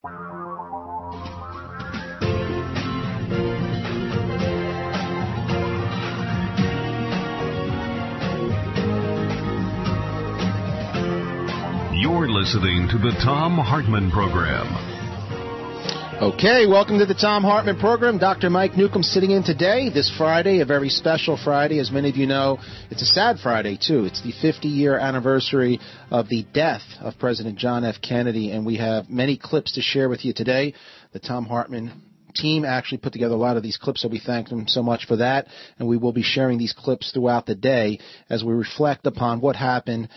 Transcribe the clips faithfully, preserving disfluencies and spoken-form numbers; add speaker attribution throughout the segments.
Speaker 1: You're listening to the Thom Hartmann Program.
Speaker 2: Okay, welcome to the Thom Hartmann Program. Doctor Mike Newcomb sitting in today, this Friday, a very special Friday. As many of you know, it's a sad Friday, too. It's the fifty-year anniversary of the death of President John F. Kennedy, and we have many clips to share with you today. The Thom Hartmann team actually put together a lot of these clips, so we thank them so much for that, and we will be sharing these clips throughout the day as we reflect upon what happened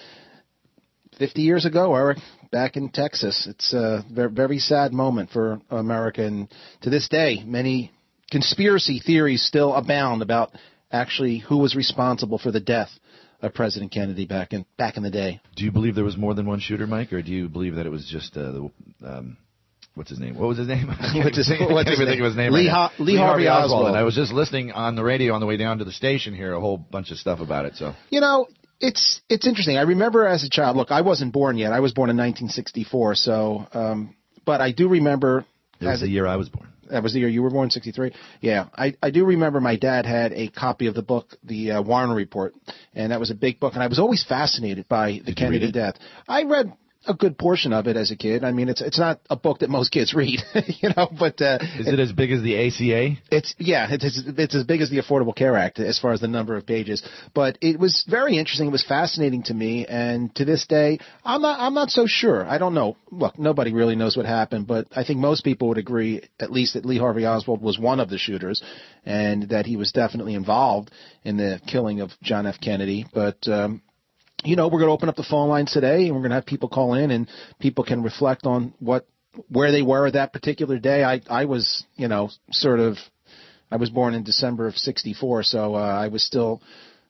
Speaker 2: fifty years ago, Eric, back in Texas. It's a very, very sad moment for America, and to this day, many conspiracy theories still abound about actually who was responsible for the death of President Kennedy back in back in the day.
Speaker 3: Do you believe there was more than one shooter, Mike, or do you believe that it was just uh, the um, what's his name? What was his name? I can't
Speaker 2: what's his,
Speaker 3: even,
Speaker 2: what's his
Speaker 3: even
Speaker 2: name?
Speaker 3: think of his name.
Speaker 2: Lee,
Speaker 3: right
Speaker 2: Ho- Lee,
Speaker 3: Lee
Speaker 2: Harvey,
Speaker 3: Harvey
Speaker 2: Oswald.
Speaker 3: Oswald. And I was just listening on the radio on the way down to the station here, a whole bunch of stuff about it. So
Speaker 2: you know. It's it's interesting. I remember as a child. Look, I wasn't born yet. I was born in nineteen sixty-four. So, um, but I do remember.
Speaker 3: It was the year I was born.
Speaker 2: That was the year you were born, sixty-three. Yeah, I I do remember my dad had a copy of the book, the uh, Warren Report, and that was a big book. And I was always fascinated by the
Speaker 3: Did
Speaker 2: Kennedy
Speaker 3: you read it?
Speaker 2: death. I read a good portion of it as a kid. I mean, it's it's not a book that most kids read, you know. But uh,
Speaker 3: is it, it as big as the A C A?
Speaker 2: It's yeah, it's it's as big as the Affordable Care Act as far as the number of pages. But it was very interesting. It was fascinating to me, and to this day, I'm not I'm not so sure. I don't know. Look, nobody really knows what happened, but I think most people would agree, at least that Lee Harvey Oswald was one of the shooters, and that he was definitely involved in the killing of John F. Kennedy. But um, you know, we're going to open up the phone lines today, and we're going to have people call in, and people can reflect on what, where they were that particular day. I, I was, you know, sort of, I was born in December of sixty-four, so uh, I was still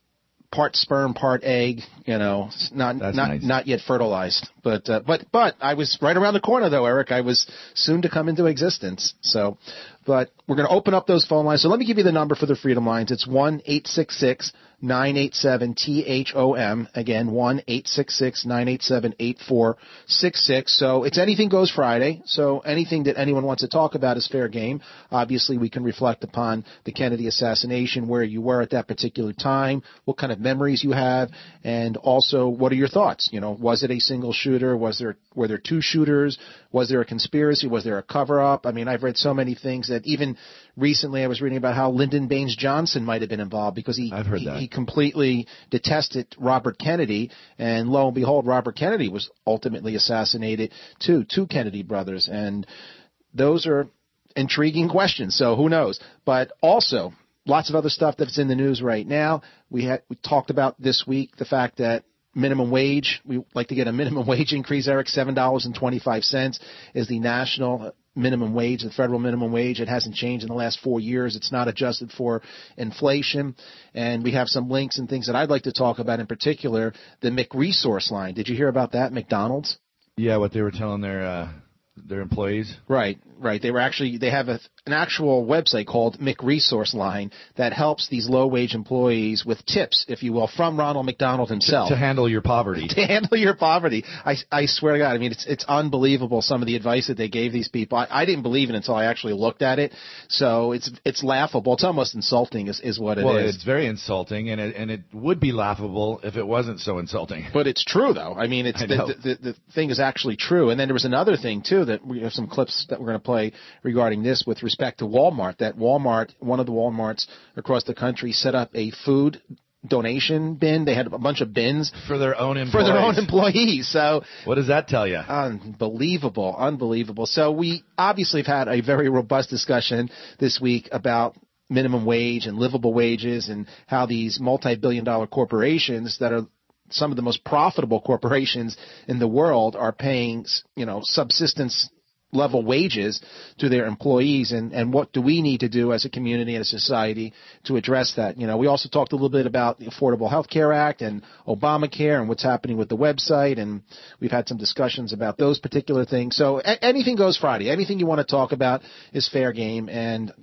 Speaker 2: part sperm, part egg, you know, not
Speaker 3: That's
Speaker 2: not
Speaker 3: nice.
Speaker 2: not yet fertilized. But uh, but but I was right around the corner, though, Eric. I was soon to come into existence. So, but we're going to open up those phone lines. So let me give you the number for the Freedom Lines. It's one eight six six nine eight seven T H O M. Again, one eight six six nine eight seven eight four six six. So it's Anything Goes Friday. So anything that anyone wants to talk about is fair game. Obviously, we can reflect upon the Kennedy assassination, where you were at that particular time, what kind of memories you have, and also what are your thoughts? You know, was it a single shooter? Was there were there two shooters? Was there a conspiracy? Was there a cover-up? I mean, I've read so many things that even recently I was reading about how Lyndon Baines Johnson might have been involved because he
Speaker 3: I've heard
Speaker 2: he,
Speaker 3: that.
Speaker 2: he completely detested Robert Kennedy, and lo and behold, Robert Kennedy was ultimately assassinated too, two Kennedy brothers, and those are intriguing questions. So who knows? But also, lots of other stuff that's in the news right now. We had we talked about this week the fact that minimum wage, we like to get a minimum wage increase, Eric. seven dollars and twenty-five cents is the national minimum wage, the federal minimum wage. It hasn't changed in the last four years. It's not adjusted for inflation. And we have some links and things that I'd like to talk about, in particular, the McResource line. Did you hear about that, McDonald's?
Speaker 3: Yeah, what they were telling their uh, their employees.
Speaker 2: Right, right. They were actually, they have a, an actual website called McResource Line that helps these low-wage employees with tips, if you will, from Ronald McDonald himself.
Speaker 3: To, to handle your poverty.
Speaker 2: To handle your poverty. I, I swear to God, I mean, it's it's unbelievable, some of the advice that they gave these people. I, I didn't believe it until I actually looked at it. So it's it's laughable. It's almost insulting is, is what it
Speaker 3: well,
Speaker 2: is.
Speaker 3: It's very insulting, and it, and it would be laughable if it wasn't so insulting.
Speaker 2: But it's true, though. I mean, it's
Speaker 3: I
Speaker 2: the,
Speaker 3: know.
Speaker 2: the, the, the thing is actually true. And then there was another thing, too, that we have some clips that we're going to play regarding this with respect to Walmart, that Walmart, one of the Walmarts across the country, set up a food donation bin. They had a bunch of bins
Speaker 3: For their own employees.
Speaker 2: for their own employees. So
Speaker 3: What does that tell you?
Speaker 2: unbelievable, unbelievable. So we obviously have had a very robust discussion this week about minimum wage and livable wages and how these multi-billion dollar corporations that are some of the most profitable corporations in the world are paying, you know, subsistence level wages to their employees, and, and what do we need to do as a community and a society to address that? You know, we also talked a little bit about the Affordable Health Care Act and Obamacare and what's happening with the website, and we've had some discussions about those particular things. So a- anything goes Friday. Anything you want to talk about is fair game, and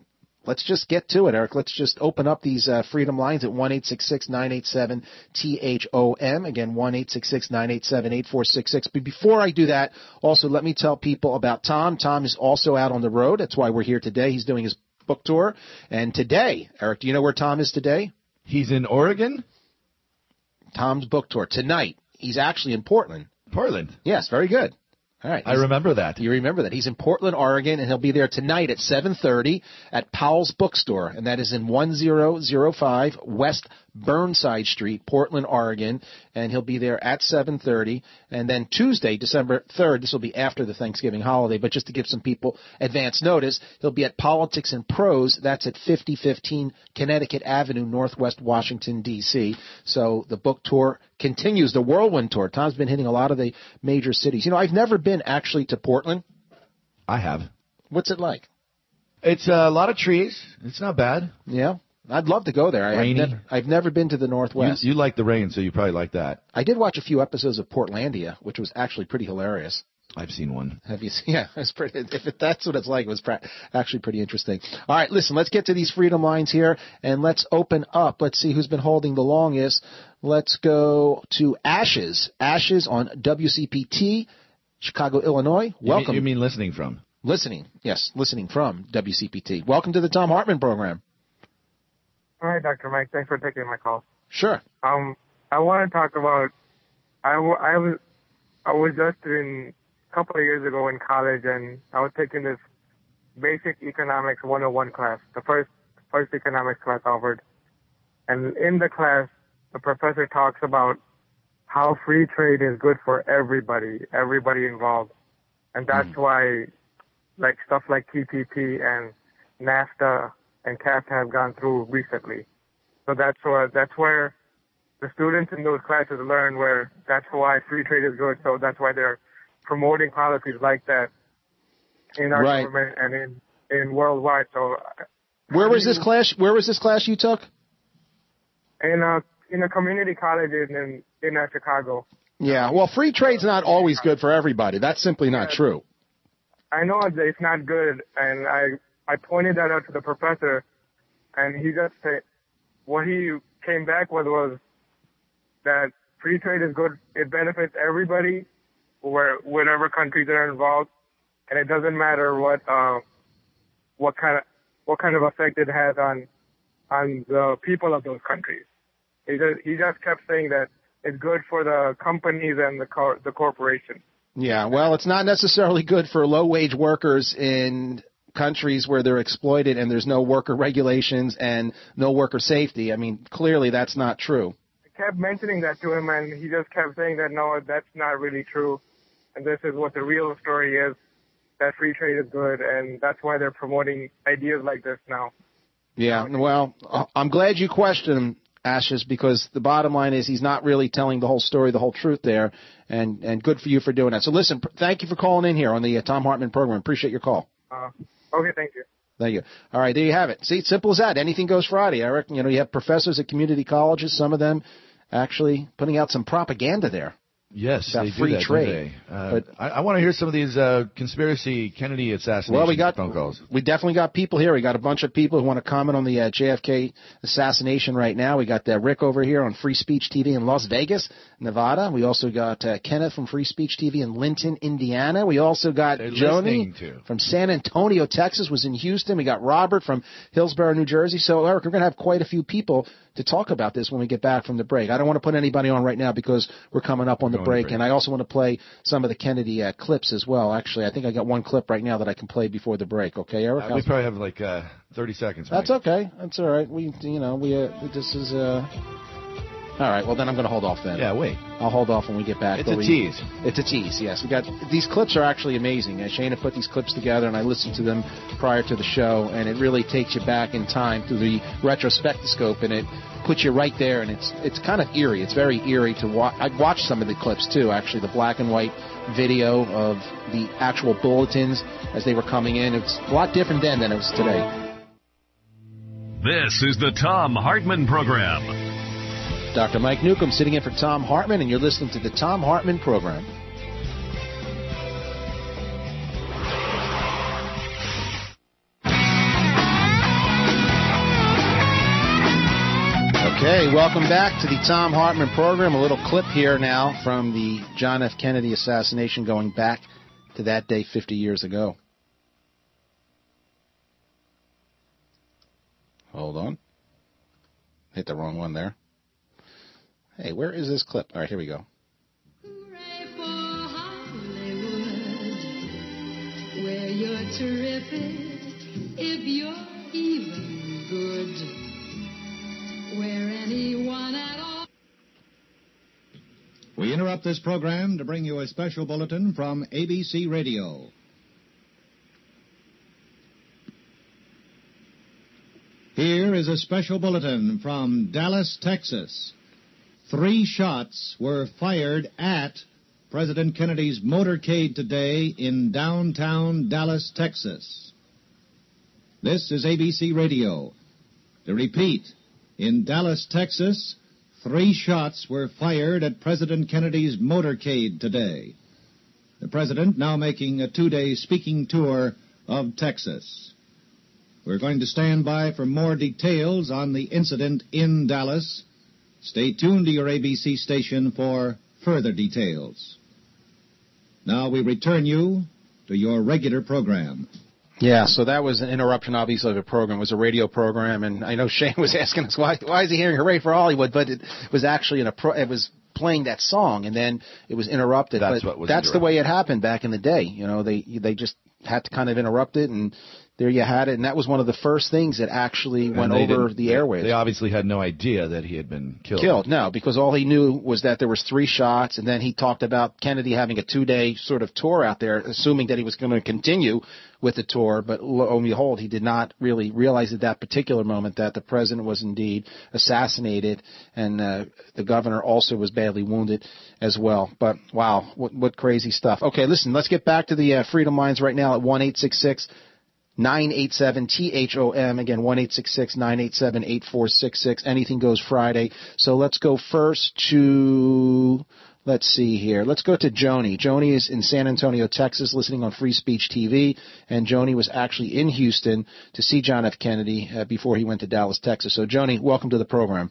Speaker 2: let's just get to it, Eric. Let's just open up these uh, Freedom lines at one eight six six, nine eight seven, T H O M. Again, one eight six six, nine eight seven, eight four six six. But before I do that, also let me tell people about Tom. Tom is also out on the road. That's why we're here today. He's doing his book tour. And today, Eric, do you know where Tom is today?
Speaker 3: He's in Oregon?
Speaker 2: Tom's book tour. Tonight, he's actually in Portland.
Speaker 3: Portland?
Speaker 2: Yes, very good. All right.
Speaker 3: I remember that.
Speaker 2: You remember that. He's in Portland, Oregon, and he'll be there tonight at seven thirty at Powell's Bookstore, and that is in one zero zero five West Burnside Street, Portland, Oregon, and he'll be there at seven thirty. And then Tuesday, December third, this will be after the Thanksgiving holiday, but just to give some people advance notice, he'll be at Politics and Prose. That's at fifty fifteen Connecticut Avenue, Northwest Washington, D C. So the book tour continues, the whirlwind tour. Tom's been hitting a lot of the major cities. You know, I've never been actually to Portland.
Speaker 3: I have.
Speaker 2: What's it like?
Speaker 3: It's a lot of trees. It's not bad.
Speaker 2: Yeah. I'd love to go there. I,
Speaker 3: Rainy.
Speaker 2: I've, never, I've never been to the Northwest.
Speaker 3: You, you like the rain, so you probably like that.
Speaker 2: I did watch a few episodes of Portlandia, which was actually pretty hilarious.
Speaker 3: I've seen one.
Speaker 2: Have you seen? Yeah, it's pretty, if it, that's what it's like, it was pra- actually pretty interesting. All right, listen, let's get to these Freedom lines here, and let's open up. Let's see who's been holding the longest. Let's go to Ashes. Ashes on W C P T, Chicago, Illinois. Welcome.
Speaker 3: You mean, you mean listening from?
Speaker 2: Listening, yes, listening from W C P T. Welcome to the Tom Hartman program.
Speaker 4: Hi, Doctor Mike. Thanks for taking my call.
Speaker 2: Sure.
Speaker 4: Um, I want to talk about, I, w- I was, I was just in, a couple of years ago in college, and I was taking this basic economics one oh one class, the first, first economics class offered. And in the class, the professor talks about how free trade is good for everybody, everybody involved. And that's mm. why, like, stuff like T P P and NAFTA and CAFTA have gone through recently. So that's where, that's where the students in those classes learn where that's why free trade is good. So that's why they're promoting policies like that in our
Speaker 2: right.
Speaker 4: government and in, in worldwide. So
Speaker 2: where was this class? Where was this class you took?
Speaker 4: In a, in a community college in, in, in uh, Chicago.
Speaker 2: Yeah. Well, free trade's not always good for everybody. That's simply not
Speaker 4: yeah.
Speaker 2: true.
Speaker 4: I know it's not good, and I I pointed that out to the professor, and he just said, what he came back with was that free trade is good. It benefits everybody, where whatever countries are involved, and it doesn't matter what uh, what kind of what kind of effect it has on on the people of those countries. He just he just kept saying that it's good for the companies and the cor- the corporations.
Speaker 2: Yeah, well, it's not necessarily good for low-wage workers in countries where they're exploited and there's no worker regulations and no worker safety. I mean, clearly that's not true.
Speaker 4: I kept mentioning that to him, and he just kept saying that, no, that's not really true, and this is what the real story is, that free trade is good, and that's why they're promoting ideas like this now.
Speaker 2: Yeah, well, I'm glad you questioned him, Ashes, because the bottom line is he's not really telling the whole story, the whole truth there, and, and good for you for doing that. So listen, thank you for calling in here on the uh, Tom Hartman program. Appreciate your call.
Speaker 4: Uh, okay, thank you.
Speaker 2: Thank you. All right, there you have it. See, it's simple as that. Anything goes Friday, Eric. You know, you have professors at community colleges, some of them actually putting out some propaganda there.
Speaker 3: Yes,
Speaker 2: about
Speaker 3: they
Speaker 2: free
Speaker 3: do that,
Speaker 2: trade.
Speaker 3: Don't they? Uh,
Speaker 2: but
Speaker 3: I, I want to hear some of these uh, conspiracy Kennedy assassination
Speaker 2: well, we got,
Speaker 3: phone calls.
Speaker 2: We definitely got people here. We got a bunch of people who want to comment on the uh, J F K assassination right now. We got uh, Rick over here on Free Speech T V in Las Vegas, Nevada. We also got uh, Kenneth from Free Speech T V in Linton, Indiana. We also got
Speaker 3: They're
Speaker 2: Joni from San Antonio, Texas, was in Houston. We got Robert from Hillsborough, New Jersey. So, Eric, we're going to have quite a few people to talk about this when we get back from the break. I don't want to put anybody on right now because we're coming up on the break, break, and I also want to play some of the Kennedy uh, clips as well. Actually, I think I got one clip right now that I can play before the break. Okay, Eric?
Speaker 3: Uh, we probably have like uh, thirty seconds.
Speaker 2: That's
Speaker 3: Mike.
Speaker 2: okay. That's all right. We, you know, we uh, this is uh. All right. Well, then I'm going to hold off then.
Speaker 3: Yeah, wait.
Speaker 2: I'll hold off when we get back.
Speaker 3: It's a
Speaker 2: we,
Speaker 3: tease.
Speaker 2: It's a tease. Yes, we got these clips are actually amazing. Uh, Shana put these clips together, and I listened to them prior to the show, and it really takes you back in time through the retrospectoscope, and it puts you right there, and it's it's kind of eerie. It's very eerie to watch. I watched some of the clips too, actually, the black and white video of the actual bulletins as they were coming in. It's a lot different then than it was today.
Speaker 1: This is the Tom Hartman Program.
Speaker 2: Doctor Mike Newcomb sitting in for Tom Hartman, and you're listening to the Tom Hartman Program. Okay, welcome back to the Thom Hartmann program. A little clip here now from the John F. Kennedy assassination going back to that day fifty years ago. Hold on. Hit the wrong one there. Hey, where is this clip? All right, here we go.
Speaker 5: Hooray for Hollywood, where you're terrific if you're even good, where anyone at all.
Speaker 6: We interrupt this program to bring you a special bulletin from A B C Radio. Here is a special bulletin from Dallas, Texas. Three shots were fired at President Kennedy's motorcade today in downtown Dallas, Texas. This is A B C Radio. To repeat, in Dallas, Texas, three shots were fired at President Kennedy's motorcade today. The President now making a two-day speaking tour of Texas. We're going to stand by for more details on the incident in Dallas. Stay tuned to your A B C station for further details. Now we return you to your regular program.
Speaker 2: Yeah, so that was an interruption, obviously, of a program. It was a radio program, and I know Shane was asking us, why why is he hearing Hooray for Hollywood? But it was actually in a pro, it was playing that song, and then it was interrupted.
Speaker 3: That's
Speaker 2: but
Speaker 3: what was
Speaker 2: That's
Speaker 3: interrupted.
Speaker 2: the way it happened back in the day. You know, they they just had to kind of interrupt it, and there you had it. And that was one of the first things that actually
Speaker 3: And
Speaker 2: went
Speaker 3: they
Speaker 2: over
Speaker 3: didn't-
Speaker 2: the
Speaker 3: they-
Speaker 2: airwaves.
Speaker 3: They obviously had no idea that he had been killed.
Speaker 2: Killed, no, because all he knew was that there was three shots, and then he talked about Kennedy having a two-day sort of tour out there, assuming that he was going to continue with the tour, but lo and behold, he did not really realize at that particular moment that the president was indeed assassinated, and uh, the governor also was badly wounded as well. But, wow, what, what crazy stuff. Okay, listen, let's get back to the uh, Freedom Lines right now at one eight six six nine eight seven T H O M. Again, one eight six six nine eight seven eight four six six. Anything Goes Friday. So let's go first to, let's see here. Let's go to Joni. Joni is in San Antonio, Texas, listening on Free Speech T V. And Joni was actually in Houston to see John F. Kennedy uh, before he went to Dallas, Texas. So, Joni, welcome to the program.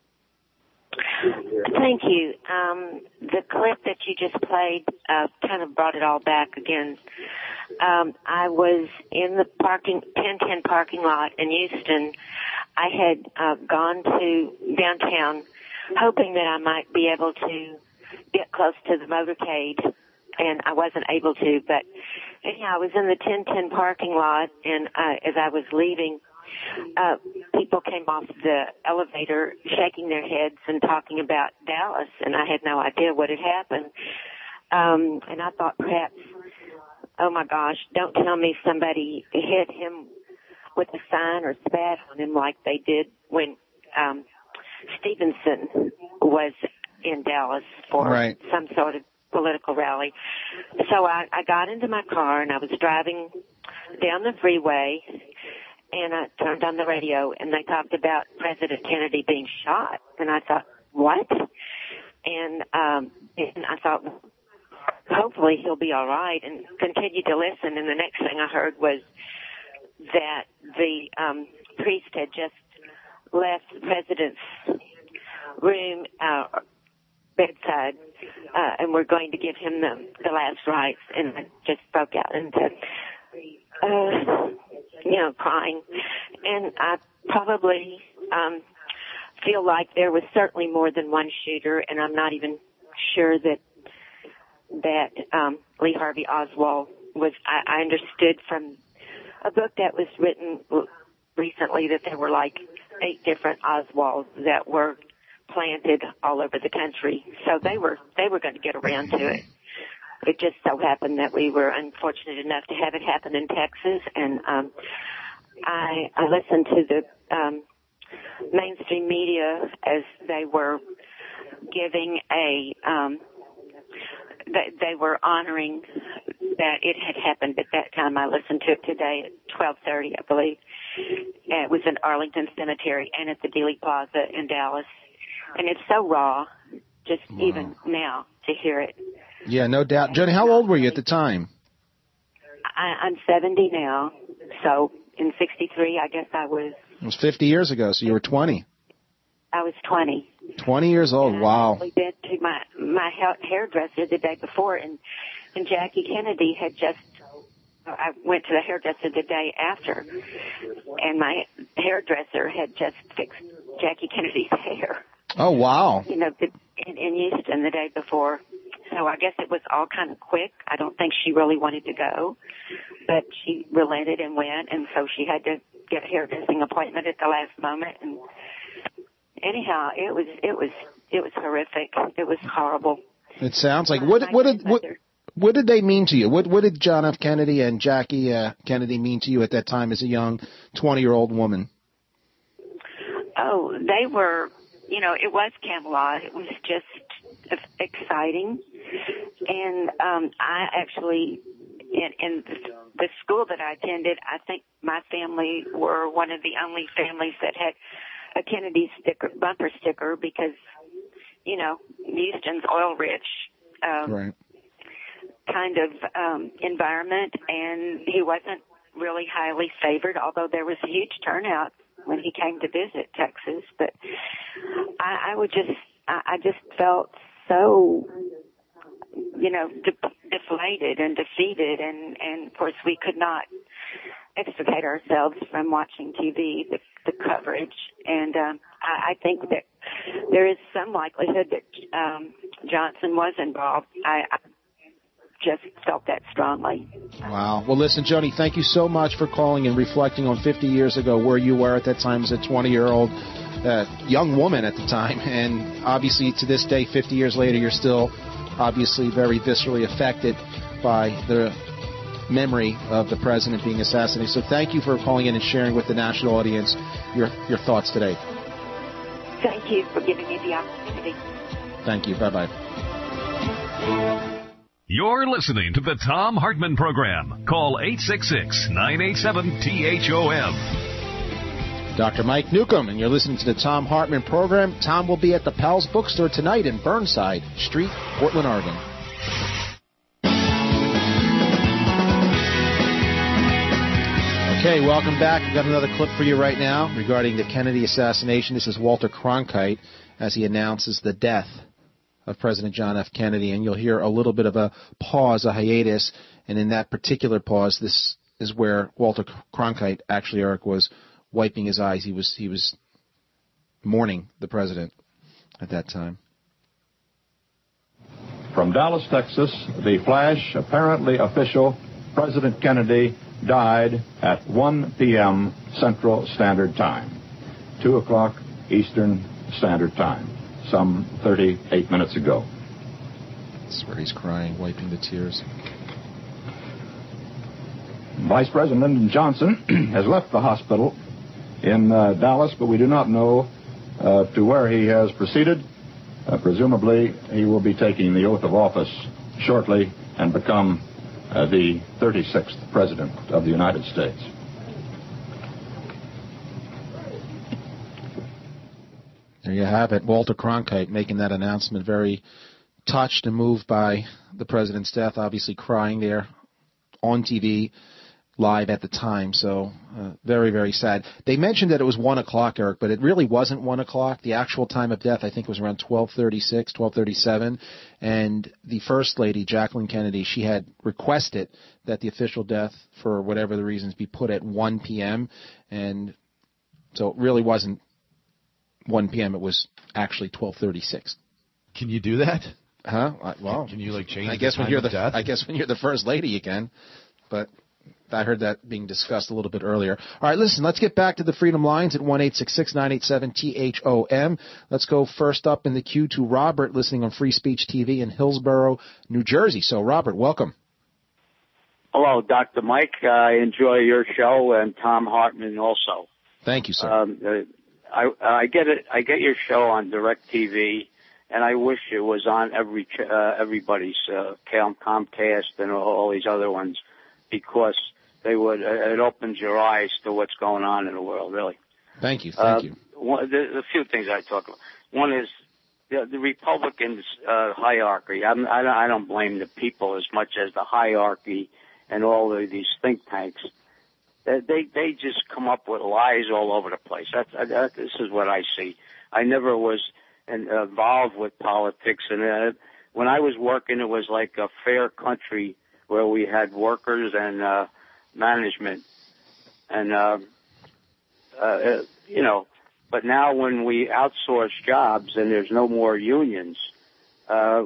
Speaker 7: Thank you. Um, the clip that you just played uh, kind of brought it all back again. Um, I was in the parking ten ten parking lot in Houston. I had uh, gone to downtown hoping that I might be able to get close to the motorcade, and I wasn't able to. But anyhow, I was in the ten ten parking lot, and uh, as I was leaving, uh, people came off the elevator shaking their heads and talking about Dallas, and I had no idea what had happened. Um, and I thought perhaps, oh my gosh, don't tell me somebody hit him with a sign or spat on him like they did when um, Stevenson was in Dallas for
Speaker 2: Right.
Speaker 7: some sort of political rally. So I, I got into my car and I was driving down the freeway, and I turned on the radio, and they talked about President Kennedy being shot. And I thought, what? And, um, and I thought, hopefully he'll be all right, and continued to listen. And the next thing I heard was that the um, priest had just left the president's room, uh, bedside, uh, and we're going to give him the, the last rites. And I just broke out into, uh, you know, crying. And I probably um, feel like there was certainly more than one shooter, and I'm not even sure that that um, Lee Harvey Oswald was. I, I understood from a book that was written recently that there were like eight different Oswalds that were planted all over the country. So they were they were going to get around to it. It just so happened that we were unfortunate enough to have it happen in Texas, and um, I, I listened to the um, mainstream media as they were giving a um, they, they were honoring that it had happened at that time. I listened to it today at twelve thirty, I believe. It was in Arlington Cemetery and at the Dealey Plaza in Dallas. And it's so raw, just wow. even now, to hear it.
Speaker 2: Yeah, no doubt. Joni, how old were you at the time?
Speaker 7: I, I'm seventy now, so in sixty-three, I guess I was...
Speaker 2: It was fifty years ago, so you were twenty.
Speaker 7: I was twenty.
Speaker 2: twenty years old.
Speaker 7: And
Speaker 2: Wow.
Speaker 7: I been to my my ha- hairdresser the day before, and and Jackie Kennedy had just. I went to the hairdresser the day after, and my hairdresser had just fixed Jackie Kennedy's hair.
Speaker 2: Oh, wow.
Speaker 7: You know, the, in, in Houston the day before. So I guess it was all kind of quick. I don't think she really wanted to go, but she relented and went, and so she had to get a hairdressing appointment at the last moment. And anyhow, it was it was it was horrific. It was horrible.
Speaker 2: It sounds like what what did what, what did they mean to you? What what did John F. Kennedy and Jackie uh, Kennedy mean to you at that time as a young twenty-year-old woman?
Speaker 7: Oh, they were, you know, it was Camelot. It was just exciting. And um, I actually, in, in the, the school that I attended, I think my family were one of the only families that had a Kennedy sticker, bumper sticker, because, you know, Houston's oil-rich um,
Speaker 2: right.
Speaker 7: kind of um, environment, and he wasn't really highly favored, although there was a huge turnout when he came to visit Texas. But I, I would just, I, I just felt so, you know, de- deflated and defeated, and, and of course we could not extricate ourselves from watching T V, the, the coverage, and um, I, I think that there is some likelihood that um, Johnson was involved. I, I just felt that strongly.
Speaker 2: Wow. Well, listen, Joni, thank you so much for calling and reflecting on fifty years ago where you were at that time as a twenty-year-old uh, young woman at the time. And obviously to this day, fifty years later, you're still obviously very viscerally affected by the memory of the president being assassinated. So thank you for calling in and sharing with the national audience your, your thoughts today.
Speaker 7: Thank you for giving me the opportunity. Thank you.
Speaker 2: Bye-bye.
Speaker 1: You're listening to the Thom Hartmann Program. Call eight six six, nine eight seven, T H O M.
Speaker 2: Doctor Mike Newcomb, and you're listening to the Thom Hartmann Program. Tom will be at the Pals Bookstore tonight in Burnside Street, Portland, Oregon. Okay, welcome back. We've got another clip for you right now regarding the Kennedy assassination. This is Walter Cronkite as he announces the death of President John F. Kennedy, and you'll hear a little bit of a pause, a hiatus, and in that particular pause, this is where Walter Cronkite, actually, Eric, was wiping his eyes. He was he was mourning the president at that time.
Speaker 8: From Dallas, Texas, the flash, apparently official, President Kennedy died at one p.m. Central Standard Time, two o'clock Eastern Standard Time, some thirty-eight minutes ago.
Speaker 2: That's where he's crying, wiping the tears.
Speaker 8: Vice President Lyndon Johnson has left the hospital in uh, Dallas, but we do not know uh, to where he has proceeded. Uh, presumably, he will be taking the oath of office shortly and become uh, the thirty-sixth President of the United States.
Speaker 2: There you have it. Walter Cronkite making that announcement, very touched and moved by the president's death, obviously crying there on T V, live at the time. So uh, very, very sad. They mentioned that it was one o'clock, Eric, but it really wasn't one o'clock. The actual time of death, I think, was around twelve thirty-six, twelve thirty-seven. And the First Lady, Jacqueline Kennedy, she had requested that the official death, for whatever the reasons, be put at one p.m. And so it really wasn't one p.m. It was actually twelve thirty-six.
Speaker 3: Can you do that?
Speaker 2: Huh? I, well,
Speaker 3: can you like change?
Speaker 2: I guess
Speaker 3: the time
Speaker 2: when you're
Speaker 3: of
Speaker 2: the
Speaker 3: death?
Speaker 2: I guess when you're the First Lady, you can. But I heard that being discussed a little bit earlier. All right, listen, let's get back to the Freedom Lines at one eight six six, nine eight seven, T H O M. Let's go first up in the queue to Robert, listening on Free Speech T V in Hillsborough, New Jersey. So, Robert, welcome.
Speaker 9: Hello, Doctor Mike. I enjoy your show, and Thom Hartmann also.
Speaker 2: Thank you, sir.
Speaker 9: Um, uh, I, I get it. I get your show on DirecTV, and I wish it was on every uh, everybody's uh, Comcast and all these other ones, because they would. Uh, it opens your eyes to what's going on in the world, really.
Speaker 2: Thank you. Thank
Speaker 9: uh,
Speaker 2: you.
Speaker 9: One, there's a few things I talk about. One is the, the Republicans' uh, hierarchy. I'm, I, I don't blame the people as much as the hierarchy and all of these think tanks. They they, they just come up with lies all over the place. That's that, this is what I see. I never was in, involved with politics, and uh, when I was working, it was like a fair country where we had workers and uh, management, and uh, uh, you know. But now when we outsource jobs and there's no more unions, uh,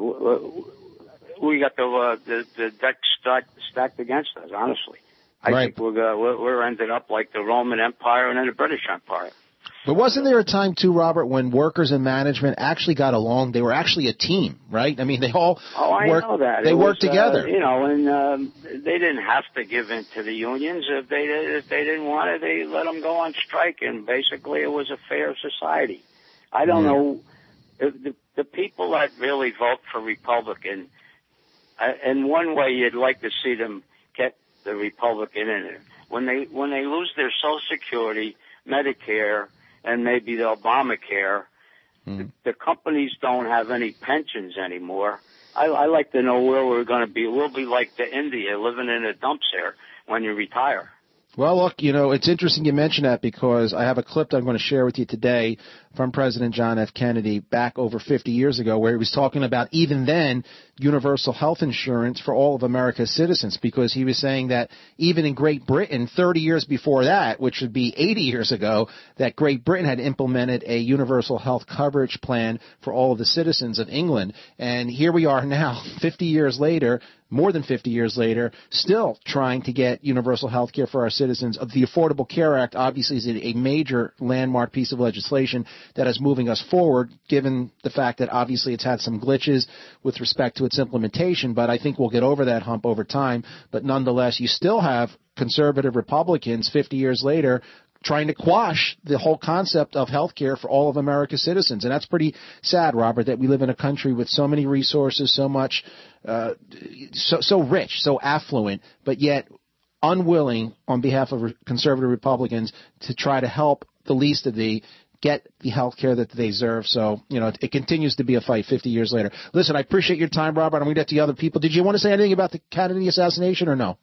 Speaker 9: we got the uh, the, the deck stacked, stacked against us. Honestly, I
Speaker 2: right.
Speaker 9: think we're, uh, we're we're ended up like the Roman Empire and then the British Empire.
Speaker 2: But wasn't there a time, too, Robert, when workers and management actually got along? They were actually a team, right? I mean, they all
Speaker 9: oh, I
Speaker 2: worked,
Speaker 9: know that.
Speaker 2: They
Speaker 9: it
Speaker 2: worked
Speaker 9: was,
Speaker 2: together.
Speaker 9: Uh, you know, and um, they didn't have to give in to the unions. If they if they didn't want it, they let them go on strike, and basically it was a fair society. I don't
Speaker 2: yeah.
Speaker 9: know. The, the people that really vote for Republican, uh, in one way you'd like to see them get the Republican in it. When they, when they lose their Social Security, Medicare, and maybe the Obamacare, mm. the, the companies don't have any pensions anymore. I, I like to know where we're going to be. We'll be like the India, living in the dumps there when you retire.
Speaker 2: Well, look, you know, it's interesting you mention that because I have a clip that I'm going to share with you today from President John F. Kennedy back over fifty years ago where he was talking about even then universal health insurance for all of America's citizens because he was saying that even in Great Britain, thirty years before that, which would be eighty years ago, that Great Britain had implemented a universal health coverage plan for all of the citizens of England. And here we are now, fifty years later, more than fifty years later, still trying to get universal health care for our citizens. The Affordable Care Act obviously is a major landmark piece of legislation that is moving us forward, given the fact that obviously it's had some glitches with respect to its implementation, but I think we'll get over that hump over time. But nonetheless, you still have conservative Republicans fifty years later trying to quash the whole concept of health care for all of America's citizens. And that's pretty sad, Robert, that we live in a country with so many resources, so much, uh, so, so rich, so affluent, but yet unwilling on behalf of conservative Republicans to try to help the least of the get the health care that they deserve. So, you know, it, it continues to be a fight fifty years later. Listen, I appreciate your time, Robert. I'm going to get to the other people. Did you want to say anything about the Kennedy assassination or no?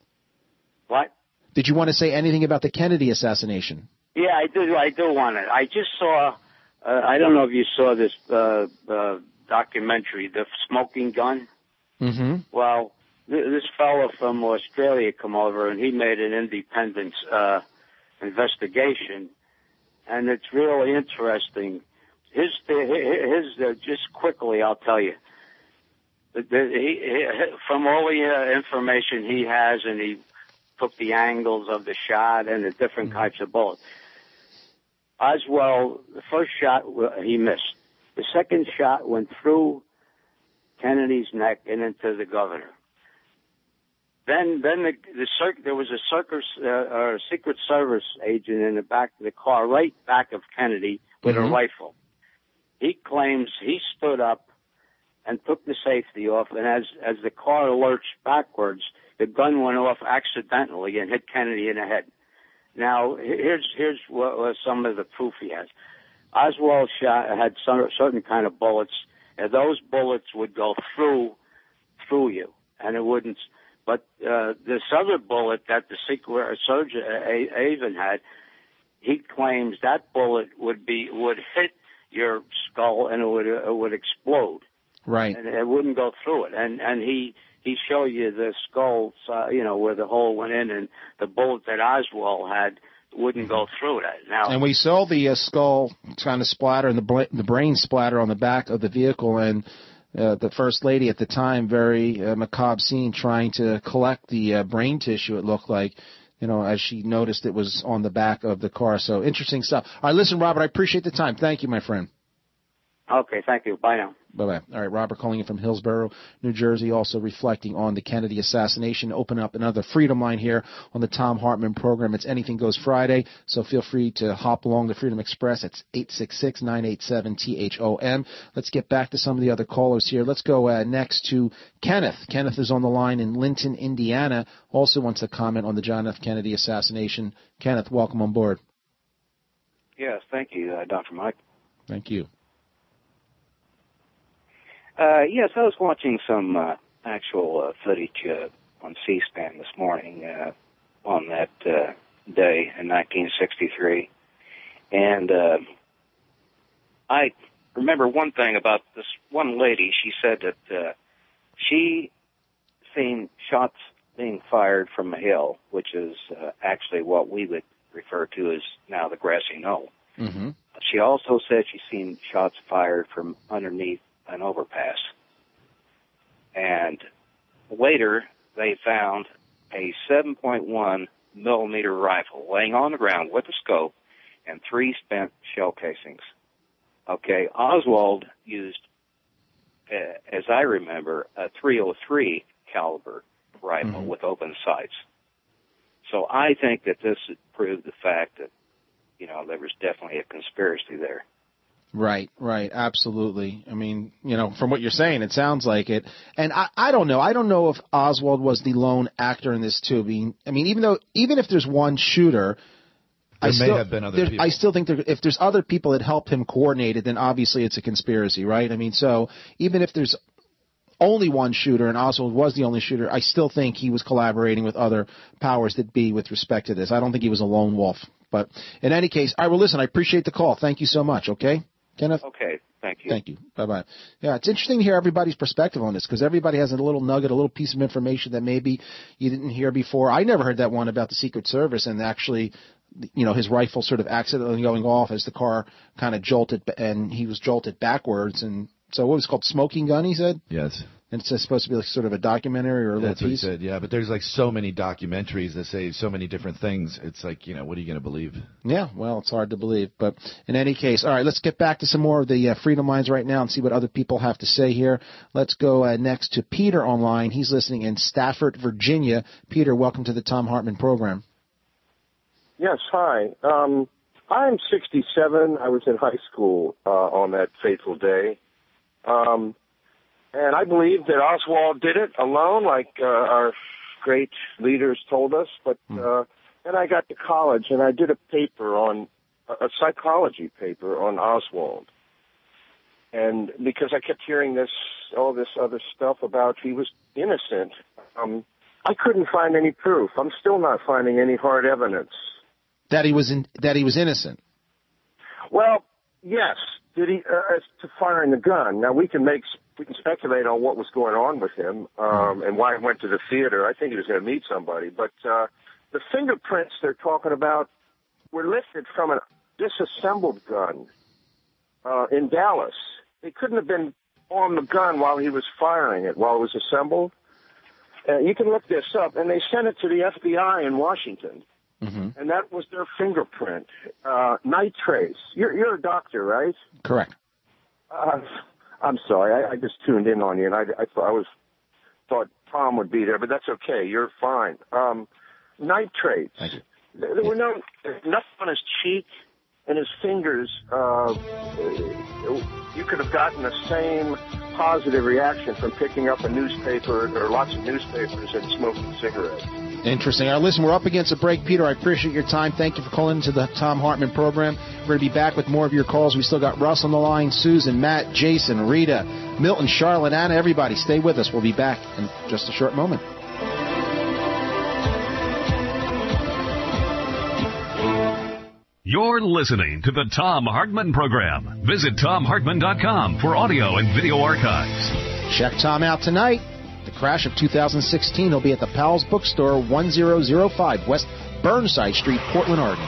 Speaker 9: What?
Speaker 2: Did you want to say anything about the Kennedy assassination?
Speaker 9: Yeah, I do. I do want it. I just saw, uh, I don't know if you saw this uh, uh, documentary, The Smoking Gun.
Speaker 2: Mm-hmm.
Speaker 9: Well, th- this fellow from Australia come over, and he made an independent uh, investigation, and it's really interesting. His, his, uh, just quickly, I'll tell you. The, the, he, he, from all the uh, information he has, and he took the angles of the shot and the different mm-hmm. types of bullets. Oswald, the first shot, he missed. The second shot went through Kennedy's neck and into the governor. Then, then the, the cir- there was a circus, uh, or a Secret Service agent in the back of the car, right back of Kennedy, with mm-hmm. a rifle. He claims he stood up and took the safety off, and as as the car lurched backwards, the gun went off accidentally and hit Kennedy in the head. Now, here's here's what, what some of the proof he has. Oswald shot had some certain kind of bullets, and those bullets would go through through you, and it wouldn't. But uh, this other bullet that the secret surgeon even had, he claims that bullet would be would hit your skull and it would it would explode.
Speaker 2: Right.
Speaker 9: And it wouldn't go through it. And and he he showed you the skull, uh, you know, where the hole went in, and the bullet that Oswald had wouldn't go through that. Now,
Speaker 2: and we saw the uh, skull kind of splatter and the bla- the brain splatter on the back of the vehicle, and uh, the First Lady at the time, very uh, macabre scene, trying to collect the uh, brain tissue, it looked like, you know, as she noticed it was on the back of the car. So interesting stuff. All right, listen, Robert, I appreciate the time. Thank you, my friend.
Speaker 9: Okay, thank you. Bye now.
Speaker 2: Bye-bye. All right, Robert calling in from Hillsborough, New Jersey, also reflecting on the Kennedy assassination. Open up another Freedom Line here on the Thom Hartmann program. It's Anything Goes Friday, so feel free to hop along the Freedom Express. It's eight six six, nine eight seven, T H O M. Let's get back to some of the other callers here. Let's go uh, next to Kenneth. Kenneth is on the line in Linton, Indiana, also wants to comment on the John F. Kennedy assassination. Kenneth, welcome on board.
Speaker 10: Yes, thank you, uh, Doctor Mike.
Speaker 2: Thank you.
Speaker 10: Uh, yes, I was watching some uh, actual uh, footage uh, on C-SPAN this morning uh, on that uh, day in nineteen sixty-three. And uh, I remember one thing about this one lady. She said that uh, she seen shots being fired from a hill, which is uh, actually what we would refer to as now the grassy knoll.
Speaker 2: Mm-hmm.
Speaker 10: She also said she's seen shots fired from underneath an overpass. And later, they found a seven point one millimeter rifle laying on the ground with a scope and three spent shell casings. Okay, Oswald used, uh, as I remember, a three oh three caliber rifle mm-hmm. with open sights. So I think that this proved the fact that, you know, there was definitely a conspiracy there.
Speaker 2: Right, right, absolutely. I mean, you know, from what you're saying, it sounds like it. And I, I don't know. I don't know if Oswald was the lone actor in this too. I mean, I mean, even though, even if there's one shooter,
Speaker 3: there
Speaker 2: I
Speaker 3: may
Speaker 2: still,
Speaker 3: have been other people.
Speaker 2: I still think there, if there's other people that helped him coordinate it, then obviously it's a conspiracy, right? I mean, so even if there's only one shooter and Oswald was the only shooter, I still think he was collaborating with other powers that be with respect to this. I don't think he was a lone wolf. But in any case, all right, well, listen, I appreciate the call. Thank you so much, okay? Kenneth?
Speaker 10: Okay, thank you.
Speaker 2: Thank you. Bye-bye. Yeah, it's interesting to hear everybody's perspective on this because everybody has a little nugget, a little piece of information that maybe you didn't hear before. I never heard that one about the Secret Service and actually, you know, his rifle sort of accidentally going off as the car kind of jolted and he was jolted backwards. And so what was it called? Smoking gun, he said?
Speaker 3: Yes.
Speaker 2: And it's supposed to be like sort of a documentary or a little
Speaker 3: That's what
Speaker 2: piece?
Speaker 3: he said, yeah. But there's like so many documentaries that say so many different things. It's like, you know, what are you going to believe?
Speaker 2: Yeah, well, it's hard to believe. But in any case, all right, let's get back to some more of the uh, Freedom Lines right now and see what other people have to say here. Let's go uh, next to Peter online. He's listening in Stafford, Virginia. Peter, welcome to the Thom Hartmann program.
Speaker 11: Yes, hi. Um, I'm sixty-seven. I was in high school uh, on that fateful day. Um And I believe that Oswald did it alone, like uh, our great leaders told us. But uh, then I got to college, and I did a paper on, a psychology paper on Oswald. And because I kept hearing this, all this other stuff about he was innocent, um, I couldn't find any proof. I'm still not finding any hard evidence.
Speaker 2: That he was in, that he was innocent?
Speaker 11: Well, yes. Did he, uh, as to firing the gun. Now, we can make, we can speculate on what was going on with him, um, and why he went to the theater. I think he was going to meet somebody. But, uh, the fingerprints they're talking about were lifted from a disassembled gun, uh, in Dallas. It couldn't have been on the gun while he was firing it, while it was assembled. Uh, you can look this up, and they sent it to the F B I in Washington. Mm-hmm. And that was their fingerprint. Uh, night trace. You're, you're a doctor, right?
Speaker 2: Correct.
Speaker 11: Uh, I'm sorry. I, I just tuned in on you, and I, I thought I was thought Tom would be there, but that's okay. You're fine. Um, night trace.
Speaker 2: Thank you.
Speaker 11: There, there were no nothing on his cheek and his fingers. Uh, you could have gotten the same positive reaction from picking up a newspaper or lots of newspapers and smoking cigarettes.
Speaker 2: Interesting. All right, listen, we're up against a break. Peter, I appreciate your time. Thank you for calling into the Thom Hartmann program. We're going to be back with more of your calls. We still got Russ on the line, Susan, Matt, Jason, Rita, Milton, Charlotte, Anna, everybody. Stay with us. We'll be back in just a short moment.
Speaker 1: You're listening to the Thom Hartmann program. Visit tom hartmann dot com for audio and video archives.
Speaker 2: Check Tom out tonight. The Crash of two thousand sixteen. He'll be at the Powell's Bookstore, one thousand five West Burnside Street, Portland, Oregon.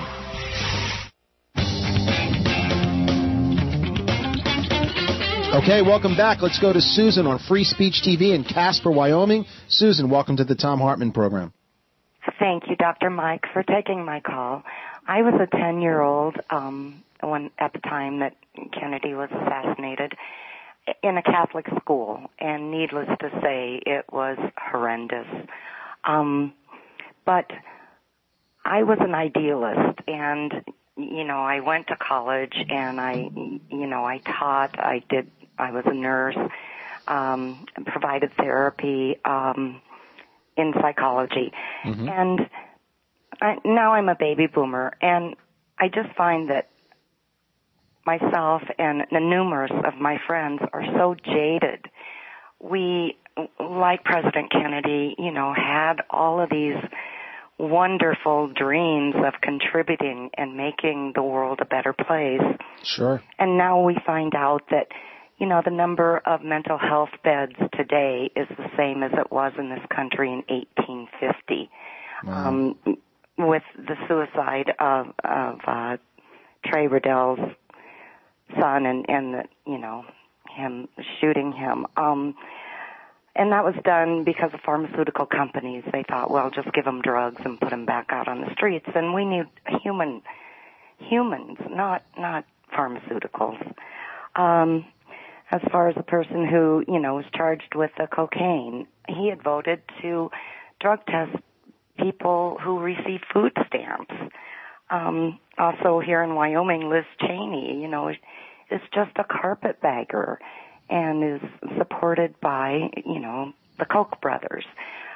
Speaker 2: Okay, welcome back. Let's go to Susan on Free Speech T V in Casper, Wyoming. Susan, welcome to the Thom Hartmann program.
Speaker 12: Thank you, Doctor Mike, for taking my call. I was a ten-year-old um, when at the time that Kennedy was assassinated in a Catholic school, and needless to say, it was horrendous. Um, but I was an idealist, and, you know, I went to college, and I, you know, I taught, I did, I was a nurse, um, provided therapy um, in psychology. Mm-hmm. And I, now I'm a baby boomer, and I just find that myself and the numerous of my friends are so jaded. We, like President Kennedy, you know, had all of these wonderful dreams of contributing and making the world a better place.
Speaker 2: Sure.
Speaker 12: And now we find out that, you know, the number of mental health beds today is the same as it was in this country in eighteen fifty.
Speaker 2: Wow.
Speaker 12: Um, with the suicide of, of uh, Trey Riddell's son and, and the, you know, him shooting him. Um, and that was done because of pharmaceutical companies. They thought, well, just give them drugs and put them back out on the streets. And we need human, humans, not, not pharmaceuticals. Um, as far as the person who, you know, was charged with the cocaine, he had voted to drug test people who receive food stamps. Um, also here in Wyoming, Liz Cheney, you know, is, is just a carpetbagger and is supported by, you know, the Koch brothers.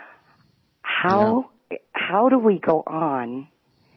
Speaker 12: How, yeah. how do we go on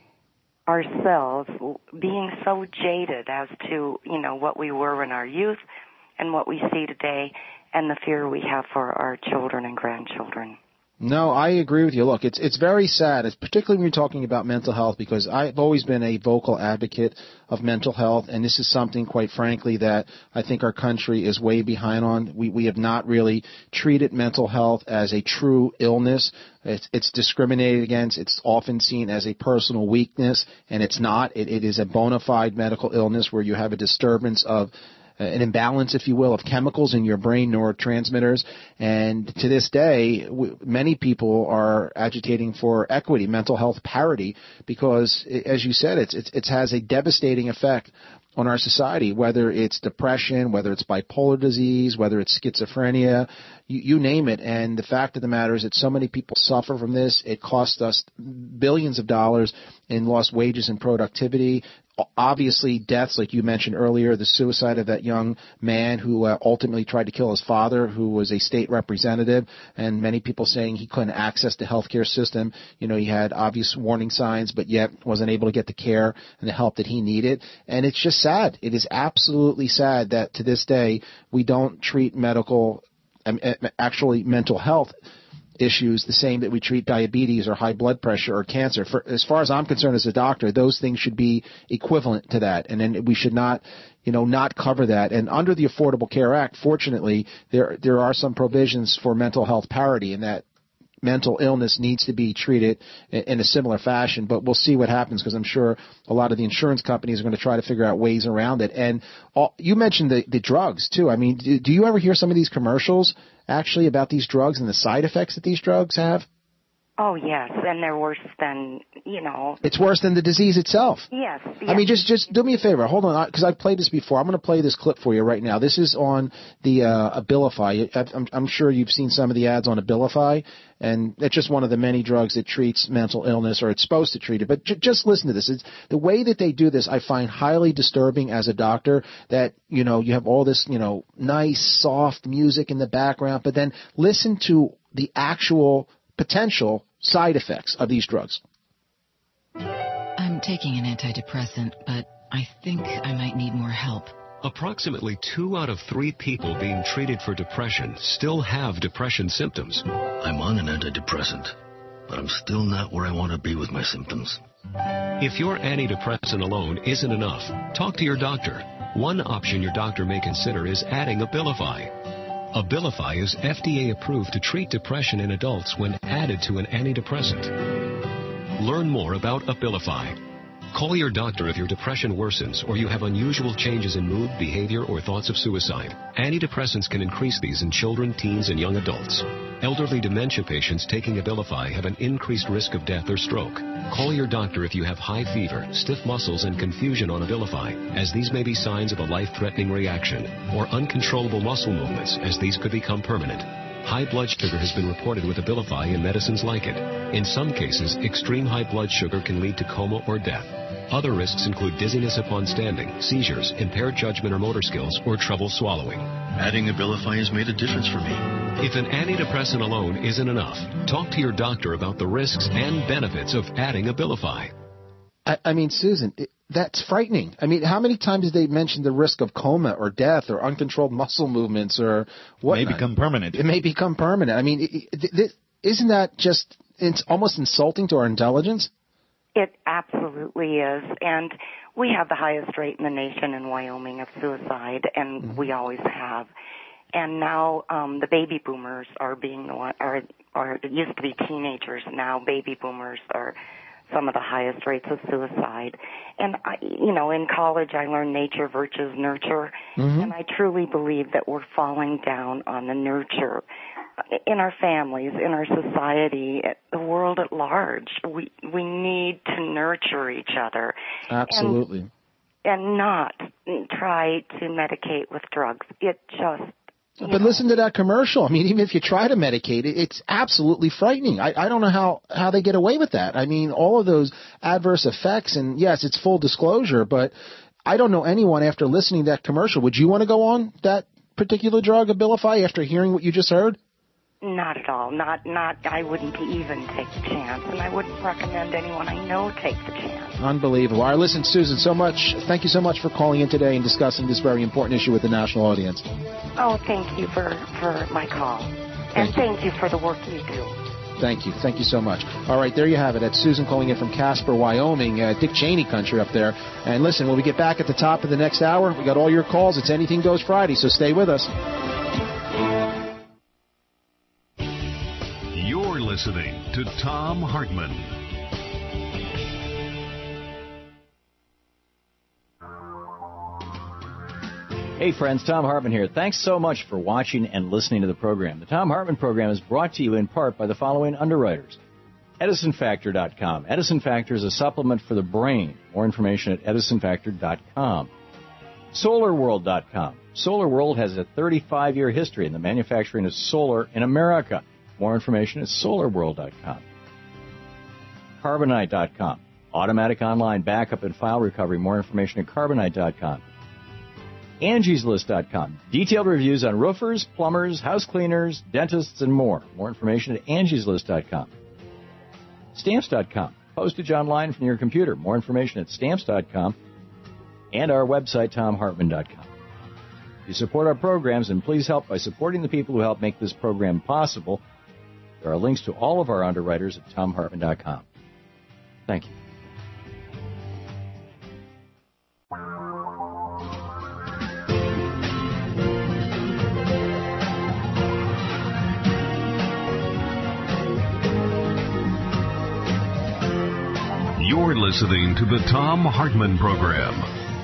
Speaker 12: ourselves being so jaded as to, you know, what we were in our youth and what we see today and the fear we have for our children and grandchildren?
Speaker 2: No, I agree with you. Look, it's it's very sad, it's particularly when you're talking about mental health, because I've always been a vocal advocate of mental health, and this is something, quite frankly, that I think our country is way behind on. We we have not really treated mental health as a true illness. It's, it's discriminated against. It's often seen as a personal weakness, and it's not. It, it is a bona fide medical illness where you have a disturbance of an imbalance, if you will, of chemicals in your brain, neurotransmitters. And to this day, w- many people are agitating for equity, mental health parity, because, as you said, it's, it's, it has a devastating effect on our society, whether it's depression, whether it's bipolar disease, whether it's schizophrenia, you, you name it. And the fact of the matter is that so many people suffer from this. It costs us billions of dollars in lost wages and productivity. Obviously, deaths, like you mentioned earlier, the suicide of that young man who uh, ultimately tried to kill his father, who was a state representative, and many people saying he couldn't access the healthcare system. You know, he had obvious warning signs, but yet wasn't able to get the care and the help that he needed. And it's just sad. It is absolutely sad that to this day we don't treat medical, um, actually mental health issues the same that we treat diabetes or high blood pressure or cancer. For, as far as I'm concerned as a doctor, those things should be equivalent to that, and then we should not, you know, not cover that. And under the Affordable Care Act, fortunately, there there are some provisions for mental health parity, and that mental illness needs to be treated in, in a similar fashion. But we'll see what happens, because I'm sure a lot of the insurance companies are going to try to figure out ways around it. And all, you mentioned the, the drugs too. I mean, do, do you ever hear some of these commercials actually about these drugs and the side effects that these drugs have?
Speaker 12: Oh, yes, and they're worse than, you know.
Speaker 2: It's worse than the disease itself.
Speaker 12: Yes. yes.
Speaker 2: I mean, just just do me a favor. Hold on, because I've played this before. I'm going to play this clip for you right now. This is on the uh, Abilify. I'm, I'm sure you've seen some of the ads on Abilify, and it's just one of the many drugs that treats mental illness, or it's supposed to treat it. But j- just listen to this. It's, the way that they do this, I find highly disturbing as a doctor, that, you know, you have all this, you know, nice, soft music in the background, but then listen to the actual potential side effects of these drugs.
Speaker 13: I'm taking an antidepressant, but I think I might need more help.
Speaker 14: Approximately two out of three people being treated for depression still have depression symptoms.
Speaker 15: I'm on an antidepressant, but I'm still not where I want to be with my symptoms.
Speaker 14: If your antidepressant alone isn't enough, talk to your doctor. One option your doctor may consider is adding Abilify. Abilify is F D A approved to treat depression in adults when added to an antidepressant. Learn more about Abilify. Call your doctor if your depression worsens or you have unusual changes in mood, behavior, or thoughts of suicide. Antidepressants can increase these in children, teens, and young adults. Elderly dementia patients taking Abilify have an increased risk of death or stroke. Call your doctor if you have high fever, stiff muscles, and confusion on Abilify, as these may be signs of a life-threatening reaction, or uncontrollable muscle movements, as these could become permanent. High blood sugar has been reported with Abilify and medicines like it. In some cases, extreme high blood sugar can lead to coma or death. Other risks include dizziness upon standing, seizures, impaired judgment or motor skills, or trouble swallowing.
Speaker 15: Adding Abilify has made a difference for me.
Speaker 14: If an antidepressant alone isn't enough, talk to your doctor about the risks and benefits of adding Abilify.
Speaker 2: I, I mean, Susan, it, that's frightening. I mean, how many times did they mention the risk of coma or death or uncontrolled muscle movements or what?
Speaker 3: It may become permanent.
Speaker 2: It may become permanent. I mean, it, it, it, isn't that just it's almost insulting to our intelligence?
Speaker 12: It absolutely is. And we have the highest rate in the nation in Wyoming of suicide, and mm-hmm. we always have. And now um, the baby boomers are being the one, or, or it used to be teenagers, now baby boomers are some of the highest rates of suicide. And, I, you know, in college I learned nature versus nurture, mm-hmm. and I truly believe that we're falling down on the nurture in our families, in our society, the world at large. We we need to nurture each other.
Speaker 2: Absolutely.
Speaker 12: And, and not try to medicate with drugs. It just...
Speaker 2: But
Speaker 12: know.
Speaker 2: Listen to that commercial. I mean, even if you try to medicate it, it's absolutely frightening. I, I don't know how, how they get away with that. I mean, all of those adverse effects, and yes, it's full disclosure, but I don't know anyone after listening to that commercial. Would you want to go on that particular drug, Abilify, after hearing what you just heard?
Speaker 12: Not at all. Not, not, I wouldn't even take the chance, and I wouldn't recommend anyone I know take the chance.
Speaker 2: Unbelievable. All right, listen, Susan, so much, thank you so much for calling in today and discussing this very important issue with the national audience.
Speaker 12: Oh, thank you for, for my call. And thank, thank you. you for the work you do.
Speaker 2: Thank you. Thank you so much. All right, there you have it. That's Susan calling in from Casper, Wyoming, uh, Dick Cheney country up there. And listen, when we get back at the top of the next hour, we got all your calls. It's Anything Goes Friday, so stay with us.
Speaker 1: You're listening to Thom Hartmann.
Speaker 16: Hey friends, Thom Hartmann here. Thanks so much for watching and listening to the program. The Thom Hartmann program is brought to you in part by the following underwriters. Edison Factor dot com. Edison Factor is a supplement for the brain. More information at Edison Factor dot com. Solar World dot com. Solar World has a thirty-five year history in the manufacturing of solar in America. More information at Solar World dot com. Carbonite dot com. Automatic online backup and file recovery. More information at Carbonite dot com. Angie's List dot com. Detailed reviews on roofers, plumbers, house cleaners, dentists, and more. More information at Angie's List dot com. Stamps dot com. Postage online from your computer. More information at Stamps dot com. And our website, Thom Hartmann dot com. You support our programs, and please help by supporting the people who help make this program possible. There are links to all of our underwriters at Thom Hartmann dot com. Thank you.
Speaker 1: You're listening to the Thom Hartmann Program.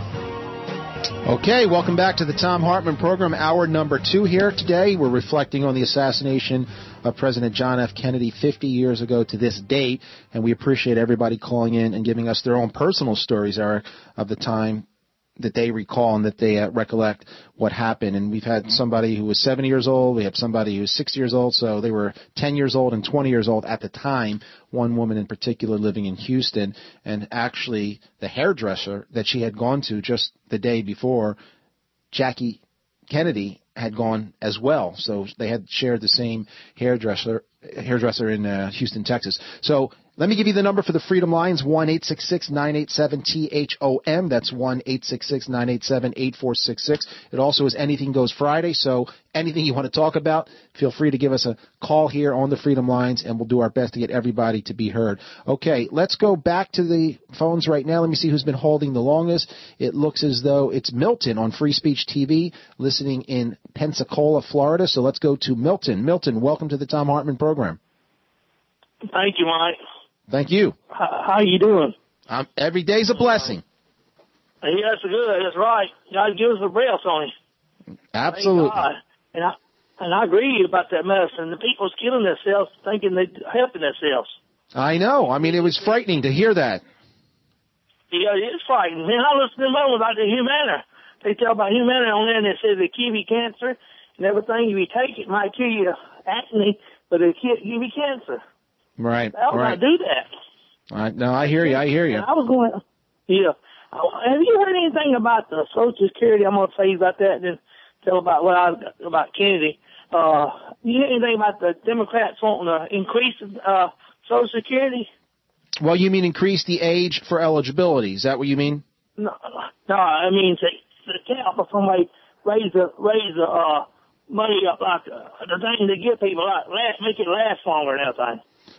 Speaker 2: Okay, welcome back to the Thom Hartmann Program, hour number two here today. We're reflecting on the assassination of President John F. Kennedy fifty years ago to this date, and we appreciate everybody calling in and giving us their own personal stories, Eric, of the time that they recall and that they uh, recollect what happened. And we've had somebody who was seven years old. We have somebody who was six years old. So they were ten years old and twenty years old at the time, one woman in particular living in Houston. And actually the hairdresser that she had gone to just the day before, Jackie Kennedy, had gone as well. So they had shared the same hairdresser hairdresser in uh, Houston, Texas. So let me give you the number for the Freedom Lines, one eight six six, nine eight seven, T H O M. That's one eight six six, nine eight seven, eight four six six. It also is Anything Goes Friday, so anything you want to talk about, feel free to give us a call here on the Freedom Lines, and we'll do our best to get everybody to be heard. Okay, let's go back to the phones right now. Let me see who's been holding the longest. It looks as though it's Milton on Free Speech T V, listening in Pensacola, Florida. So let's go to Milton. Milton, welcome to the Thom Hartmann Program.
Speaker 17: Thank you, Mike.
Speaker 2: Thank you.
Speaker 17: How, how you doing?
Speaker 2: Um, every day's a blessing.
Speaker 17: Uh, yeah, that's good. That's right. God gives us a breath on you.
Speaker 2: Absolutely.
Speaker 17: And I and I agree about that medicine. The people's killing themselves thinking they're helping themselves.
Speaker 2: I know. I mean, it was frightening to hear that.
Speaker 17: Yeah, it's frightening. Man, I listen to them about the Humana. They tell about Humana on there, and they say they give you cancer and everything. If you take it, it might kill you acne, but it give you cancer.
Speaker 2: Right.
Speaker 17: How would
Speaker 2: right.
Speaker 17: I do that?
Speaker 2: All right. No, I hear you. I hear you.
Speaker 17: I was going, yeah. Have you heard anything about the Social Security? I'm going to tell you about that and then tell about what I, about Kennedy. Uh, you hear anything about the Democrats wanting to increase uh, Social Security?
Speaker 2: Well, you mean increase the age for eligibility. Is that what you mean?
Speaker 17: No, no. I mean to, to count for somebody raise the raise the uh, money up like uh, the thing to give people like last, make it last longer and everything.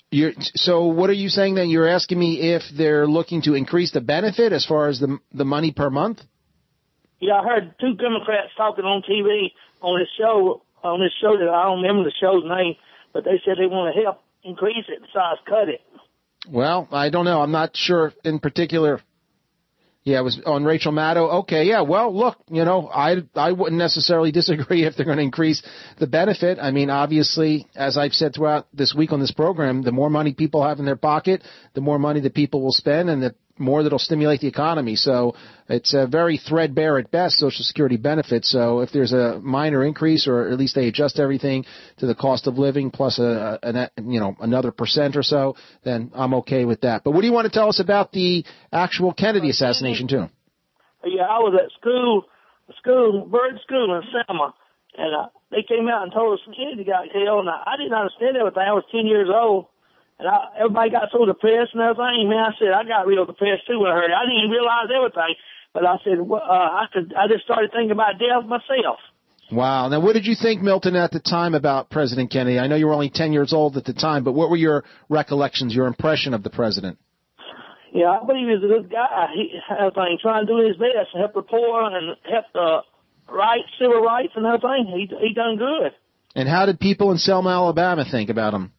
Speaker 2: You're, so what are you saying then? You're asking me if they're looking to increase the benefit as far as the the money per month?
Speaker 17: Yeah, I heard two Democrats talking on T V on this show, on this show that I don't remember the show's name, but they said they want to help increase it besides cut it.
Speaker 2: Well, I don't know. I'm not sure in particular. Yeah, it was on Rachel Maddow. Okay, yeah, well, look, you know, I, I wouldn't necessarily disagree if they're going to increase the benefit. I mean, obviously, as I've said throughout this week on this program, the more money people have in their pocket, the more money that people will spend, and the more that'll stimulate the economy. So it's a very threadbare at best, Social Security benefits. So if there's a minor increase, or at least they adjust everything to the cost of living plus a, a, a you know another percent or so, then I'm okay with that. But what do you want to tell us about the actual Kennedy assassination too?
Speaker 17: Yeah, I was at school, school, Bird School in Selma, and uh, they came out and told us Kennedy got killed, and I, I didn't understand everything. I was ten years old. And I, everybody got so depressed and everything. Man, I said, I got real depressed too when I heard it. I didn't even realize everything. But I said, well, uh, I could, I just started thinking about death myself.
Speaker 2: Wow. Now, what did you think, Milton, at the time about President Kennedy? I know you were only ten years old at the time, but what were your recollections, your impression of the president?
Speaker 17: Yeah, I believe he's a good guy. He, everything, trying to do his best to help the poor and help the rights, civil rights and everything. He, he done good.
Speaker 2: And how did people in Selma, Alabama think about him?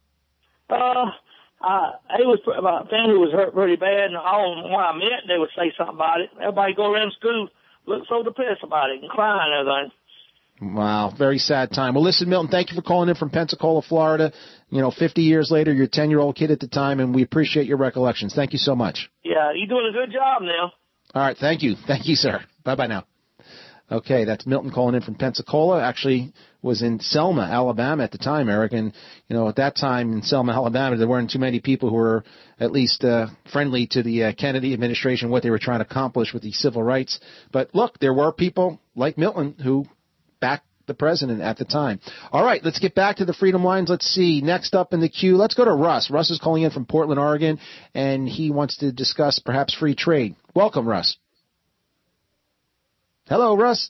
Speaker 17: Uh, uh, he was, my family was hurt really bad, and all when I met, they would say something about it. Everybody go around school, look so depressed about it and crying and everything.
Speaker 2: Wow, very sad time. Well, listen, Milton, thank you for calling in from Pensacola, Florida. You know, fifty years later, you're a ten-year-old kid at the time, and we appreciate your recollections. Thank you so much.
Speaker 17: Yeah, you're doing a good job now.
Speaker 2: All right, thank you. Thank you, sir. Bye-bye now. Okay, that's Milton calling in from Pensacola. Actually was in Selma, Alabama at the time, Eric. And, you know, at that time in Selma, Alabama, there weren't too many people who were at least uh, friendly to the uh, Kennedy administration, what they were trying to accomplish with the civil rights. But, look, there were people like Milton who backed the president at the time. All right, let's get back to the Freedom Lines. Let's see. Next up in the queue, let's go to Russ. Russ is calling in from Portland, Oregon, and he wants to discuss perhaps free trade. Welcome, Russ. Hello, Russ.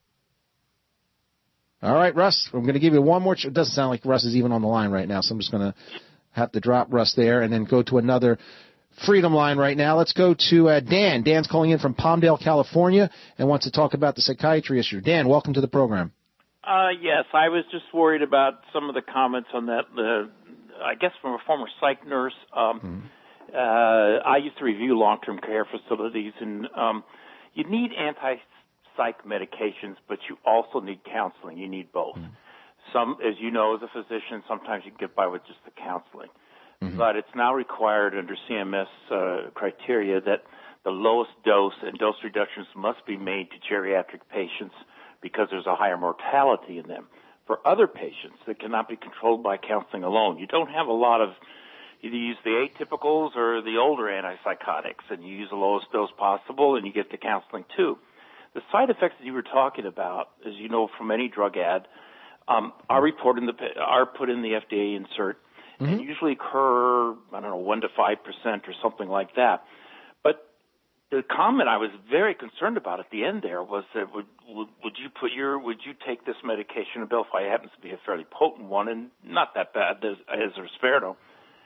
Speaker 2: All right, Russ, I'm going to give you one more. Ch- it doesn't sound like Russ is even on the line right now, so I'm just going to have to drop Russ there and then go to another Freedom Line right now. Let's go to uh, Dan. Dan's calling in from Palmdale, California, and wants to talk about the psychiatry issue. Dan, welcome to the program.
Speaker 18: Uh, yes, I was just worried about some of the comments on that, the, I guess from a former psych nurse. Um, mm-hmm. uh, I used to review long-term care facilities, and um, you need anti psych medications, but you also need counseling. You need both. Mm-hmm. Some, as you know, as a physician, sometimes you can get by with just the counseling. Mm-hmm. But it's now required under C M S uh, criteria that the lowest dose and dose reductions must be made to geriatric patients because there's a higher mortality in them. For other patients that cannot be controlled by counseling alone, you don't have a lot of, either use the atypicals or the older antipsychotics, and you use the lowest dose possible, and you get the counseling too. The side effects that you were talking about, as you know from any drug ad, um, are reported in the are put in the F D A insert, mm-hmm. and usually occur, I don't know, one to five percent or something like that. But the comment I was very concerned about at the end there was that would would, would you put your would you take this medication? Abilify happens to be a fairly potent one and not that bad as, as Risperidone.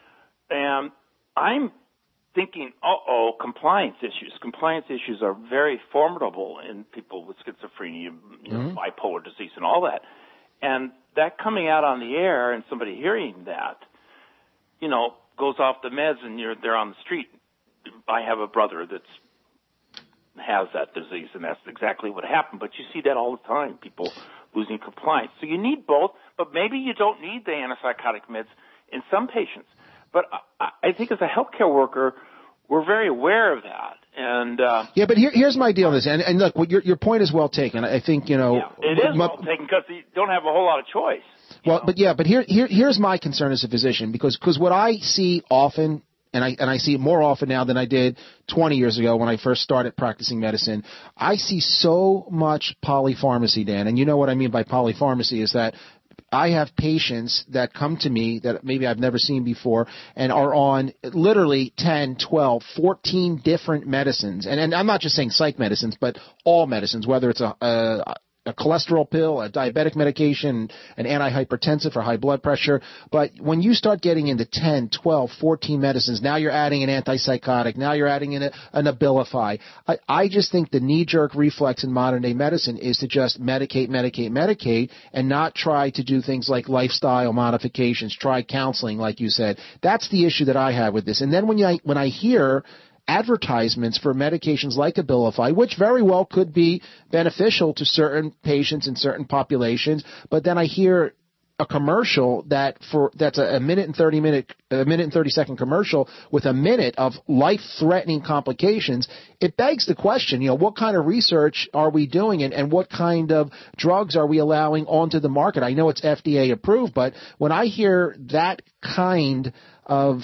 Speaker 18: And I'm thinking, uh-oh, compliance issues. Compliance issues are very formidable in people with schizophrenia, you know, mm-hmm. bipolar disease, and all that. And that coming out on the air and somebody hearing that, you know, goes off the meds and you're they're on the street. I have a brother that's has that disease, and that's exactly what happened. But you see that all the time, people losing compliance. So you need both, but maybe you don't need the antipsychotic meds in some patients. But I, I think as a healthcare worker, we're very aware of that. And uh,
Speaker 2: yeah, but here, here's my deal on this. And, and look, what your your point is well taken. I think you know
Speaker 18: yeah, it is my, well taken because you don't have a whole lot of choice.
Speaker 2: Well,
Speaker 18: know?
Speaker 2: but yeah, but here here here's my concern as a physician because because what I see often. And I and I see it more often now than I did twenty years ago when I first started practicing medicine. I see so much polypharmacy, Dan. And you know what I mean by polypharmacy is that I have patients that come to me that maybe I've never seen before and are on literally ten, twelve, fourteen different medicines. And, and I'm not just saying psych medicines, but all medicines, whether it's a, a a cholesterol pill, a diabetic medication, an antihypertensive for high blood pressure. But when you start getting into ten, twelve, fourteen medicines, now you're adding an antipsychotic, now you're adding in a, an Abilify. I, I just think the knee-jerk reflex in modern-day medicine is to just medicate, medicate, medicate, and not try to do things like lifestyle modifications, try counseling, like you said. That's the issue that I have with this. And then when, you, when I hear advertisements for medications like Abilify, which very well could be beneficial to certain patients in certain populations, but then I hear a commercial that for that's a, a minute and thirty minute a minute and thirty second commercial with a minute of life threatening complications. It begs the question, you know, what kind of research are we doing, and, and what kind of drugs are we allowing onto the market? I know it's F D A approved, but when I hear that kind of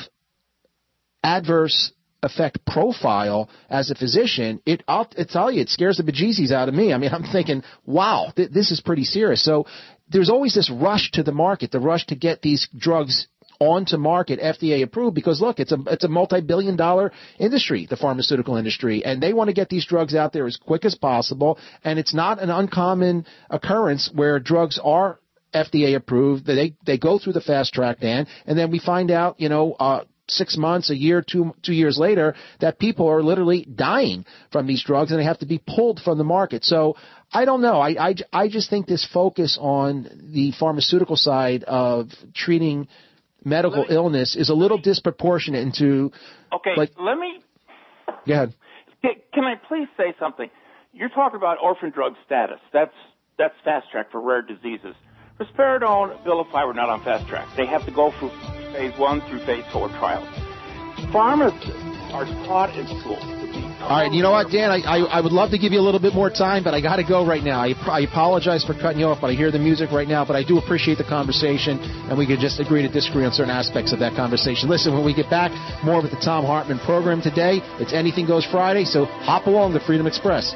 Speaker 2: adverse effect profile as a physician, it, I'll, I'll tell you, it scares the bejesus out of me. I mean, I'm thinking, wow, th- this is pretty serious. So there's always this rush to the market, the rush to get these drugs onto market, F D A approved, because look, it's a it's a multi-billion dollar industry, the pharmaceutical industry, and they want to get these drugs out there as quick as possible. And it's not an uncommon occurrence where drugs are F D A approved, they they go through the fast track, Dan, and then we find out, you know, uh, six months, a year, two two years later, that people are literally dying from these drugs and they have to be pulled from the market. So I don't know. I, I, I just think this focus on the pharmaceutical side of treating medical me, illness is a little disproportionate into.
Speaker 18: Okay,
Speaker 2: like,
Speaker 18: let me.
Speaker 2: Go ahead.
Speaker 18: Can I please say something? You're talking about orphan drug status. That's that's fast track for rare diseases. Risperidone, Abilify were not on fast track. They have to go through phase one through phase four trials. Pharmacists are taught in school.
Speaker 2: All right, you know what, Dan, I, I, I would love to give you a little bit more time, but I got to go right now. I, I apologize for cutting you off, but I hear the music right now, but I do appreciate the conversation, and we could just agree to disagree on certain aspects of that conversation. Listen, when we get back, more with the Thom Hartmann program today. It's Anything Goes Friday, so hop along the Freedom Express.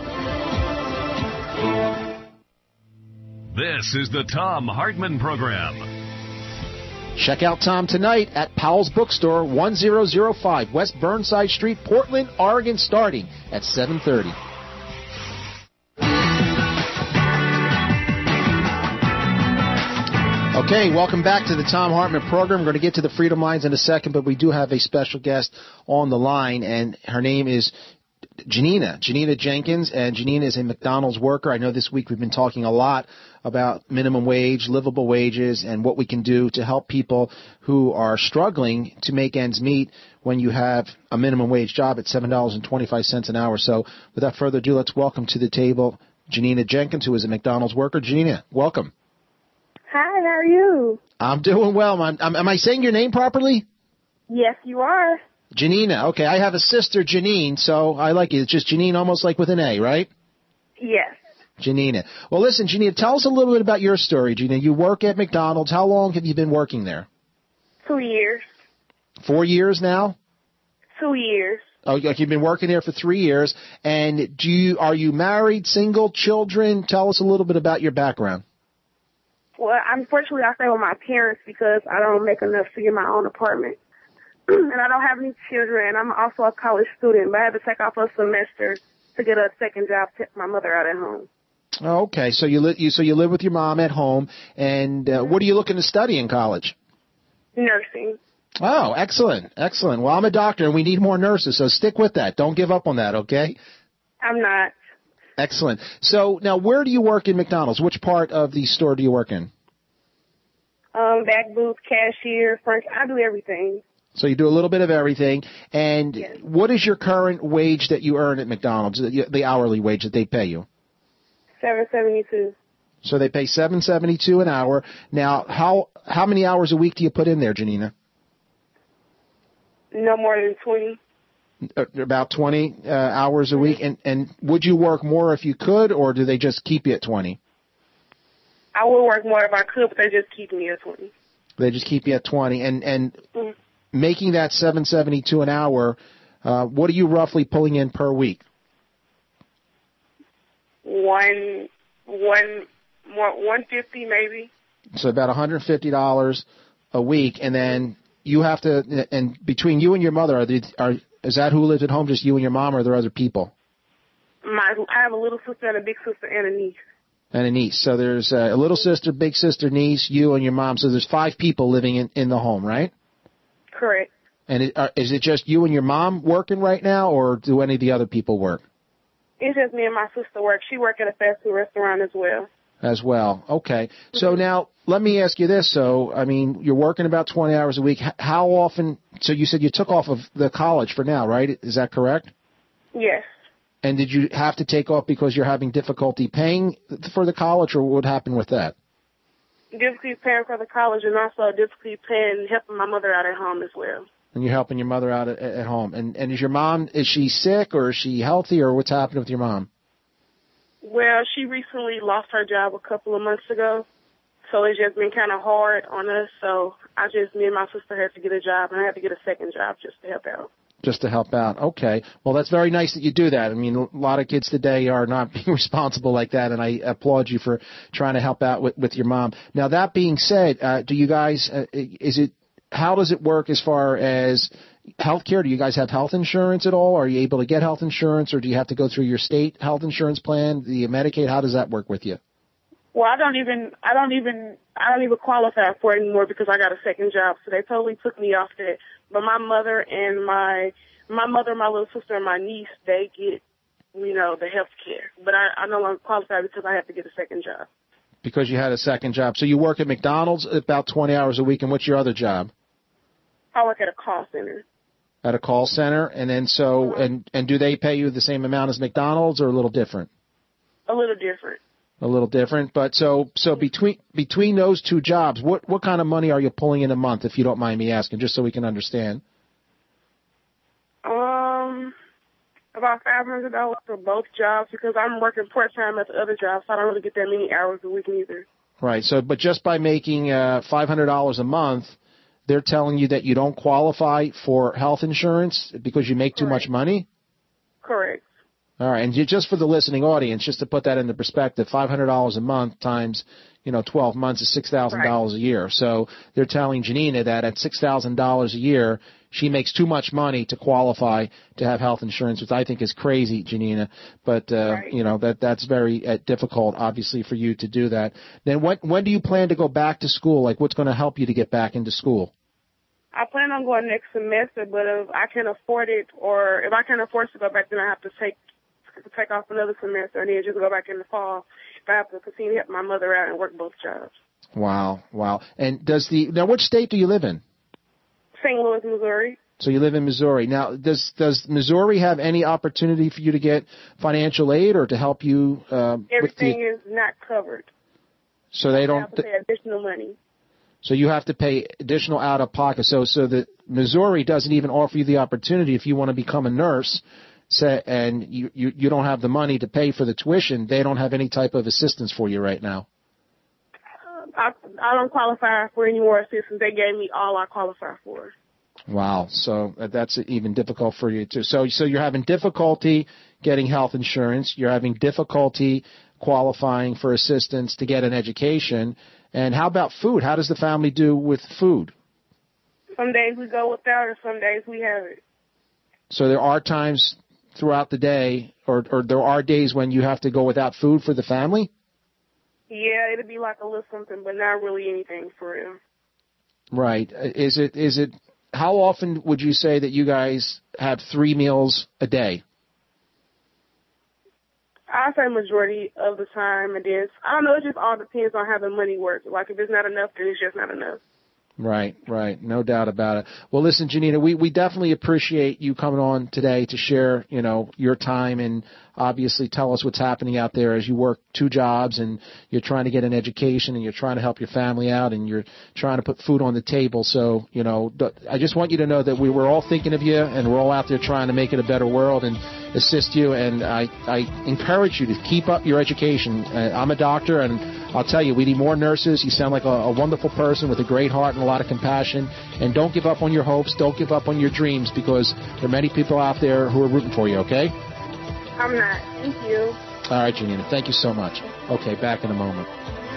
Speaker 1: This is the Thom Hartmann program.
Speaker 2: Check out Tom tonight at Powell's Bookstore, one thousand five West Burnside Street, Portland, Oregon, starting at seven thirty. Okay, welcome back to the Thom Hartmann program. We're going to get to the Freedom Lines in a second, but we do have a special guest on the line, and her name is Janina, Janina Jenkins, and Janina is a McDonald's worker. I know this week we've been talking a lot about minimum wage, livable wages, and what we can do to help people who are struggling to make ends meet when you have a minimum wage job at seven dollars and twenty-five cents an hour. So without further ado, let's welcome to the table Janina Jenkins, who is a McDonald's worker. Janina, welcome.
Speaker 19: Hi, how are you?
Speaker 2: I'm doing well. I'm, I'm, am I saying your name properly?
Speaker 19: Yes, you are.
Speaker 2: Janina. Okay, I have a sister, Janine, so I like it. It's just Janine, almost like with an A, right?
Speaker 19: Yes.
Speaker 2: Janina. Well, listen, Janina, tell us a little bit about your story, Janina. You work at McDonald's. How long have you been working there?
Speaker 19: Two years.
Speaker 2: Four years now?
Speaker 19: Two years.
Speaker 2: Oh, you've been working there for three years. And do you are you married, single, children? Tell us a little bit about your background.
Speaker 19: Well, unfortunately, I stay with my parents because I don't make enough to get my own apartment. And I don't have any children. I'm also a college student, but I had to take off a semester to get a second job to take my mother out at home.
Speaker 2: Oh, okay, so you, li- you so you live with your mom at home, and uh, what are you looking to study in college?
Speaker 19: Nursing.
Speaker 2: Oh, excellent, excellent. Well, I'm a doctor, and we need more nurses, so stick with that. Don't give up on that, okay?
Speaker 19: I'm not.
Speaker 2: Excellent. So now, where do you work in McDonald's? Which part of the store do you work in?
Speaker 19: Um, back booth, cashier, front. I do everything.
Speaker 2: So you do a little bit of everything. And yes. What is your current wage that you earn at McDonald's, the, the hourly wage that they pay you?
Speaker 19: seven seventy-two.
Speaker 2: So they pay seven seventy-two an hour. Now, how how many hours a week do you put in there, Janina?
Speaker 19: No more than twenty.
Speaker 2: Uh, about twenty uh, hours a week. And, and would you work more if you could, or do they just keep you at twenty?
Speaker 19: I would work more if I could, but they just keep me at twenty.
Speaker 2: They just keep you at twenty. And, and
Speaker 19: mm-hmm.
Speaker 2: Making that seven seventy-two an hour, uh, what are you roughly pulling in per week?
Speaker 19: One, one, one fifty maybe.
Speaker 2: So about one hundred fifty dollars a week, and then you have to. And between you and your mother, are, the, are is that who lives at home? Just you and your mom, or are there other people?
Speaker 19: My, I have a little sister and a big sister and a niece.
Speaker 2: And a niece. So there's a little sister, big sister, niece, you, and your mom. So there's five people living in, in the home, right?
Speaker 19: Correct.
Speaker 2: And it, uh, is it just you and your mom working right now, or do any of the other people work?
Speaker 19: It's just me and my sister work. She works at a fast food restaurant as well.
Speaker 2: As well. Okay. So now, let me ask you this. So, I mean, you're working about twenty hours a week. H- How often, so you said you took off of the college for now, right? Is that correct?
Speaker 19: Yes.
Speaker 2: And did you have to take off because you're having difficulty paying for the college, or what happened with that?
Speaker 19: Difficulty paying for the college, and also difficulty paying, helping my mother out at home as well.
Speaker 2: And you're helping your mother out at, at home. And, and is your mom, is she sick, or is she healthy, or what's happening with your mom?
Speaker 19: Well, she recently lost her job a couple of months ago, so it's just been kind of hard on us. So I just, me and my sister had to get a job, and I had to get a second job just to help out.
Speaker 2: Just to help out. Okay. Well, that's very nice that you do that. I mean, a lot of kids today are not being responsible like that, and I applaud you for trying to help out with, with your mom. Now, that being said, uh, do you guys, uh, is it, how does it work as far as health care? Do you guys have health insurance at all? Are you able to get health insurance, or do you have to go through your state health insurance plan, the Medicaid? How does that work with you?
Speaker 19: Well, I don't even, I don't even, I don't even qualify for it anymore because I got a second job. So they totally took me off that. But my mother and my, my mother, my little sister, and my niece, they get, you know, the health care. But I, I no longer qualify because I have to get a second job.
Speaker 2: Because you had a second job. So you work at McDonald's about twenty hours a week, and what's your other job?
Speaker 19: I work at a call center.
Speaker 2: At a call center, and then so, and, and do they pay you the same amount as McDonald's, or a little different?
Speaker 19: A little different.
Speaker 2: A little different, but so so between between those two jobs, what what kind of money are you pulling in a month, if you don't mind me asking, just so we can understand?
Speaker 19: Um, about five hundred dollars for both jobs because I'm working part time at the other job, so I don't really get that many hours a week either.
Speaker 2: Right. So, but just by making uh, five hundred dollars a month, they're telling you that you don't qualify for health insurance because you make too
Speaker 19: Correct.
Speaker 2: much money?
Speaker 19: Correct.
Speaker 2: All right, and just for the listening audience, just to put that into perspective, five hundred dollars a month times, you know, twelve months is six thousand dollars right. a year. So they're telling Janina that at six thousand dollars a year, she makes too much money to qualify to have health insurance, which I think is crazy, Janina. But, uh, right. you know, that that's very uh, difficult, obviously, for you to do that. Then when, when do you plan to go back to school? Like, what's going to help you to get back into school?
Speaker 19: I plan on going next semester, but if I can afford it, or if I can afford to go back, then I have to take to take off another semester and then just go back in the fall if I have to continue to help my mother out and work both jobs.
Speaker 2: Wow, wow. And does the, now which state do you live in?
Speaker 19: Saint Louis, Missouri. So
Speaker 2: you live in Missouri. Now, does does Missouri have any opportunity for you to get financial aid or to help you? Uh,
Speaker 19: Everything
Speaker 2: with the,
Speaker 19: is not covered.
Speaker 2: So they don't.
Speaker 19: I have to pay additional money.
Speaker 2: So you have to pay additional out of pocket. So so that Missouri doesn't even offer you the opportunity if you want to become a nurse. Say, and you, you, you don't have the money to pay for the tuition, they don't have any type of assistance for you right now.
Speaker 19: Uh, I, I don't qualify for any more assistance. They gave me all I qualify for.
Speaker 2: Wow. So that's even difficult for you too. So, so you're having difficulty getting health insurance. You're having difficulty qualifying for assistance to get an education. And how about food? How does the family do with food?
Speaker 19: Some days we go without it. Some days we have it.
Speaker 2: So there are times throughout the day, or, or there are days when you have to go without food for the family?
Speaker 19: Yeah, it'll be like a little something, but not really anything for real.
Speaker 2: Right. Is it, is it, how often would you say that you guys have three meals a day?
Speaker 19: I say majority of the time, and then, I don't know, it just all depends on how the money works. Like, if it's not enough, then it's just not enough.
Speaker 2: Right, right. No doubt about it. Well, listen, Janina, we, we definitely appreciate you coming on today to share, you know, your time and obviously tell us what's happening out there as you work two jobs and you're trying to get an education and you're trying to help your family out and you're trying to put food on the table. So, you know, I just want you to know that we were all thinking of you and we're all out there trying to make it a better world and assist you. And I, I encourage you to keep up your education. Uh, I'm a doctor, and I'll tell you, we need more nurses. You sound like a, a wonderful person with a great heart and a lot of compassion. And don't give up on your hopes. Don't give up on your dreams, because there are many people out there who are rooting for you, okay?
Speaker 19: I'm not. Thank you.
Speaker 2: All right, Janina. Thank you so much. Okay, back in a moment.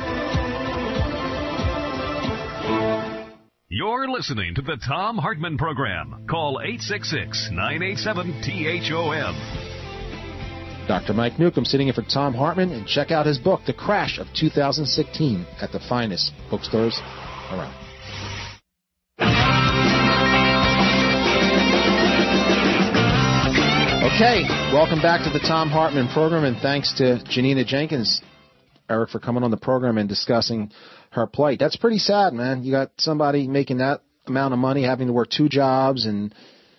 Speaker 1: You're listening to the Thom Hartmann Program. Call eight six six, nine eight seven, T H O M.
Speaker 2: Doctor Mike Newcomb sitting in for Tom Hartman, and check out his book, The Crash of two thousand sixteen, at the finest bookstores around. Okay, welcome back to the Tom Hartman program, and thanks to Janina Jenkins, Eric, for coming on the program and discussing her plight. That's pretty sad, man. You got somebody making that amount of money, having to work two jobs and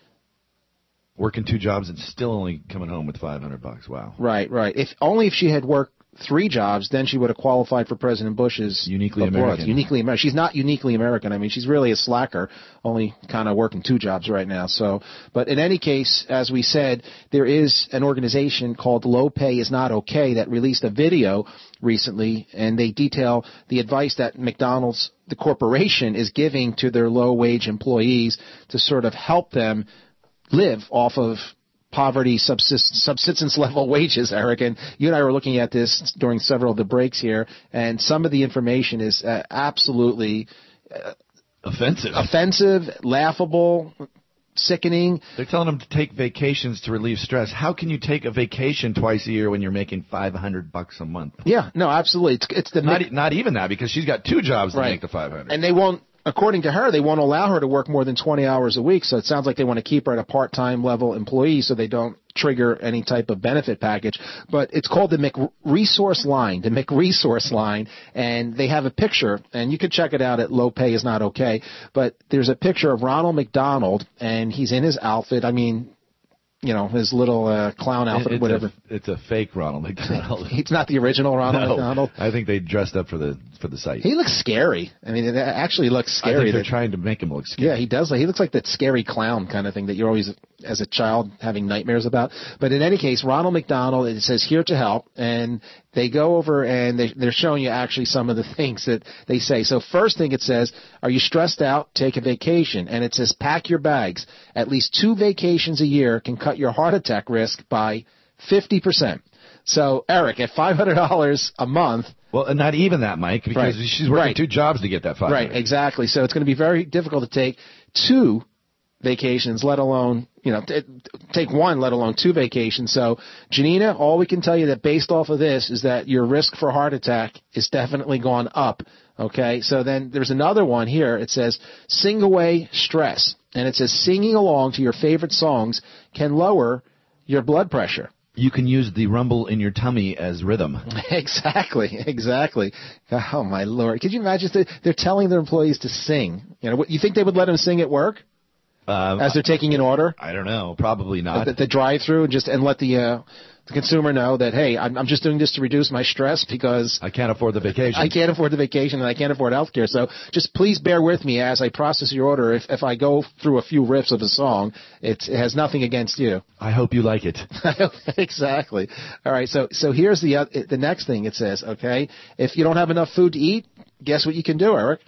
Speaker 3: working two jobs and still only coming home with five hundred bucks. Wow.
Speaker 2: Right, right. If only if she had worked three jobs, then she would have qualified for President Bush's
Speaker 3: uniquely
Speaker 2: applause.
Speaker 3: American.
Speaker 2: Uniquely American. She's not uniquely American. I mean, she's really a slacker, only kind of working two jobs right now. So, but in any case, as we said, there is an organization called Low Pay Is Not Okay that released a video recently, and they detail the advice that McDonald's, the corporation, is giving to their low-wage employees to sort of help them live off of poverty subsist- subsistence level wages, Eric. And you and I were looking at this during several of the breaks here, and some of the information is uh, absolutely uh,
Speaker 3: offensive,
Speaker 2: offensive, laughable, sickening.
Speaker 3: They're telling them to take vacations to relieve stress. How can you take a vacation twice a year when you're making five hundred bucks a month?
Speaker 2: Yeah, no, absolutely. It's, it's the
Speaker 3: not, not even that, because she's got two jobs to
Speaker 2: right.
Speaker 3: make the five hundred.
Speaker 2: And they won't. According to her, they won't allow her to work more than twenty hours a week, so it sounds like they want to keep her at a part-time level employee so they don't trigger any type of benefit package. But it's called the McResource Line, the McResource Line, and they have a picture, and you can check it out at Low Pay Is Not Okay, but there's a picture of Ronald McDonald, and he's in his outfit. I mean, you know, his little uh, clown outfit,
Speaker 3: it's
Speaker 2: whatever.
Speaker 3: A, it's a fake Ronald McDonald.
Speaker 2: He's not the original Ronald
Speaker 3: no,
Speaker 2: McDonald.
Speaker 3: I think they dressed up for the for the site.
Speaker 2: He looks scary. I mean, it actually looks scary.
Speaker 3: I think they're
Speaker 2: that,
Speaker 3: trying to make him look scary.
Speaker 2: Yeah, he does. He looks like that scary clown kind of thing that you're always, as a child, having nightmares about. But in any case, Ronald McDonald, it says here to help, and they go over and they, they're showing you actually some of the things that they say. So first thing it says, are you stressed out? Take a vacation. And it says pack your bags. At least two vacations a year can cut your heart attack risk by fifty percent. So, Eric, at five hundred dollars a month.
Speaker 3: Well, and not even that, Mike, because
Speaker 2: right.
Speaker 3: she's working
Speaker 2: right.
Speaker 3: two jobs to get that five hundred dollars.
Speaker 2: Right, exactly. So it's going to be very difficult to take two vacations, let alone, you know, t- take one, let alone two vacations. So, Janina, all we can tell you that based off of this is that your risk for heart attack is definitely gone up. Okay, so then there's another one here. It says, sing away stress. And it says, singing along to your favorite songs can lower your blood pressure.
Speaker 3: You can use the rumble in your tummy as rhythm.
Speaker 2: Exactly, exactly. Oh, my Lord. Could you imagine if they're telling their employees to sing? You know, you think they would let them sing at work?
Speaker 3: Um,
Speaker 2: as they're taking an order?
Speaker 3: I don't know. Probably not.
Speaker 2: The, the drive-through and just and let the uh, the consumer know that, hey, I'm, I'm just doing this to reduce my stress because
Speaker 3: I can't afford the vacation.
Speaker 2: I can't afford the vacation and I can't afford health care. So just please bear with me as I process your order. If if I go through a few riffs of a song, it, it has nothing against you.
Speaker 3: I hope you like it.
Speaker 2: Exactly. All right. So so here's the uh, the next thing it says. Okay, if you don't have enough food to eat, guess what you can do, Eric?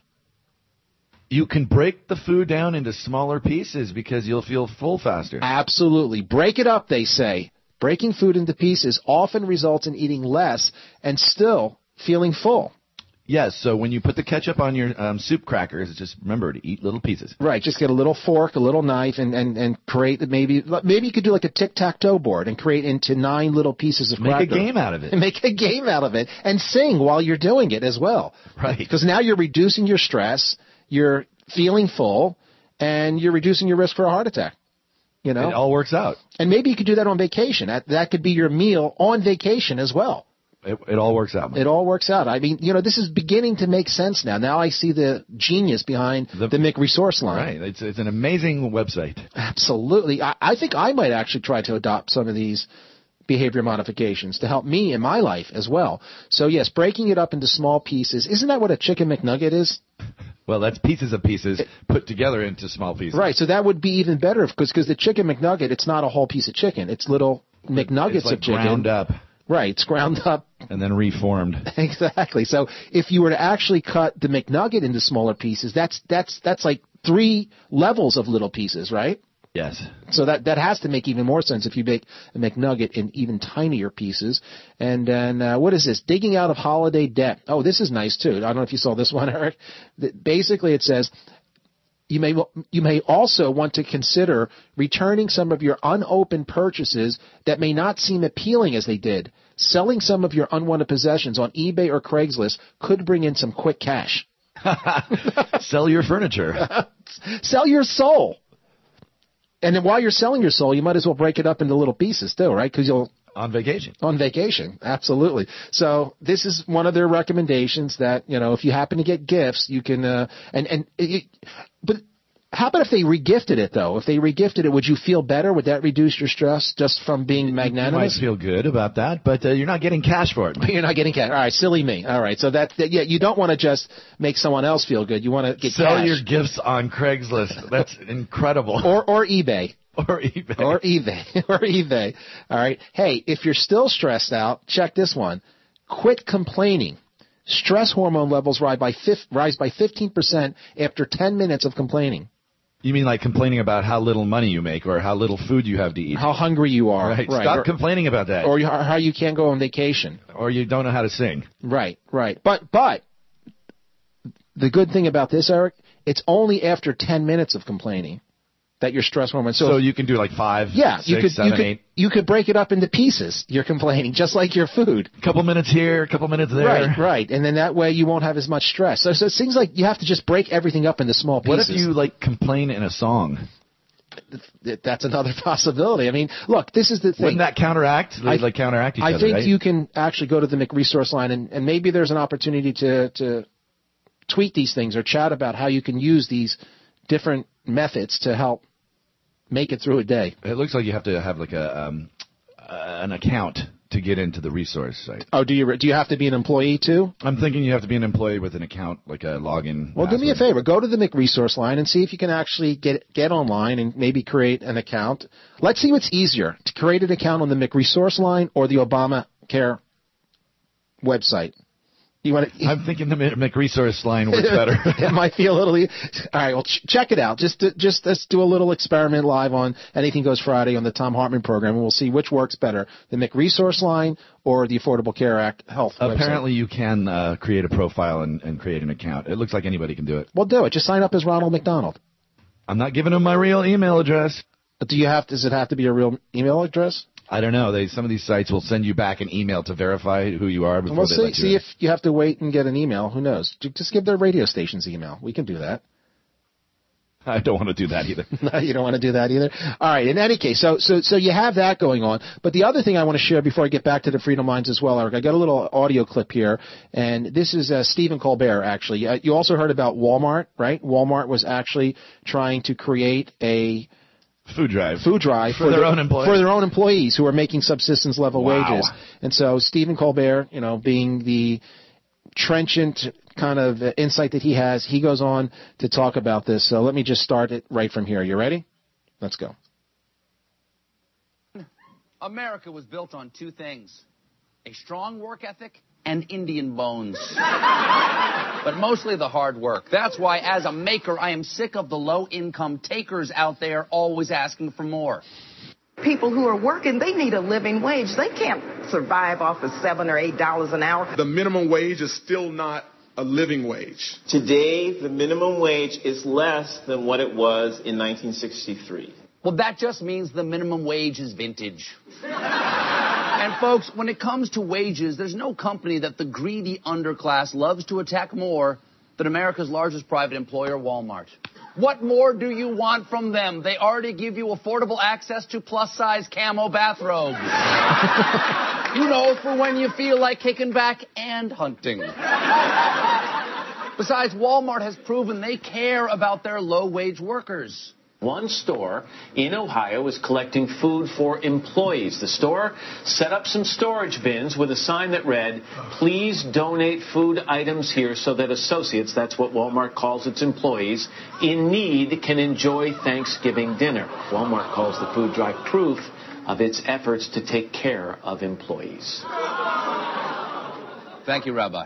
Speaker 3: You can break the food down into smaller pieces because you'll feel full faster.
Speaker 2: Absolutely. Break it up, they say. Breaking food into pieces often results in eating less and still feeling full.
Speaker 3: Yes, so when you put the ketchup on your um, soup crackers, just remember to eat little pieces.
Speaker 2: Right, just get a little fork, a little knife, and, and, and create maybe maybe you could do like a tic-tac-toe board and create into nine little pieces of
Speaker 3: Make
Speaker 2: cracker.
Speaker 3: a game out of it.
Speaker 2: Make a game out of it and sing while you're doing it as well.
Speaker 3: Right.
Speaker 2: Because now you're reducing your stress, you're feeling full, and you're reducing your risk for a heart attack. You know,
Speaker 3: it all works out.
Speaker 2: And maybe you could do that on vacation. That that could be your meal on vacation as well.
Speaker 3: It, it all works out.
Speaker 2: It all works out. I mean, you know, this is beginning to make sense now. Now I see the genius behind the, the McResource Line.
Speaker 3: Right. It's it's an amazing website.
Speaker 2: Absolutely. I, I think I might actually try to adopt some of these behavior modifications to help me in my life as well. So, yes, breaking it up into small pieces. Isn't that what a chicken McNugget is?
Speaker 3: Well, that's pieces of pieces put together into small pieces.
Speaker 2: Right. So that would be even better because because the chicken McNugget, it's not a whole piece of chicken. It's little McNuggets
Speaker 3: it's like
Speaker 2: of chicken.
Speaker 3: ground up.
Speaker 2: Right. It's ground up.
Speaker 3: And then reformed.
Speaker 2: Exactly. So if you were to actually cut the McNugget into smaller pieces, that's that's that's like three levels of little pieces, right?
Speaker 3: Yes.
Speaker 2: So that that has to make even more sense if you make a McNugget in even tinier pieces. And then uh, what is this? Digging out of holiday debt. Oh, this is nice too. I don't know if you saw this one, Eric. Basically, it says You may you may also want to consider returning some of your unopened purchases that may not seem appealing as they did. Selling some of your unwanted possessions on eBay or Craigslist could bring in some quick cash.
Speaker 3: Sell your furniture.
Speaker 2: Sell your soul. And then while you're selling your soul, you might as well break it up into little pieces too, right? Because you'll
Speaker 3: on vacation.
Speaker 2: On vacation, absolutely. So this is one of their recommendations that, you know, if you happen to get gifts, you can, uh, and, and, it, but how about if they regifted it though? If they regifted it, would you feel better? Would that reduce your stress just from being magnanimous?
Speaker 3: You might feel good about that, but uh, you're not getting cash for it.
Speaker 2: You're not getting cash. All right, silly me. All right, so that, that yeah, you don't want to just make someone else feel good. You want to get
Speaker 3: Sell
Speaker 2: cash.
Speaker 3: your gifts on Craigslist. That's incredible.
Speaker 2: Or or eBay.
Speaker 3: Or eBay.
Speaker 2: Or eBay. Or eBay. All right. Hey, if you're still stressed out, check this one. Quit complaining. Stress hormone levels rise by fif- rise by fifteen percent after ten minutes of complaining.
Speaker 3: You mean like complaining about how little money you make or how little food you have to eat?
Speaker 2: How hungry you are.
Speaker 3: Right.
Speaker 2: right.
Speaker 3: Stop
Speaker 2: or,
Speaker 3: complaining about that.
Speaker 2: Or how you can't go on vacation.
Speaker 3: Or you don't know how to sing.
Speaker 2: Right, right. But but the good thing about this, Eric, it's only after ten minutes of complaining that your stress hormone. So,
Speaker 3: so you can do like five,
Speaker 2: yeah,
Speaker 3: six,
Speaker 2: you could,
Speaker 3: seven,
Speaker 2: you could,
Speaker 3: eight.
Speaker 2: You could break it up into pieces. You're complaining, just like your food.
Speaker 3: A couple minutes here, a couple minutes there.
Speaker 2: Right, right. And then that way you won't have as much stress. So, so it seems like you have to just break everything up into small pieces.
Speaker 3: What if you like complain in a song?
Speaker 2: That's another possibility. I mean, look, this is the thing.
Speaker 3: Wouldn't that counteract? They,
Speaker 2: I,
Speaker 3: like counteract each
Speaker 2: I
Speaker 3: other,
Speaker 2: think
Speaker 3: right?
Speaker 2: you can actually go to the McResource line, and, and maybe there's an opportunity to, to tweet these things or chat about how you can use these different methods to help make it through a day.
Speaker 3: It looks like you have to have like a um, uh, an account to get into the resource site.
Speaker 2: Oh, do you do you have to be an employee too?
Speaker 3: I'm thinking you have to be an employee with an account, like a login.
Speaker 2: Well,
Speaker 3: password.
Speaker 2: do me a favor. Go to the McResource line and see if you can actually get get online and maybe create an account. Let's see what's easier, to create an account on the McResource line or the Obamacare website. You want to,
Speaker 3: I'm thinking the McResource line works better.
Speaker 2: It might be a little. All right, well, ch- check it out. Just, to, just let's do a little experiment live on Anything Goes Friday on the Tom Hartman program, and we'll see which works better: the McResource line or the Affordable Care Act Health.
Speaker 3: Apparently,
Speaker 2: website.
Speaker 3: you can uh, create a profile and, and create an account. It looks like anybody can do it.
Speaker 2: Well, do it. Just sign up as Ronald McDonald.
Speaker 3: I'm not giving him my real email address.
Speaker 2: But do you have? Does it have to be a real email address?
Speaker 3: I don't know. They some of these sites will send you back an email to verify who you are before
Speaker 2: well,
Speaker 3: they
Speaker 2: see,
Speaker 3: let you
Speaker 2: see
Speaker 3: in.
Speaker 2: if you have to wait and get an email. Who knows? Just give their radio station's email. We can do that.
Speaker 3: I don't want to do that either.
Speaker 2: No, you don't want to do that either. All right. In any case, so so so you have that going on. But the other thing I want to share before I get back to the Freedom Lines as well, Eric, I got a little audio clip here, and this is uh, Stephen Colbert. Actually, uh, you also heard about Walmart, right? Walmart was actually trying to create a
Speaker 3: Food drive.
Speaker 2: Food drive
Speaker 3: for, for their the, own employees.
Speaker 2: For their own employees who are making subsistence level
Speaker 3: wow.
Speaker 2: wages. And so Stephen Colbert, you know, being the trenchant kind of insight that he has, he goes on to talk about this. So let me just start it right from here. You ready? Let's go.
Speaker 20: America was built on two things: a strong work ethic and Indian bones. But mostly the hard work. That's why, as a maker, I am sick of the low-income takers out there always asking for more.
Speaker 21: People who are working, they need a living wage. They can't survive off of seven or eight dollars an hour.
Speaker 22: The minimum wage is still not a living wage.
Speaker 23: Today, the minimum wage is less than what it was in nineteen sixty-three.
Speaker 20: Well, that just means the minimum wage is vintage. And folks, when it comes to wages, there's no company that the greedy underclass loves to attack more than America's largest private employer, Walmart. What more do you want from them? They already give you affordable access to plus-size camo bathrobes. You know, for when you feel like kicking back and hunting. Besides, Walmart has proven they care about their low-wage workers.
Speaker 24: One store in Ohio is collecting food for employees. The store set up some storage bins with a sign that read, "Please donate food items here so that associates," that's what Walmart calls its employees, "in need can enjoy Thanksgiving dinner." Walmart calls the food drive proof of its efforts to take care of employees.
Speaker 20: Thank you, Rabbi.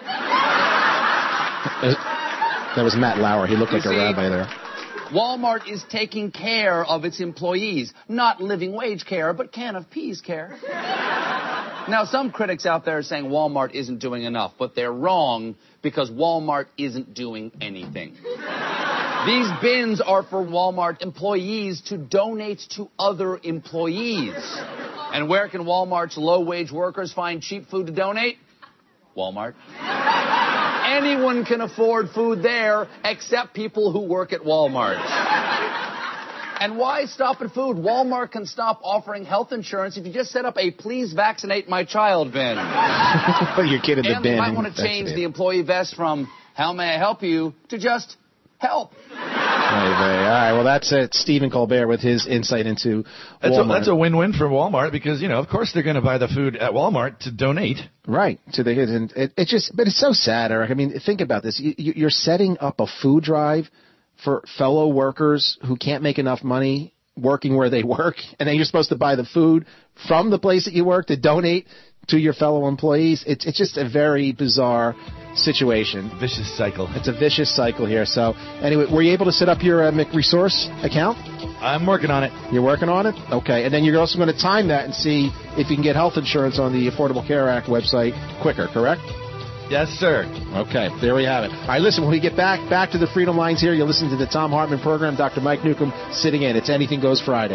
Speaker 2: That was Matt Lauer. He looked
Speaker 20: You
Speaker 2: like
Speaker 20: see,
Speaker 2: a rabbi there.
Speaker 20: Walmart is taking care of its employees. Not living wage care, but can of peas care. Now, some critics out there are saying Walmart isn't doing enough, but they're wrong because Walmart isn't doing anything. These bins are for Walmart employees to donate to other employees. And where can Walmart's low-wage workers find cheap food to donate? Walmart. Anyone can afford food there except people who work at Walmart. And why stop at food? Walmart can stop offering health insurance if you just set up a please vaccinate my child bin.
Speaker 2: Put your kid in the
Speaker 20: and
Speaker 2: bin.
Speaker 20: You might want to change the employee vest from how may I help you to just help.
Speaker 2: Right, right. All right, well, that's it. Stephen Colbert with his insight into
Speaker 3: That's
Speaker 2: Walmart.
Speaker 3: a, that's a win-win for Walmart because, you know, of course they're going to buy the food at Walmart to donate.
Speaker 2: Right. To the and it, it just, but it's so sad, Eric. I mean, think about this. You, you're setting up a food drive for fellow workers who can't make enough money working where they work, and then you're supposed to buy the food from the place that you work to donate to your fellow employees. It's it's just a very bizarre situation.
Speaker 3: Vicious cycle.
Speaker 2: It's a vicious cycle here. So anyway, were you able to set up your uh, McResource account?
Speaker 3: I'm working on it.
Speaker 2: You're working on it? Okay. And then you're also going to time that and see if you can get health insurance on the Affordable Care Act website quicker, correct?
Speaker 3: Yes, sir.
Speaker 2: Okay, there we have it. All right, listen, when we get back back to the Freedom Lines here, you'll listen to the Thom Hartmann program. Doctor Mike Newcomb sitting in. It's Anything Goes Friday.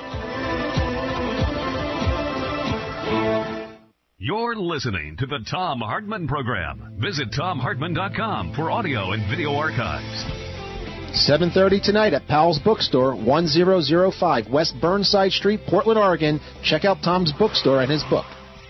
Speaker 1: You're listening to the Thom Hartmann program. Visit tom hartmann dot com for audio and video archives.
Speaker 2: seven thirty tonight at Powell's Bookstore, one thousand five West Burnside Street, Portland, Oregon. Check out Tom's bookstore and his book.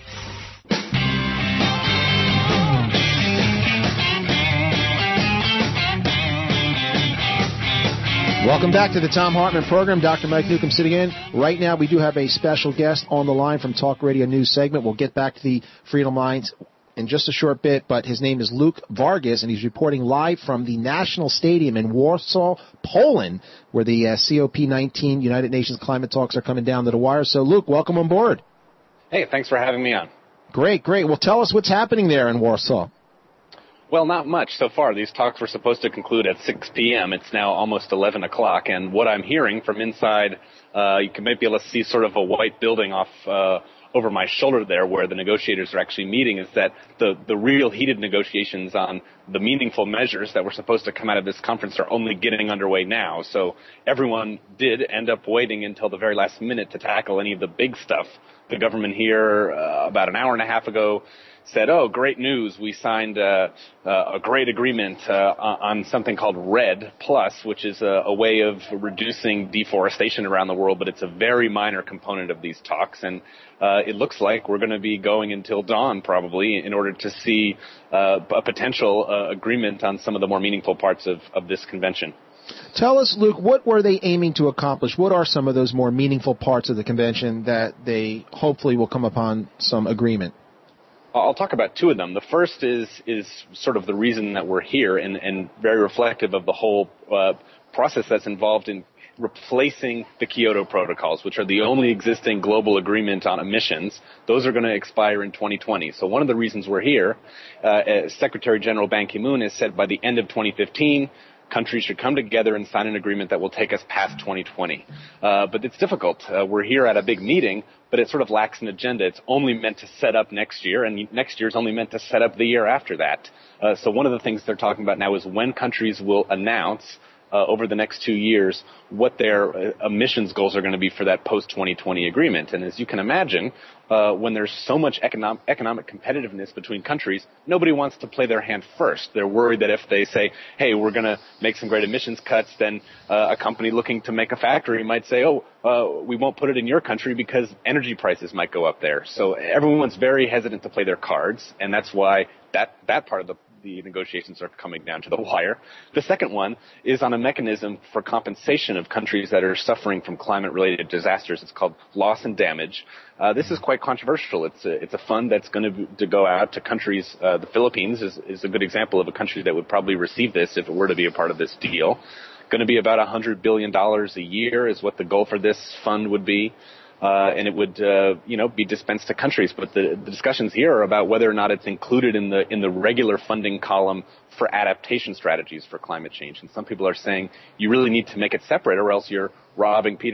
Speaker 2: Welcome back to the Thom Hartmann program. Doctor Mike Newcomb sitting in. Right now, we do have a special guest on the line from Talk Radio News segment. We'll get back to the Freedom Lines in just a short bit, but his name is Luke Vargas, and he's reporting live from the National Stadium in Warsaw, Poland, where the uh, C O P nineteen United Nations climate talks are coming down to the wire. So, Luke, welcome on board.
Speaker 4: Hey, thanks for having me on.
Speaker 2: Great, great. Well, tell us what's happening there in Warsaw.
Speaker 4: Well, not much so far. These talks were supposed to conclude at six p.m. It's now almost eleven o'clock, and what I'm hearing from inside, uh, you can maybe be able to see sort of a white building off uh, over my shoulder there where the negotiators are actually meeting, is that the, the real heated negotiations on the meaningful measures that were supposed to come out of this conference are only getting underway now. So everyone did end up waiting until the very last minute to tackle any of the big stuff. The government here uh, about an hour and a half ago said, oh, great news, we signed uh, uh, a great agreement uh, on something called REDD Plus, which is a, a way of reducing deforestation around the world, but it's a very minor component of these talks, and uh, it looks like we're going to be going until dawn probably in order to see uh, a potential uh, agreement on some of the more meaningful parts of, of this convention.
Speaker 2: Tell us, Luke, what were they aiming to accomplish? What are some of those more meaningful parts of the convention that they hopefully will come upon some agreement?
Speaker 4: I'll talk about two of them. The first is is sort of the reason that we're here and, and very reflective of the whole uh, process that's involved in replacing the Kyoto protocols, which are the only existing global agreement on emissions. Those are going to expire in twenty twenty. So one of the reasons we're here, uh, Secretary General Ban Ki-moon has said by the end of twenty fifteen, countries should come together and sign an agreement that will take us past twenty twenty. Uh, but it's difficult. Uh, we're here at a big meeting, but it sort of lacks an agenda. It's only meant to set up next year, and next year is only meant to set up the year after that. Uh, so one of the things they're talking about now is when countries will announce uh, over the next two years what their uh, emissions goals are going to be for that post twenty twenty agreement. And as you can imagine, uh, when there's so much economic, economic competitiveness between countries, nobody wants to play their hand first. They're worried that if they say, hey, we're going to make some great emissions cuts, then uh, a company looking to make a factory might say, oh, uh, we won't put it in your country because energy prices might go up there. So everyone's very hesitant to play their cards, and that's why that, that part of the the negotiations are coming down to the wire. The second one is on a mechanism for compensation of countries that are suffering from climate-related disasters. It's called loss and damage. Uh, this is quite controversial. It's a, it's a fund that's going to, to go out to countries. Uh, the Philippines is, is a good example of a country that would probably receive this if it were to be a part of this deal. Going to be about one hundred billion dollars a year is what the goal for this fund would be. Uh, and it would, uh, you know, be dispensed to countries. But the, the discussions here are about whether or not it's included in the in the regular funding column for adaptation strategies for climate change. And some people are saying you really need to make it separate, or else you're robbing Peter to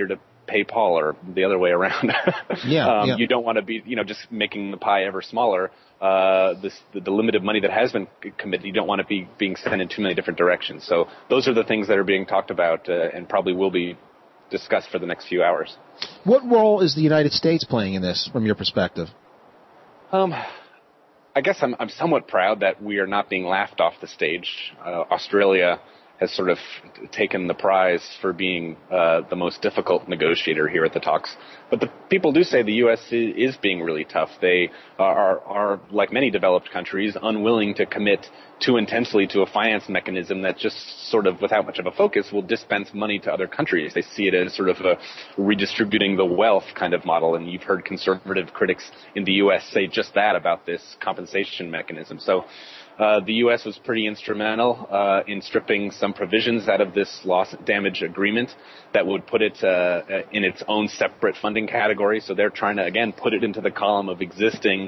Speaker 4: pay Paul or the other way around.
Speaker 2: Yeah,
Speaker 4: um,
Speaker 2: yeah.
Speaker 4: You don't want to be, you know, just making the pie ever smaller. Uh, this, the, the limited money that has been committed, you don't want to be being sent in too many different directions. So those are the things that are being talked about uh, and probably will be discussed for the next few hours.
Speaker 2: What role is the United States playing in this, from your perspective?
Speaker 4: Um, I guess I'm, I'm somewhat proud that we are not being laughed off the stage. Uh, Australia has sort of taken the prize for being uh, the most difficult negotiator here at the talks. But the people do say the U S is being really tough. They are, are, like many developed countries, unwilling to commit too intensely to a finance mechanism that just sort of, without much of a focus, will dispense money to other countries. They see it as sort of a redistributing the wealth kind of model, and you've heard conservative critics in the U S say just that about this compensation mechanism. So Uh, the U S was pretty instrumental uh, in stripping some provisions out of this loss damage agreement that would put it uh, in its own separate funding category. So they're trying to, again, put it into the column of existing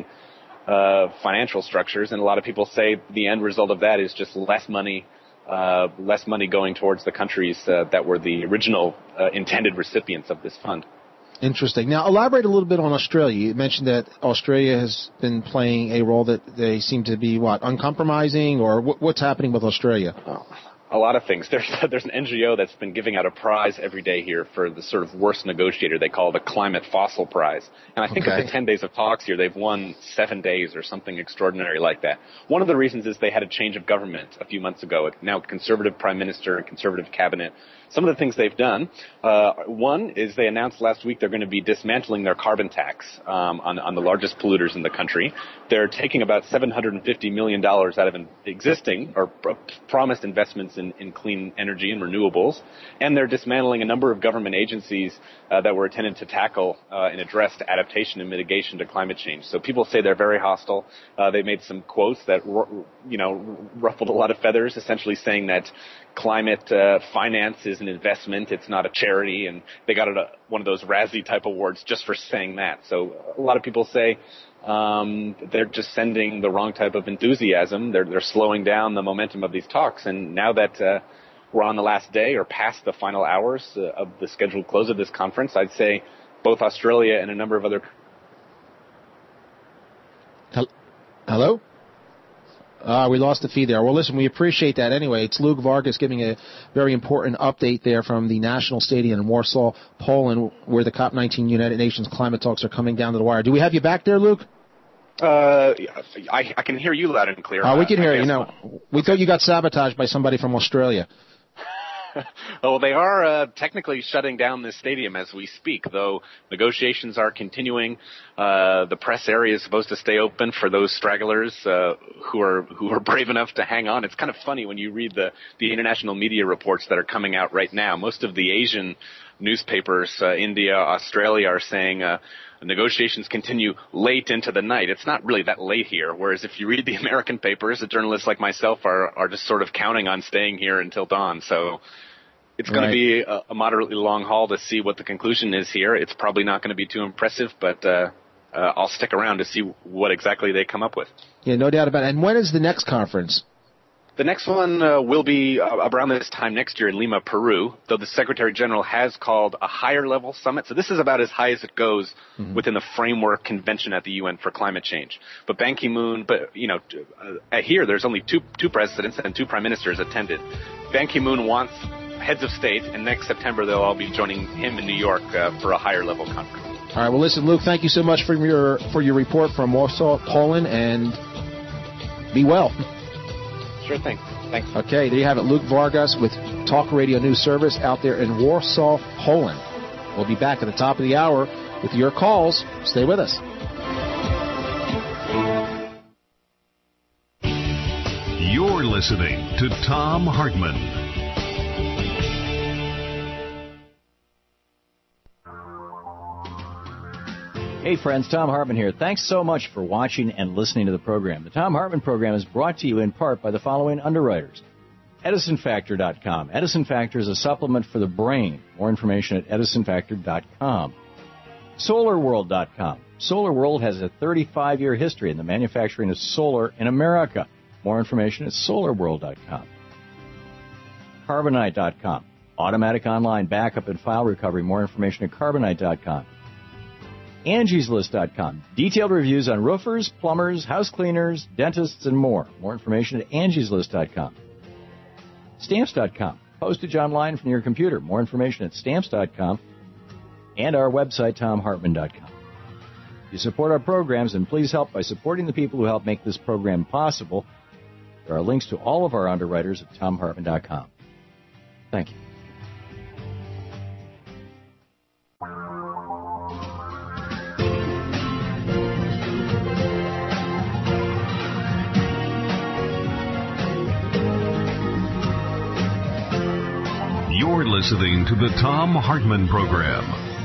Speaker 4: uh, financial structures. And a lot of people say the end result of that is just less money, uh, less money going towards the countries uh, that were the original uh, intended recipients of this fund.
Speaker 2: Interesting. Now, elaborate a little bit on Australia. You mentioned that Australia has been playing a role that they seem to be, what, uncompromising, or what, what's happening with Australia?
Speaker 4: Oh, a lot of things. There's there's an N G O that's been giving out a prize every day here for the sort of worst negotiator. They call it the Climate Fossil Prize. And I think
Speaker 2: Okay.
Speaker 4: of the ten days of talks here, they've won seven days or something extraordinary like that. One of the reasons is they had a change of government a few months ago. Now conservative prime minister and conservative cabinet. Some of the things they've done, uh, one is they announced last week they're going to be dismantling their carbon tax um, on, on the largest polluters in the country. They're taking about seven hundred fifty million dollars out of an existing or pr- promised investments in, in clean energy and renewables, and they're dismantling a number of government agencies uh, that were intended to tackle uh, and address adaptation and mitigation to climate change. So people say they're very hostile. Uh, they made some quotes that, you know, ruffled a lot of feathers, essentially saying that climate uh, finance is an investment, it's not a charity, and they got a, one of those Razzie type awards just for saying that. So a lot of people say um, they're just sending the wrong type of enthusiasm. They're, they're slowing down the momentum of these talks, and now that uh, we're on the last day or past the final hours uh, of the scheduled close of this conference, I'd say both Australia and a number of other...
Speaker 2: Hello? Uh, we lost the feed there. Well, listen, we appreciate that anyway. It's Luke Vargas giving a very important update there from the National Stadium in Warsaw, Poland, where the COP nineteen United Nations climate talks are coming down to the wire. Do we have you back there, Luke?
Speaker 4: Uh, I, I can hear you loud and clear.
Speaker 2: Oh, we can
Speaker 4: I
Speaker 2: hear you.
Speaker 4: guess.
Speaker 2: No, we thought you got sabotaged by somebody from Australia.
Speaker 4: Oh, they are uh, technically shutting down this stadium as we speak, though negotiations are continuing. Uh, the press area is supposed to stay open for those stragglers uh, who are who are brave enough to hang on. It's kind of funny when you read the, the international media reports that are coming out right now. Most of the Asian newspapers, uh, India, Australia, are saying uh, negotiations continue late into the night. It's not really that late here, whereas if you read the American papers, the journalists like myself are, are just sort of counting on staying here until dawn. So it's going
Speaker 2: Right.
Speaker 4: to be a, a moderately long haul to see what the conclusion is here. It's probably not going to be too impressive, but uh, uh, I'll stick around to see what exactly they come up with.
Speaker 2: Yeah, no doubt about it. And when is the next conference?
Speaker 4: The next one uh, will be uh, around this time next year in Lima, Peru, though the Secretary General has called a higher-level summit. So this is about as high as it goes mm-hmm. within the framework convention at the U N for climate change. But Ban Ki-moon, but you know, uh, here there's only two two presidents and two prime ministers attended. Ban Ki-moon wants heads of state, and next September they'll all be joining him in New York uh, for a higher-level conference.
Speaker 2: All right. Well, listen, Luke, thank you so much for your for your report from Warsaw, Poland, and be well.
Speaker 4: Sure thing. Thanks.
Speaker 2: Okay, there you have it. Luke Vargas with Talk Radio News Service out there in Warsaw, Poland. We'll be back at the top of the hour with your calls. Stay with us.
Speaker 1: You're listening to Thom Hartmann.
Speaker 16: Hey friends, Thom Hartmann here. Thanks so much for watching and listening to the program. The Thom Hartmann program is brought to you in part by the following underwriters. Edison Factor dot com. Edison Factor is a supplement for the brain. More information at Edison Factor dot com. Solar World dot com. Solar World has a thirty-five year history in the manufacturing of solar in America. More information at Solar World dot com. Carbonite dot com. Automatic online backup and file recovery. More information at Carbonite dot com. Angie's List dot com. Detailed reviews on roofers, plumbers, house cleaners, dentists, and more. More information at Angie's List dot com. Stamps dot com. Postage online from your computer. More information at Stamps dot com. And our website, Tom Hartman dot com. You support our programs, and please help by supporting the people who help make this program possible. There are links to all of our underwriters at Tom Hartman dot com. Thank you.
Speaker 1: You're listening to the Tom Hartman Program.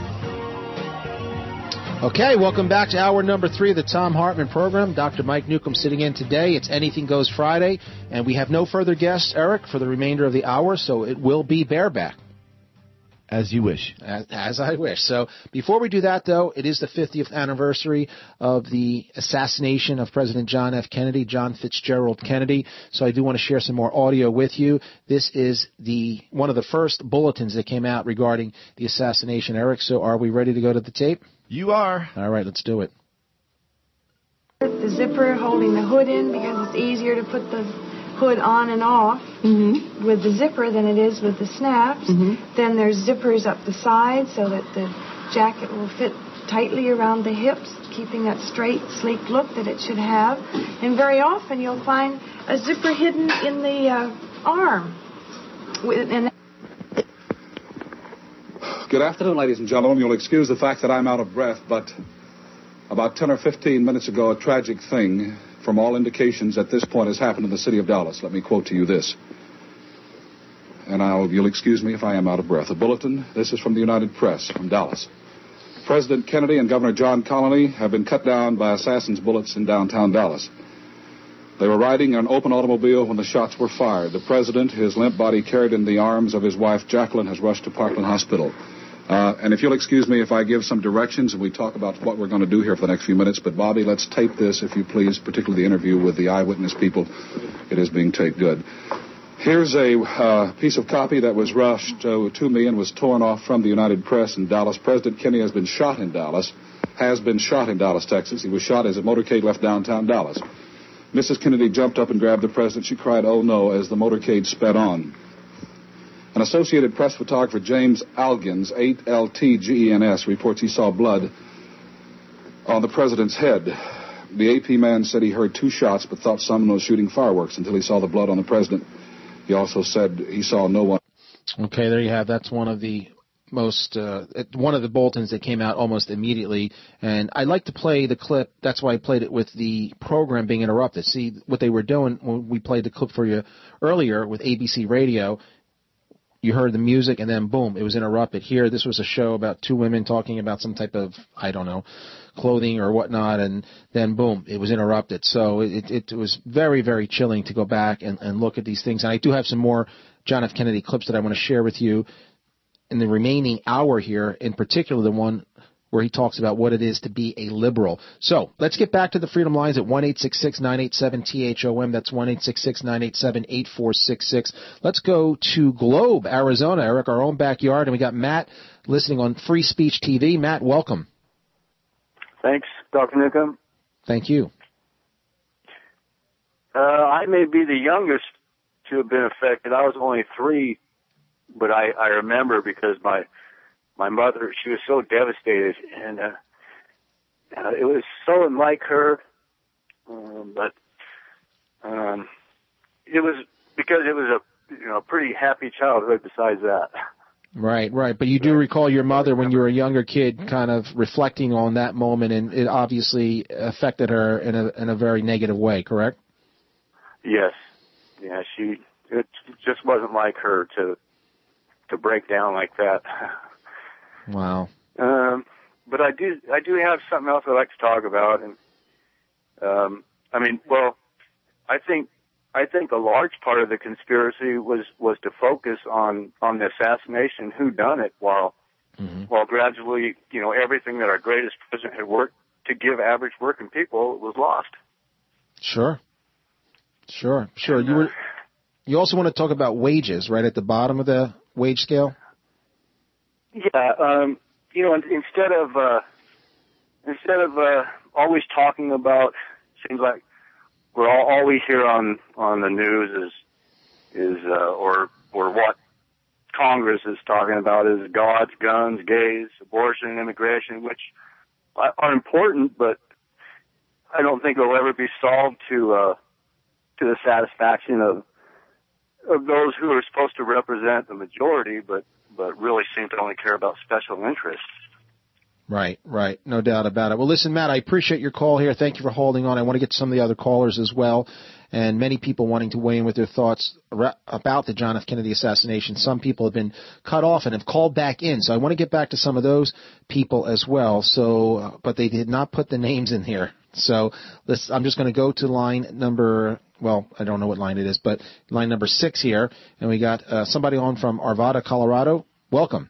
Speaker 2: Okay, welcome back to hour number three of the Tom Hartman Program. Doctor Mike Newcomb sitting in today. It's Anything Goes Friday, and we have no further guests, Eric, for the remainder of the hour, so it will be bareback.
Speaker 3: As you wish.
Speaker 2: As, as I wish. So before we do that, though, it is the fiftieth anniversary of the assassination of President John F. Kennedy, John Fitzgerald Kennedy. So I do want to share some more audio with you. This is the one of the first bulletins that came out regarding the assassination, Eric. So are we ready to go to the tape?
Speaker 3: You are.
Speaker 2: All right, let's do it.
Speaker 5: The zipper holding the hood in because it's easier to put the hood on and off mm-hmm. with the zipper than it is with the snaps. Mm-hmm. Then there's zippers up the side so that the jacket will fit tightly around the hips, keeping that straight, sleek look that it should have. And very often you'll find a zipper hidden in the uh, arm. And
Speaker 6: Good afternoon, ladies and gentlemen. You'll excuse the fact that I'm out of breath, but about ten or fifteen minutes ago, a tragic thing, from all indications at this point, has happened in the city of Dallas. Let me quote to you this. And I'll, you'll excuse me if I am out of breath. A bulletin. This is from the United Press from Dallas. President Kennedy and Governor John Connally have been cut down by assassins' bullets in downtown Dallas. They were riding in an open automobile when the shots were fired. The president, his limp body carried in the arms of his wife Jacqueline, has rushed to Parkland Hospital. Uh, and if you'll excuse me if I give some directions and we talk about what we're going to do here for the next few minutes, but Bobby, let's tape this, if you please, particularly the interview with the eyewitness people. It is being taped good. Here's a uh, piece of copy that was rushed uh, to me and was torn off from the United Press in Dallas. President Kennedy has been shot in Dallas, has been shot in Dallas, Texas. He was shot as a motorcade left downtown Dallas. Missus Kennedy jumped up and grabbed the president. She cried, "Oh, no," as the motorcade sped on. An Associated Press photographer, James Algins, eight L T G E N S, reports he saw blood on the president's head. The A P man said he heard two shots but thought someone was shooting fireworks until he saw the blood on the president. He also said he saw no one.
Speaker 2: Okay, there you have. That's one of the most, uh, one of the bulletins that came out almost immediately. And I like to play the clip. That's why I played it with the program being interrupted. See, what they were doing when we played the clip for you earlier with A B C Radio, you heard the music, and then, boom, it was interrupted. Here, this was a show about two women talking about some type of, I don't know, clothing or whatnot, and then, boom, it was interrupted. So it, it, it was very, very chilling to go back and, and look at these things. And I do have some more John F. Kennedy clips that I want to share with you in the remaining hour here, in particular the one where he talks about what it is to be a liberal. So let's get back to the Freedom Lines at one eight six six, nine eight seven, T H O M. That's one eight six six, nine eight seven, eight four six six. Let's go to Globe, Arizona, Eric, our own backyard. And we got Matt listening on Free Speech T V. Matt, welcome.
Speaker 7: Thanks, Doctor Newcomb.
Speaker 2: Thank you.
Speaker 7: Uh, I may be the youngest to have been affected. I was only three, but I, I remember because my My mother, she was so devastated, and uh, uh, it was so unlike her, um, but um, it was because it was a you know pretty happy childhood besides that.
Speaker 2: Right, right. But you do recall your mother when you were a younger kid kind of reflecting on that moment, and it obviously affected her in a in a very negative way, correct?
Speaker 7: Yes. Yeah, she, it just wasn't like her to to break down like that.
Speaker 2: Wow.
Speaker 7: Um, but I do, I do have something else I'd like to talk about, and um, I mean, well, I think, I think a large part of the conspiracy was was to focus on on the assassination, who done it, while mm-hmm. while gradually, you know, everything that our greatest president had worked to give average working people was lost.
Speaker 2: Sure. Sure. Sure. And, you were. You also want to talk about wages, right at the bottom of the wage scale?
Speaker 8: Yeah, um, you know, instead of uh, instead of uh, always talking about, seems like we're all always here on on the news is is uh, or or what Congress is talking about is gods, guns, gays, abortion, immigration, which are important, but I don't think it'll ever be solved to uh, to the satisfaction of of those who are supposed to represent the majority, but but really seem to only care about special interests.
Speaker 2: Right, right. No doubt about it. Well, listen, Matt, I appreciate your call here. Thank you for holding on. I want to get to some of the other callers as well, and many people wanting to weigh in with their thoughts about the John F. Kennedy assassination. Some people have been cut off and have called back in, so I want to get back to some of those people as well. So, uh, but they did not put the names in here. So let's, I'm just going to go to line number, well, I don't know what line it is, but line number six here. And we got uh, somebody on from Arvada, Colorado. Welcome.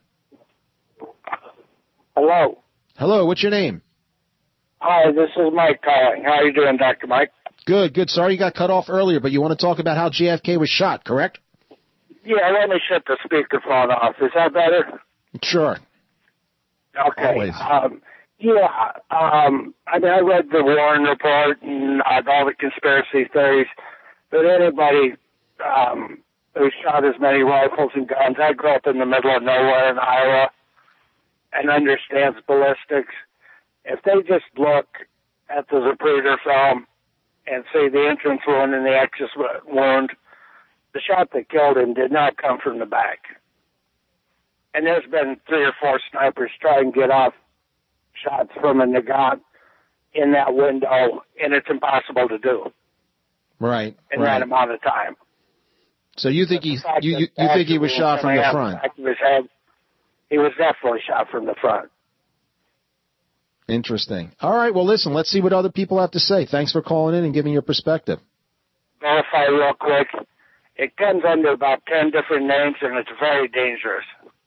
Speaker 9: Hello.
Speaker 2: Hello, what's your name?
Speaker 9: Hi, this is Mike calling. How are you doing, Doctor Mike?
Speaker 2: Good, good. Sorry you got cut off earlier, but you want to talk about how J F K was shot, correct?
Speaker 9: Yeah, let me shut the speakerphone off. Is that better?
Speaker 2: Sure.
Speaker 9: Okay.
Speaker 2: Always.
Speaker 9: Um, yeah, um, I mean, I read the Warren Report and uh, all the conspiracy theories, but anybody um, who shot as many rifles and guns, I grew up in the middle of nowhere in Iowa and understands ballistics. If they just look at the Zapruder film and see the entrance wound and the exit wound, the shot that killed him did not come from the back. And there's been three or four snipers trying to get off shots from a Nagant in that window, and it's impossible to do
Speaker 2: Right.
Speaker 9: in
Speaker 2: right.
Speaker 9: that amount of time.
Speaker 2: So you think he you, you, you think he was shot from the front?
Speaker 9: Back of his head, he was definitely shot from the front.
Speaker 2: Interesting. All right. Well, listen. Let's see what other people have to say. Thanks for calling in and giving your perspective.
Speaker 9: Verify real quick. It comes under about ten different names, and it's very dangerous.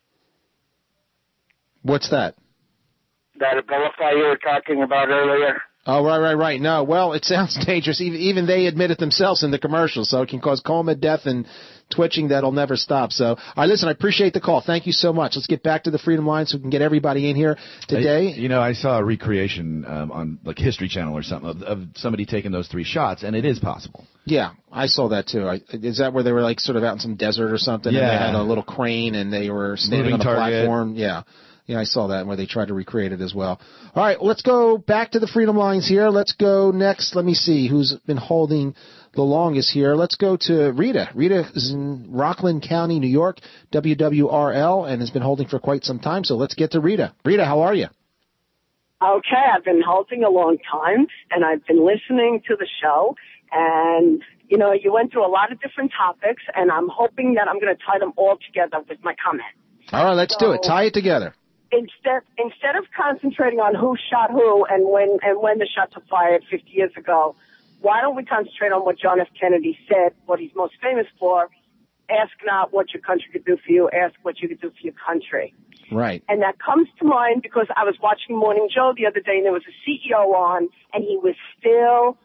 Speaker 2: What's that?
Speaker 9: That Abilify you were talking about earlier.
Speaker 2: Oh, right, right, right. No, well, it sounds dangerous. Even, even they admit it themselves in the commercial, so it can cause coma, death, and twitching that'll never stop. So, all right, listen, I appreciate the call. Thank you so much. Let's get back to the Freedom Line so we can get everybody in here today.
Speaker 3: I, you know, I saw a recreation um, on like History Channel or something of, of somebody taking those three shots, and it is possible.
Speaker 2: Yeah, I saw that too. I, is that where they were like sort of out in some desert or something?
Speaker 3: Yeah.
Speaker 2: And they had a little crane and they were standing
Speaker 3: Moving
Speaker 2: on a
Speaker 3: target.
Speaker 2: platform. Yeah. Yeah, I saw that where they tried to recreate it as well. All right, let's go back to the Freedom Lines here. Let's go next. Let me see who's been holding the longest here. Let's go to Rita. Rita is in Rockland County, New York, W W R L, and has been holding for quite some time. So let's get to Rita. Rita, how are you?
Speaker 10: Okay, I've been holding a long time, and I've been listening to the show, and, you know, you went through a lot of different topics, and I'm hoping that I'm going to tie them all together with my comment.
Speaker 2: All right, let's
Speaker 10: So-
Speaker 2: do it. Tie it together.
Speaker 10: Instead, instead of concentrating on who shot who and when and when the shots were fired fifty years ago, why don't we concentrate on what John F. Kennedy said, what he's most famous for? Ask not what your country could do for you, ask what you could do for your country.
Speaker 2: Right.
Speaker 10: And that comes to mind because I was watching Morning Joe the other day, and there was a C E O on, and he was still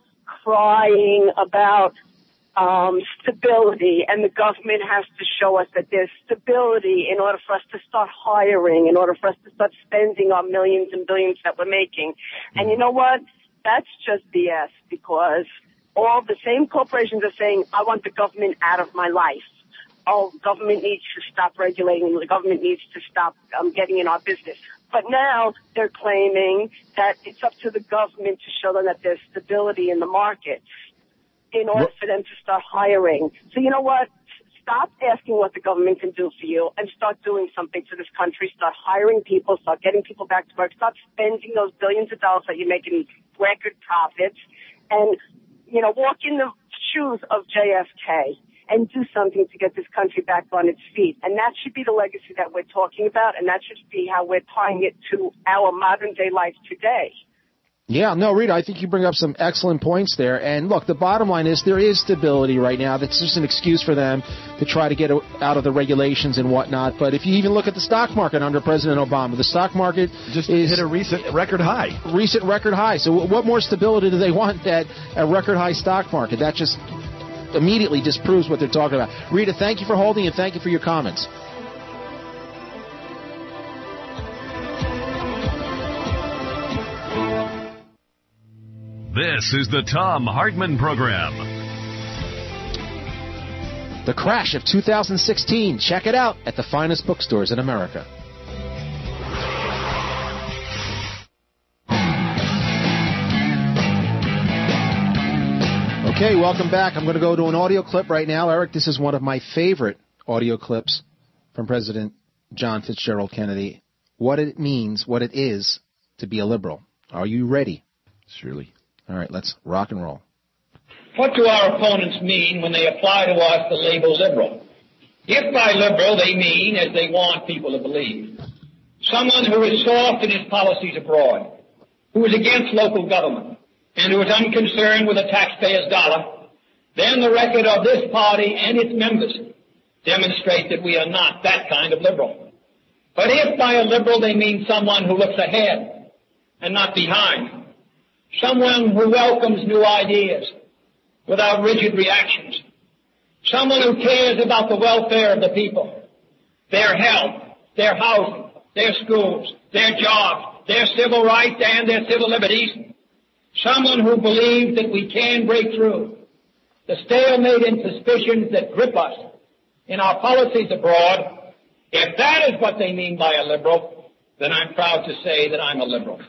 Speaker 10: crying about um, stability, and the government has to show us that there's stability in order for us to start hiring, in order for us to start spending our millions and billions that we're making. And you know what? That's just B S, because all the same corporations are saying, I want the government out of my life. Oh, government needs to stop regulating. The government needs to stop um, getting in our business. But now they're claiming that it's up to the government to show them that there's stability in the markets in order for them to start hiring. So you know what? Stop asking what the government can do for you and start doing something for this country. Start hiring people. Start getting people back to work. Stop spending those billions of dollars that you're making record profits, and, you know, walk in the shoes of J F K and do something to get this country back on its feet. And that should be the legacy that we're talking about, and that should be how we're tying it to our modern-day life today.
Speaker 2: Yeah, no, Rita, I think you bring up some excellent points there. And look, the bottom line is there is stability right now. That's just an excuse for them to try to get out of the regulations and whatnot. But if you even look at the stock market under President Obama, the stock market
Speaker 3: just
Speaker 2: is
Speaker 3: hit a recent record high.
Speaker 2: Recent record high. So what more stability do they want at a record high stock market? That just immediately disproves what they're talking about. Rita, thank you for holding and thank you for your comments.
Speaker 1: This is the Thom Hartmann Program.
Speaker 2: The Crash of two thousand sixteen. Check it out at the finest bookstores in America. Okay, welcome back. I'm going to go to an audio clip right now. Eric, this is one of my favorite audio clips from President John Fitzgerald Kennedy. What it means, what it is to be a liberal. Are you ready?
Speaker 3: Surely.
Speaker 2: All right, let's rock and roll.
Speaker 11: What do our opponents mean when they apply to us the label liberal? If by liberal they mean, as they want people to believe, someone who is soft in his policies abroad, who is against local government, and who is unconcerned with the taxpayer's dollar, then the record of this party and its members demonstrate that we are not that kind of liberal. But if by a liberal they mean someone who looks ahead and not behind, someone who welcomes new ideas without rigid reactions, someone who cares about the welfare of the people, their health, their housing, their schools, their jobs, their civil rights and their civil liberties, someone who believes that we can break through the stalemate and suspicions that grip us in our policies abroad. If that is what they mean by a liberal, then I'm proud to say that I'm a liberal.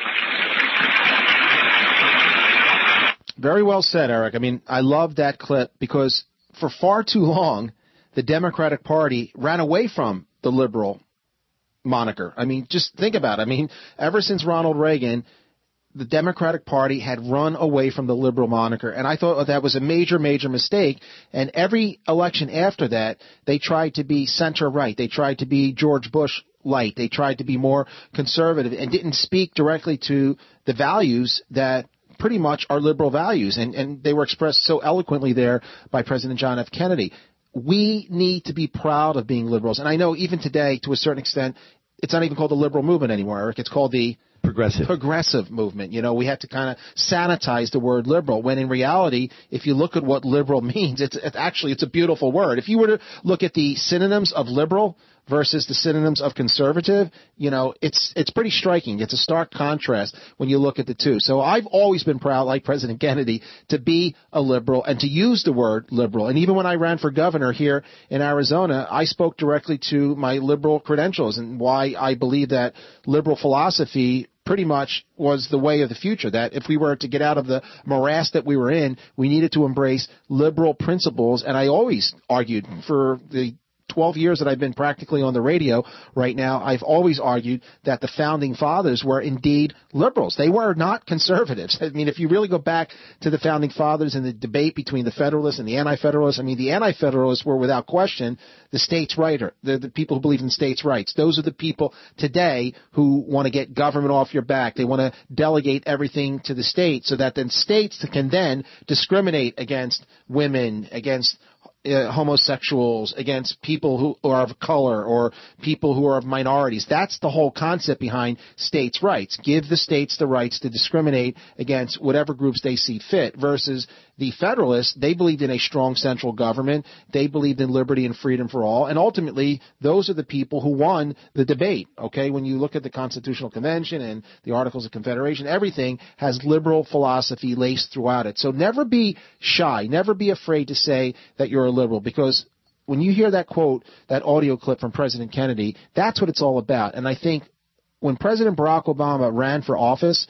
Speaker 2: Very well said, Eric. I mean, I love that clip because for far too long, the Democratic Party ran away from the liberal moniker. I mean, just think about it. I mean, ever since Ronald Reagan, the Democratic Party had run away from the liberal moniker, and I thought that was a major, major mistake. And every election after that, they tried to be center-right. They tried to be George Bush light. They tried to be more conservative and didn't speak directly to the values that pretty much are liberal values, and, and they were expressed so eloquently there by President John F. Kennedy. We need to be proud of being liberals, and I know even today, to a certain extent, it's not even called the liberal movement anymore, Eric. It's called the
Speaker 3: Progressive.
Speaker 2: Progressive movement. You know, we have to kind of sanitize the word liberal, when in reality, if you look at what liberal means, it's, it's actually, it's a beautiful word. If you were to look at the synonyms of liberal versus the synonyms of conservative, you know, it's it's pretty striking. It's a stark contrast when you look at the two. So I've always been proud, like President Kennedy, to be a liberal and to use the word liberal. And even when I ran for governor here in Arizona, I spoke directly to my liberal credentials and why I believe that liberal philosophy pretty much was the way of the future, that if we were to get out of the morass that we were in, we needed to embrace liberal principles. And I always argued for the twelve years that I've been practically on the radio right now, I've always argued that the founding fathers were indeed liberals. They were not conservatives. I mean, if you really go back to the founding fathers and the debate between the Federalists and the Anti-Federalists, I mean, the Anti-Federalists were without question the states' rights, the, the people who believe in states' rights. Those are the people today who want to get government off your back. They want to delegate everything to the states so that then states can then discriminate against women, against Uh, homosexuals, against people who are of color or people who are of minorities. That's the whole concept behind states' rights. Give the states the rights to discriminate against whatever groups they see fit, versus the Federalists. They believed in a strong central government. They believed in liberty and freedom for all. And ultimately, those are the people who won the debate. Okay, when you look at the Constitutional Convention and the Articles of Confederation, everything has liberal philosophy laced throughout it. So never be shy. Never be afraid to say that you're a liberal, because when you hear that quote, that audio clip from President Kennedy, that's what it's all about. And I think when President Barack Obama ran for office,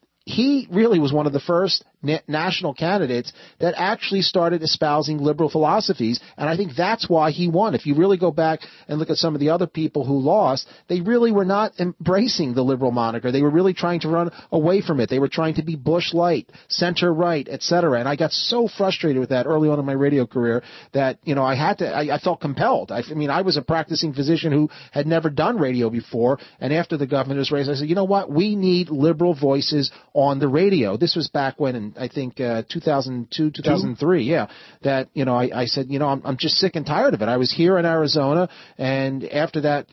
Speaker 2: he really was one of the first na- national candidates that actually started espousing liberal philosophies, and I think that's why he won. If you really go back and look at some of the other people who lost, they really were not embracing the liberal moniker. They were really trying to run away from it. They were trying to be Bush light, center right, et cetera. And I got so frustrated with that early on in my radio career that, you know, I had to, I, I felt compelled. I, I mean, I was a practicing physician who had never done radio before, and after the governor's race, I said, you know what, we need liberal voices on the radio. This was back when, in I think uh, two thousand two, two thousand three, yeah, that, you know, I, I said, you know, I'm, I'm just sick and tired of it. I was here in Arizona, and after that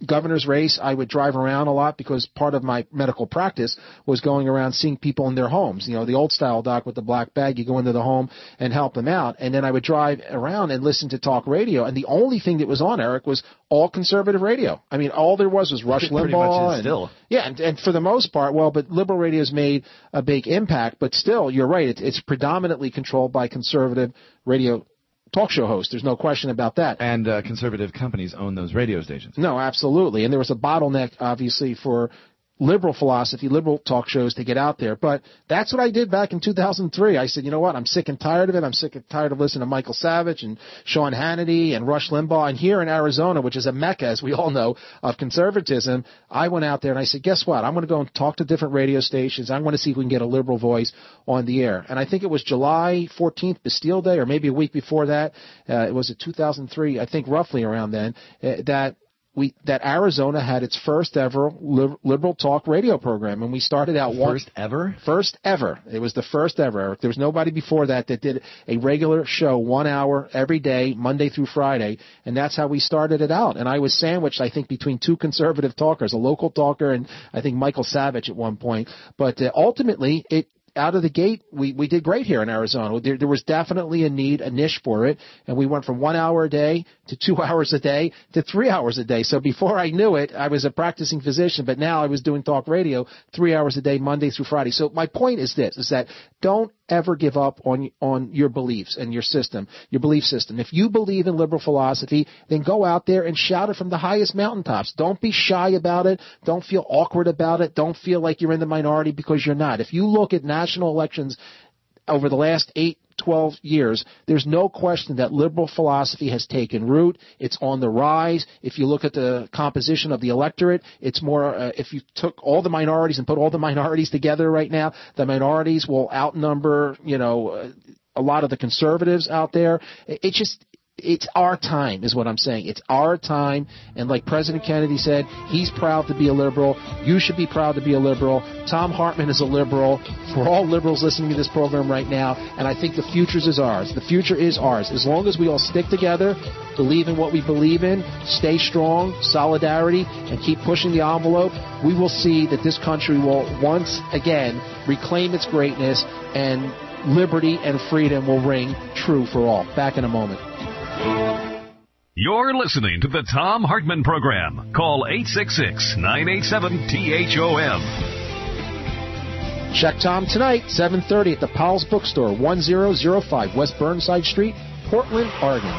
Speaker 2: governor's race, I would drive around a lot because part of my medical practice was going around seeing people in their homes. You know, the old style doc with the black bag, you go into the home and help them out. And then I would drive around and listen to talk radio. And the only thing that was on, Eric, was all conservative radio. I mean, all there was was Rush
Speaker 3: Pretty
Speaker 2: Limbaugh.
Speaker 3: much is
Speaker 2: and,
Speaker 3: still.
Speaker 2: Yeah, and, and for the most part, well, but liberal radio's made a big impact. But still, you're right, it, it's predominantly controlled by conservative radio talk show host. There's no question about that.
Speaker 3: And uh, conservative companies own those radio stations.
Speaker 2: No, absolutely. And there was a bottleneck, obviously, for liberal philosophy, liberal talk shows to get out there. But that's what I did back in two thousand three. I said, you know what? I'm sick and tired of it. I'm sick and tired of listening to Michael Savage and Sean Hannity and Rush Limbaugh. And here in Arizona, which is a mecca, as we all know, of conservatism, I went out there and I said, guess what? I'm going to go and talk to different radio stations. I'm going to see if we can get a liberal voice on the air. And I think it was July fourteenth, Bastille Day, or maybe a week before that. Uh, it was in two thousand three, I think roughly around then, uh, that We, that Arizona had its first ever liberal talk radio program, and we started out one
Speaker 3: first ever.
Speaker 2: First ever. It was the first ever. Eric. There was nobody before that that did a regular show, one hour every day, Monday through Friday, and that's how we started it out. And I was sandwiched, I think, between two conservative talkers, a local talker and I think Michael Savage at one point. But uh, ultimately, it. Out of the gate, we, we did great here in Arizona. There, there was definitely a need, a niche for it, and we went from one hour a day to two hours a day to three hours a day. So before I knew it, I was a practicing physician, but now I was doing talk radio three hours a day, Monday through Friday. So my point is this, is that don't ever give up on on your beliefs and your system, your belief system. If you believe in liberal philosophy, then go out there and shout it from the highest mountaintops. Don't be shy about it. Don't feel awkward about it. Don't feel like you're in the minority because you're not. If you look at national elections over the last eight, twelve years, there's no question that liberal philosophy has taken root. It's on the rise. If you look at the composition of the electorate, it's more, uh, if you took all the minorities and put all the minorities together right now, the minorities will outnumber, you know, uh, a lot of the conservatives out there. It just, it's our time is what I'm saying. It's our time. And like President Kennedy said, he's proud to be a liberal. You should be proud to be a liberal. Thom Hartmann is a liberal. For all liberals listening to this program right now, and I think the future is ours. The future is ours. As long as we all stick together, believe in what we believe in, stay strong, solidarity, and keep pushing the envelope, we will see that this country will once again reclaim its greatness, and liberty and freedom will ring true for all. Back in a moment.
Speaker 1: You're listening to the Thom Hartmann Program. Call eight six six, nine eight seven, T H O M.
Speaker 2: Check Tom tonight, seven thirty at the Powell's Bookstore, ten oh five West Burnside Street, Portland, Oregon.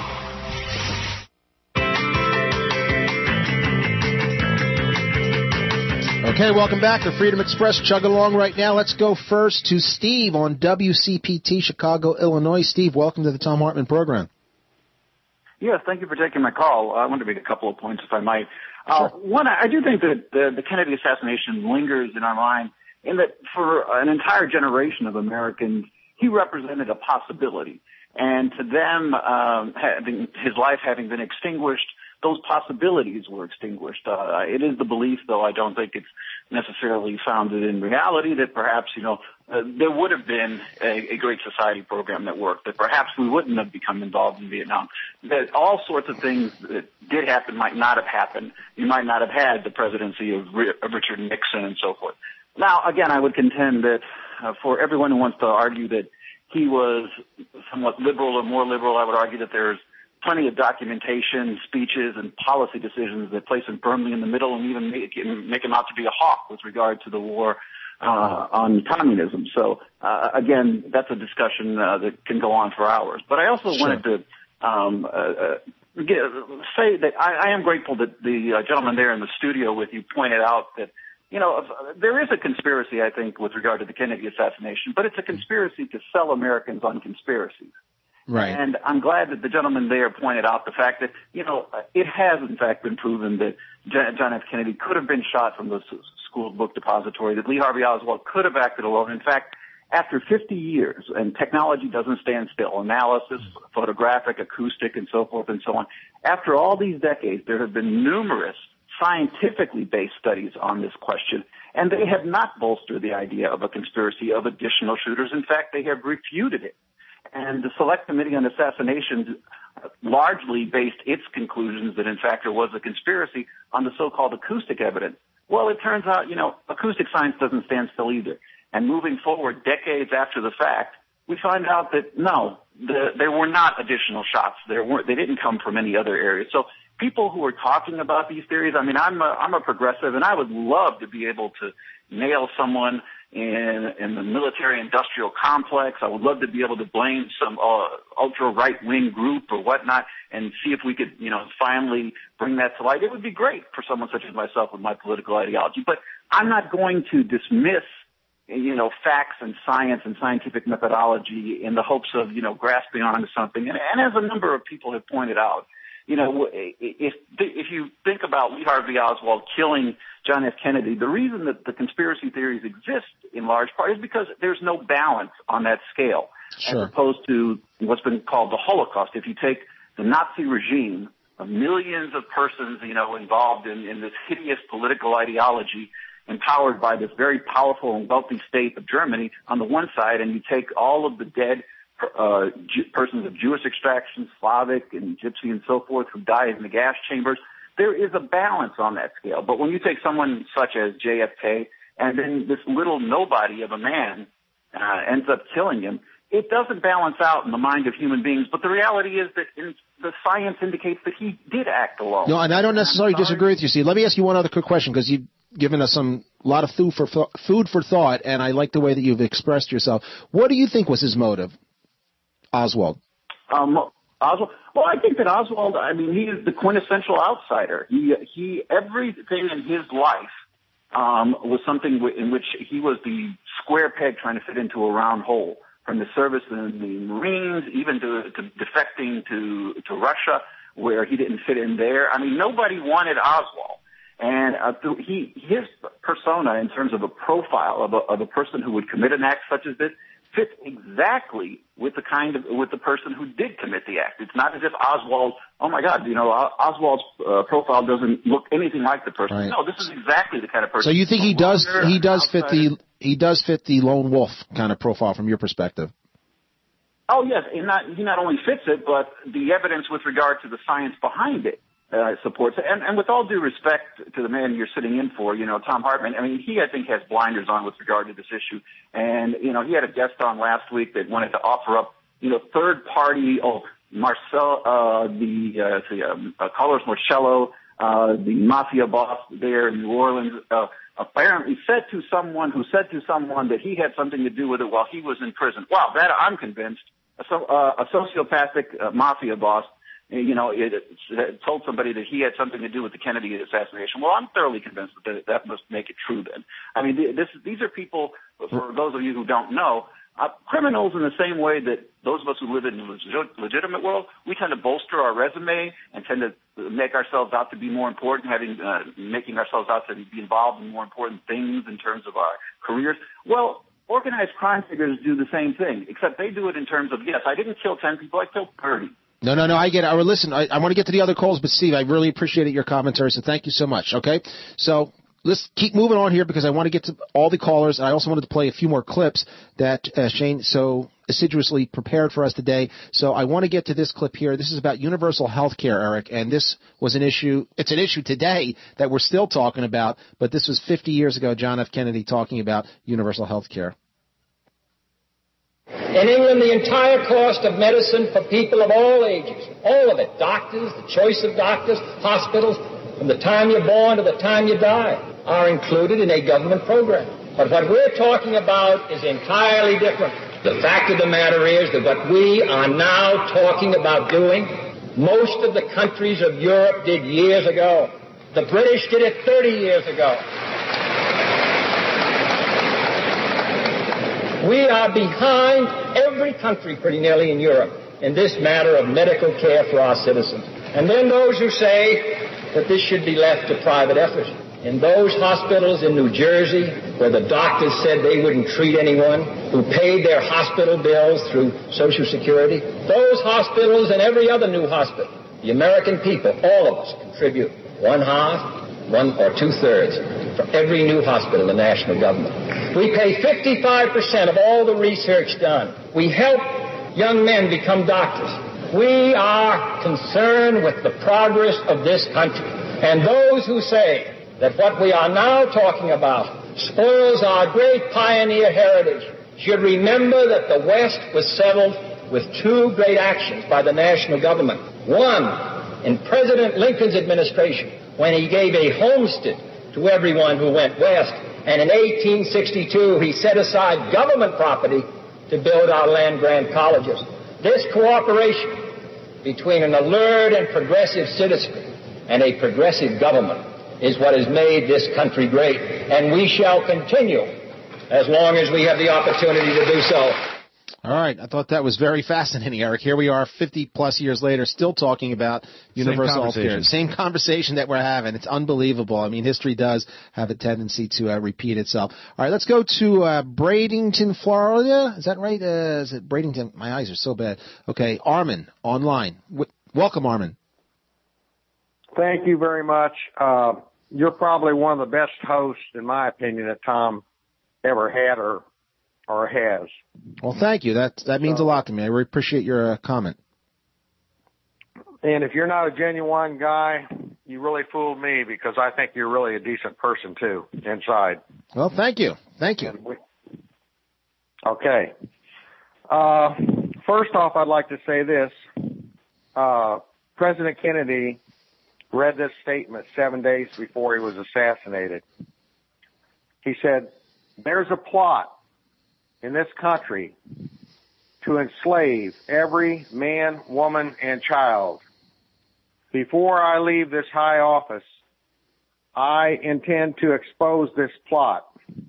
Speaker 2: Okay, welcome back to Freedom Express. Chug along right now. Let's go first to Steve on W C P T, Chicago, Illinois. Steve, welcome to the Thom Hartmann Program.
Speaker 12: Yes, thank you for taking my call. I want to make a couple of points, if I might. Uh,
Speaker 2: Sure.
Speaker 12: One, I do think that the, the Kennedy assassination lingers in our mind, in that for an entire generation of Americans, he represented a possibility. And to them, um, having, his life having been extinguished, those possibilities were extinguished. Uh, it is the belief, though I don't think it's necessarily founded in reality, that perhaps, you know, uh, there would have been a, a Great Society program that worked, that perhaps we wouldn't have become involved in Vietnam, that all sorts of things that did happen might not have happened. You might not have had the presidency of, R- of Richard Nixon and so forth. Now, again, I would contend that uh, for everyone who wants to argue that he was somewhat liberal or more liberal, I would argue that there's plenty of documentation, speeches, and policy decisions that place him firmly in the middle and even make him, make him out to be a hawk with regard to the war uh, on communism. So, uh, again, that's a discussion uh, that can go on for hours. But I also
Speaker 2: Sure.
Speaker 12: wanted to um, uh, get, say that I, I am grateful that the uh, gentleman there in the studio with you pointed out that, you know, there is a conspiracy, I think, with regard to the Kennedy assassination, but it's a conspiracy to sell Americans on conspiracies.
Speaker 2: Right.
Speaker 12: And I'm glad that the gentleman there pointed out the fact that, you know, it has in fact been proven that John F. Kennedy could have been shot from the school book depository, that Lee Harvey Oswald could have acted alone. In fact, after fifty years, and technology doesn't stand still, analysis, photographic, acoustic, and so forth and so on, after all these decades, there have been numerous scientifically based studies on this question, and they have not bolstered the idea of a conspiracy of additional shooters. In fact, they have refuted it. And the Select Committee on Assassinations largely based its conclusions that, in fact, there was a conspiracy on the so-called acoustic evidence. Well, it turns out, you know, acoustic science doesn't stand still either. And moving forward, decades after the fact, we find out that, no, the, there were not additional shots. There weren't, they didn't come from any other area. So people who are talking about these theories, I mean, I'm a, I'm a progressive, and I would love to be able to nail someone in, in the military-industrial complex. I would love to be able to blame some uh, ultra-right-wing group or whatnot and see if we could, you know, finally bring that to light. It would be great for someone such as myself with my political ideology. But I'm not going to dismiss, you know, facts and science and scientific methodology in the hopes of, you know, grasping onto something. And, and as a number of people have pointed out, you know, if if you think about Lee Harvey Oswald killing John F. Kennedy, the reason that the conspiracy theories exist in large part is because there's no balance on that scale,
Speaker 2: sure.
Speaker 12: as opposed to what's been called the Holocaust. If you take the Nazi regime of millions of persons, you know, involved in, in this hideous political ideology, empowered by this very powerful and wealthy state of Germany on the one side, and you take all of the dead uh, Jew- persons of Jewish extraction, Slavic and Gypsy and so forth, who died in the gas chambers, there is a balance on that scale. But when you take someone such as J F K and then this little nobody of a man uh, ends up killing him, it doesn't balance out in the mind of human beings. But the reality is that in, the science indicates that he did act alone.
Speaker 2: No, and I don't necessarily disagree with you, Steve. Let me ask you one other quick question, because you've given us some a lot of food for food for thought, and I like the way that you've expressed yourself. What do you think was his motive, Oswald?
Speaker 12: Um, Oswald. Well, I think that Oswald, I mean, he is the quintessential outsider. He, he, everything in his life um, was something w- in which he was the square peg trying to fit into a round hole. From the service in the Marines, even to, to defecting to to Russia, where he didn't fit in there. I mean, nobody wanted Oswald. And uh, he, his persona, in terms of a profile of a, of a person who would commit an act such as this, fits exactly with the kind of with the person who did commit the act. It's not as if Oswald, oh my God, you know, Oswald's uh, profile doesn't look anything like the person.
Speaker 2: Right.
Speaker 12: No, this is exactly the kind of person.
Speaker 2: So you think he does
Speaker 12: Longer,
Speaker 2: he does
Speaker 12: outsider.
Speaker 2: fit the he does fit the lone wolf kind of profile from your perspective?
Speaker 12: Oh yes, he not he not only fits it, but the evidence with regard to the science behind it uh, supports it. And, and with all due respect to the man you're sitting in for, you know, Thom Hartmann, I mean, he I think has blinders on with regard to this issue. And you know, he had a guest on last week that wanted to offer up, you know, third party. Oh, Marcel, uh, the uh, the um, uh, Carlos Marcello, uh, the mafia boss there in New Orleans. Uh, apparently said to someone who said to someone that he had something to do with it while he was in prison. Wow, that I'm convinced. A, so, uh, a sociopathic uh, mafia boss, you know, it, it told somebody that he had something to do with the Kennedy assassination. Well, I'm thoroughly convinced that that must make it true then. I mean, this, these are people, for those of you who don't know, Uh, criminals in the same way that those of us who live in the legit, legitimate world, we tend to bolster our resume and tend to make ourselves out to be more important, having uh, making ourselves out to be involved in more important things in terms of our careers. Well, organized crime figures do the same thing, except they do it in terms of, yes, I didn't kill ten people, I killed thirty.
Speaker 2: No, no, no, I get it. Or listen, I, I want to get to the other calls, but Steve, I really appreciated your commentary, so thank you so much, okay? So let's keep moving on here because I want to get to all the callers. I also wanted to play a few more clips that uh, Shane so assiduously prepared for us today. So I want to get to this clip here. This is about universal health care, Eric, and this was an issue. It's an issue today that we're still talking about, but this was fifty years ago, John F. Kennedy talking about universal health care.
Speaker 11: In England, the entire cost of medicine for people of all ages, all of it, doctors, the choice of doctors, hospitals, from the time you're born to the time you die, are included in a government program. But what we're talking about is entirely different. The fact of the matter is that what we are now talking about doing, most of the countries of Europe did years ago. The British did it thirty years ago. We are behind every country pretty nearly in Europe in this matter of medical care for our citizens. And then those who say that this should be left to private effort. In those hospitals in New Jersey where the doctors said they wouldn't treat anyone, who paid their hospital bills through Social Security, those hospitals and every other new hospital, the American people, all of us, contribute one half, one or two-thirds for every new hospital, the national government. We pay fifty-five percent of all the research done. We help young men become doctors. We are concerned with the progress of this country. And those who say that what we are now talking about spoils our great pioneer heritage should remember that the West was settled with two great actions by the national government. One, in President Lincoln's administration, when he gave a homestead to everyone who went west, and in eighteen sixty-two he set aside government property to build our land-grant colleges. This cooperation between an alert and progressive citizenry and a progressive government is what has made this country great, and we shall continue as long as we have the opportunity to do so.
Speaker 2: All right. I thought that was very fascinating, Eric. Here we are fifty-plus years later still talking about universal health care. Same conversation that we're having. It's unbelievable. I mean, history does have a tendency to uh, repeat itself. All right, let's go to uh, Bradenton, Florida. Is that right? Uh, is it Bradenton? My eyes are so bad. Okay, Armin, online. W- welcome, Armin.
Speaker 13: Thank you very much. Uh, you're probably one of the best hosts, in my opinion, that Tom ever had or or has.
Speaker 2: Well, thank you. That that means a lot to me. I really appreciate your uh, comment.
Speaker 13: And if you're not a genuine guy, you really fooled me, because I think you're really a decent person, too, inside.
Speaker 2: Well, thank you. Thank you.
Speaker 13: We, okay. Uh, first off, I'd like to say this. Uh, President Kennedy read this statement seven days before he was assassinated. He said, "There's a plot in this country to enslave every man, woman, and child. Before I leave this high office, I intend to expose this plot."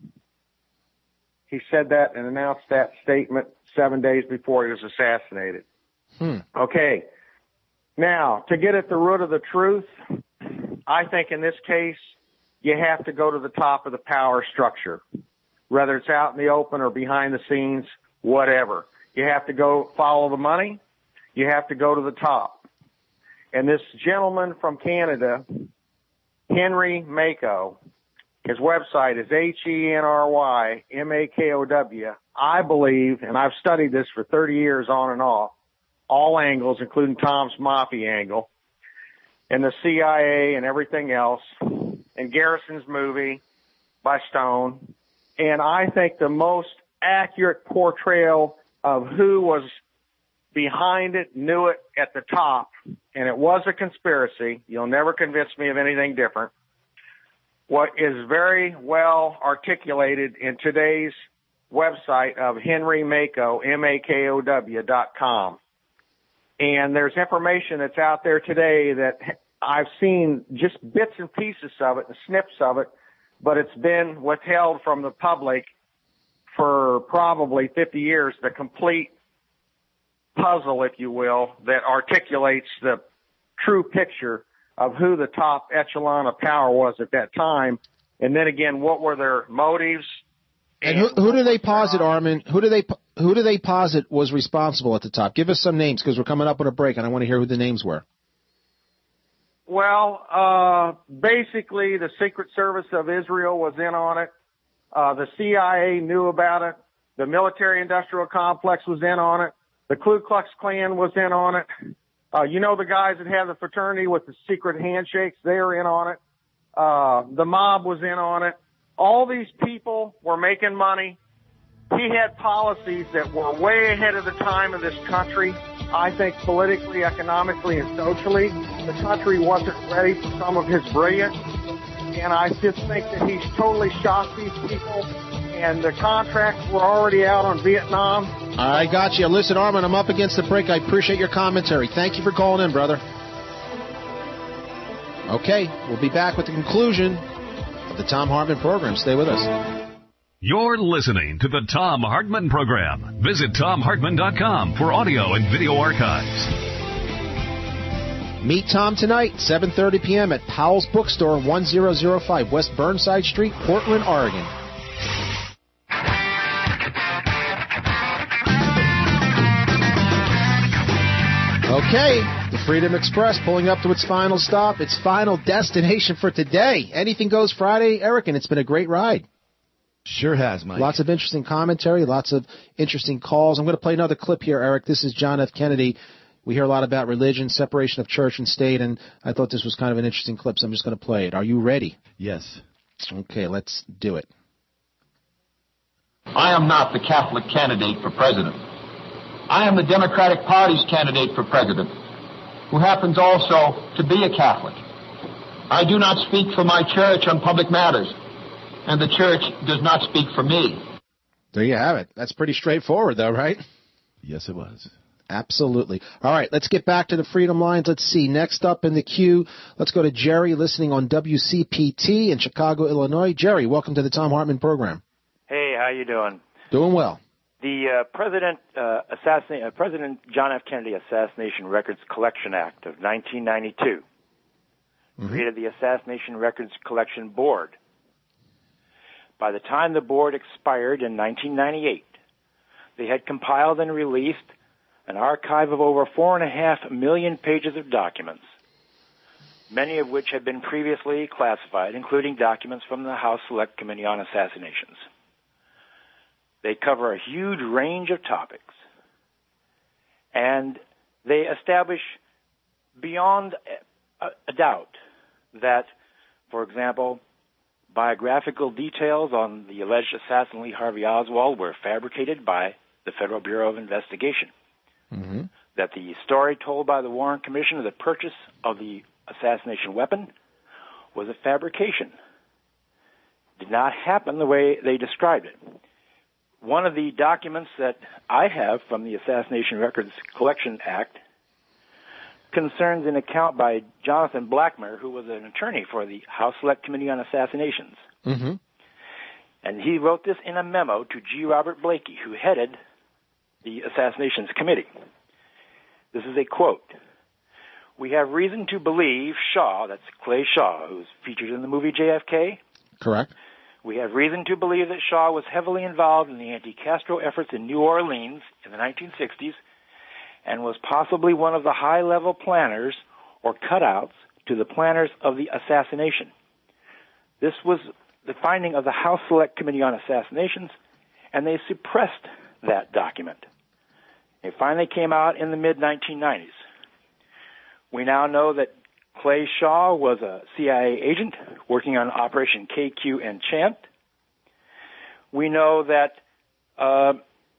Speaker 13: He said that and announced that statement seven days before he was assassinated.
Speaker 2: Hmm.
Speaker 13: Okay. Now, to get at the root of the truth, I think in this case, you have to go to the top of the power structure. Whether it's out in the open or behind the scenes, whatever. You have to go follow the money. You have to go to the top. And this gentleman from Canada, Henry Mako, his website is H E N R Y M A K O W. I believe, and I've studied this for thirty years on and off, all angles, including Tom's Mafia angle, and the C I A and everything else, and Garrison's movie by Stone. And I think the most accurate portrayal of who was behind it, knew it at the top, and it was a conspiracy. You'll never convince me of anything different. What is very well articulated in today's website of Henry Mako, M A K O W dot com. And there's information that's out there today that I've seen just bits and pieces of it, and snips of it, but it's been withheld from the public for probably fifty years, the complete puzzle, if you will, that articulates the true picture of who the top echelon of power was at that time. And then again, what were their motives?
Speaker 2: And who, who do they posit, Armin? Who do they who do they posit was responsible at the top? Give us some names, because we're coming up on a break, and I want to hear who the names were.
Speaker 13: Well, uh, basically, the Secret Service of Israel was in on it. Uh, the C I A knew about it. The military-industrial complex was in on it. The Ku Klux Klan was in on it. Uh, you know the guys that have the fraternity with the secret handshakes? They were in on it. Uh, the mob was in on it. All these people were making money. He had policies that were way ahead of the time of this country. I think politically, economically, and socially, the country wasn't ready for some of his brilliance. And I just think that he's totally shocked these people. And the contracts were already out on Vietnam.
Speaker 2: I got you. Listen, Armin, I'm up against the break. I appreciate your commentary. Thank you for calling in, brother. Okay, we'll be back with the conclusion of the Thom Hartmann program. Stay with us.
Speaker 1: You're listening to the Thom Hartmann Program. Visit Thom Hartmann dot com for audio and video archives.
Speaker 2: Meet Tom tonight, seven thirty p.m. at Powell's Bookstore, one thousand five West Burnside Street, Portland, Oregon. Okay, the Freedom Express pulling up to its final stop, its final destination for today. Anything Goes Friday, Eric, and it's been a great ride.
Speaker 3: Sure has, Mike.
Speaker 2: Lots of interesting commentary, lots of interesting calls. I'm going to play another clip here, Eric. This is John F. Kennedy We hear a lot about religion, separation of church and state, and I thought this was kind of an interesting clip, so I'm just going to play it. Are you ready?
Speaker 3: Yes.
Speaker 2: Okay, let's do it.
Speaker 14: I am not the Catholic candidate for president. I am the Democratic Party's candidate for president, who happens also to be a Catholic. I do not speak for my church on public matters, and the church does not speak for me.
Speaker 2: There you have it. That's pretty straightforward, though, right?
Speaker 3: Yes, it was.
Speaker 2: Absolutely. All right, let's get back to the Freedom Lines. Let's see. Next up in the queue, let's go to Jerry, listening on W C P T in Chicago, Illinois. Jerry, welcome to the Thom Hartmann program.
Speaker 15: Hey, how you doing?
Speaker 2: Doing well.
Speaker 15: The uh, President uh, assassin- uh, President John F. Kennedy Assassination Records Collection Act of nineteen ninety-two mm-hmm. created the Assassination Records Collection Board. By the time the board expired in nineteen ninety-eight, they had compiled and released an archive of over four and a half million pages of documents, many of which had been previously classified, including documents from the House Select Committee on Assassinations. They cover a huge range of topics, and they establish beyond a, a doubt that, for example, biographical details on the alleged assassin Lee Harvey Oswald were fabricated by the Federal Bureau of Investigation.
Speaker 2: Mm-hmm.
Speaker 15: That the story told by the Warren Commission of the purchase of the assassination weapon was a fabrication. Did not happen the way they described it. One of the documents that I have from the Assassination Records Collection Act concerns an account by Jonathan Blackmer, who was an attorney for the House Select Committee on Assassinations.
Speaker 2: Mm-hmm.
Speaker 15: And he wrote this in a memo to G. Robert Blakey, who headed the Assassinations Committee. This is a quote. "We have reason to believe Shaw," that's Clay Shaw, who's featured in the movie J F K.
Speaker 2: Correct.
Speaker 15: "We have reason to believe that Shaw was heavily involved in the anti-Castro efforts in New Orleans in the nineteen sixties and was possibly one of the high-level planners or cutouts to the planners of the assassination. This was the finding of the House Select Committee on Assassinations, and they suppressed that document. It finally came out in the mid nineteen nineties. We now know that Clay Shaw was a C I A agent working on Operation K Q Enchant. We know that, uh,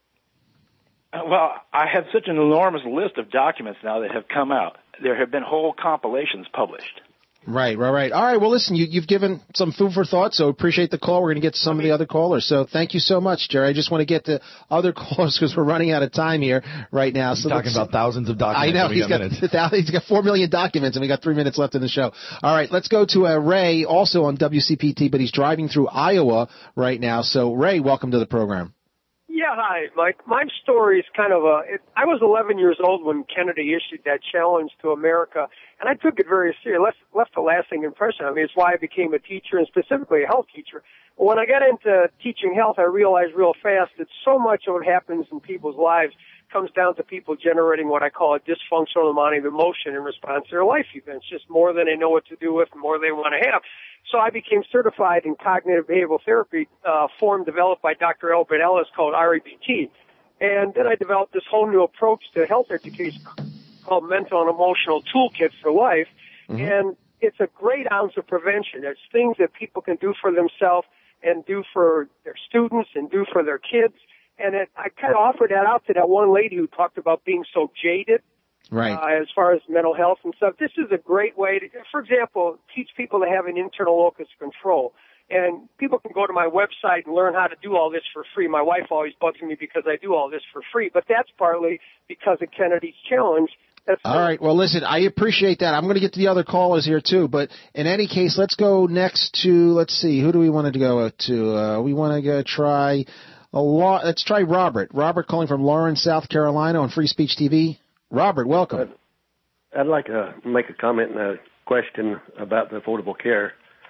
Speaker 15: well, I have such an enormous list of documents now that have come out. There have been whole compilations published.
Speaker 2: Right, right, right. All right, well, listen, you, you've given some food for thought, so appreciate the call. We're going to get to some of the other callers. So thank you so much, Jerry. I just want to get to other callers because we're running out of time here right now.
Speaker 3: He's
Speaker 2: so
Speaker 3: talking about thousands of documents.
Speaker 2: I know.
Speaker 3: We
Speaker 2: He's
Speaker 3: got,
Speaker 2: got, he's got four million documents, and we got three minutes left in the show. All right, let's go to uh, Ray, also on W C P T, but he's driving through Iowa right now. So, Ray, welcome to the program.
Speaker 17: Yeah, hi, Mike. My story is kind of a, it, I was eleven years old when Kennedy issued that challenge to America, and I took it very seriously. Left, left a lasting impression on me. It's why I became a teacher, and specifically a health teacher. But when I got into teaching health, I realized real fast that so much of what happens in people's lives comes down to people generating what I call a dysfunctional amount of emotion in response to their life events, just more than they know what to do with, more they want to have. So I became certified in cognitive behavioral therapy, uh, form developed by Doctor Elbert Ellis called R E B T. And then I developed this whole new approach to health education called Mental and Emotional Toolkit for Life. Mm-hmm. And it's a great ounce of prevention. There's things that people can do for themselves and do for their students and do for their kids. And it, I kind of offered that out to that one lady who talked about being so jaded.
Speaker 2: Right.
Speaker 17: Uh, as far as mental health and stuff, this is a great way to, for example, teach people to have an internal locus of control. And people can go to my website and learn how to do all this for free. My wife always bugs me because I do all this for free, but that's partly because of Kennedy's challenge. That's
Speaker 2: all right. Well, listen, I appreciate that. I'm going to get to the other callers here, too. But in any case, let's go next to, let's see, who do we want to go to? Uh, we want to go try, a lot. let's try Robert. Robert calling from Lawrence, South Carolina on Free Speech T V. Robert, welcome.
Speaker 18: I'd like to make a comment and a question about the Affordable Care.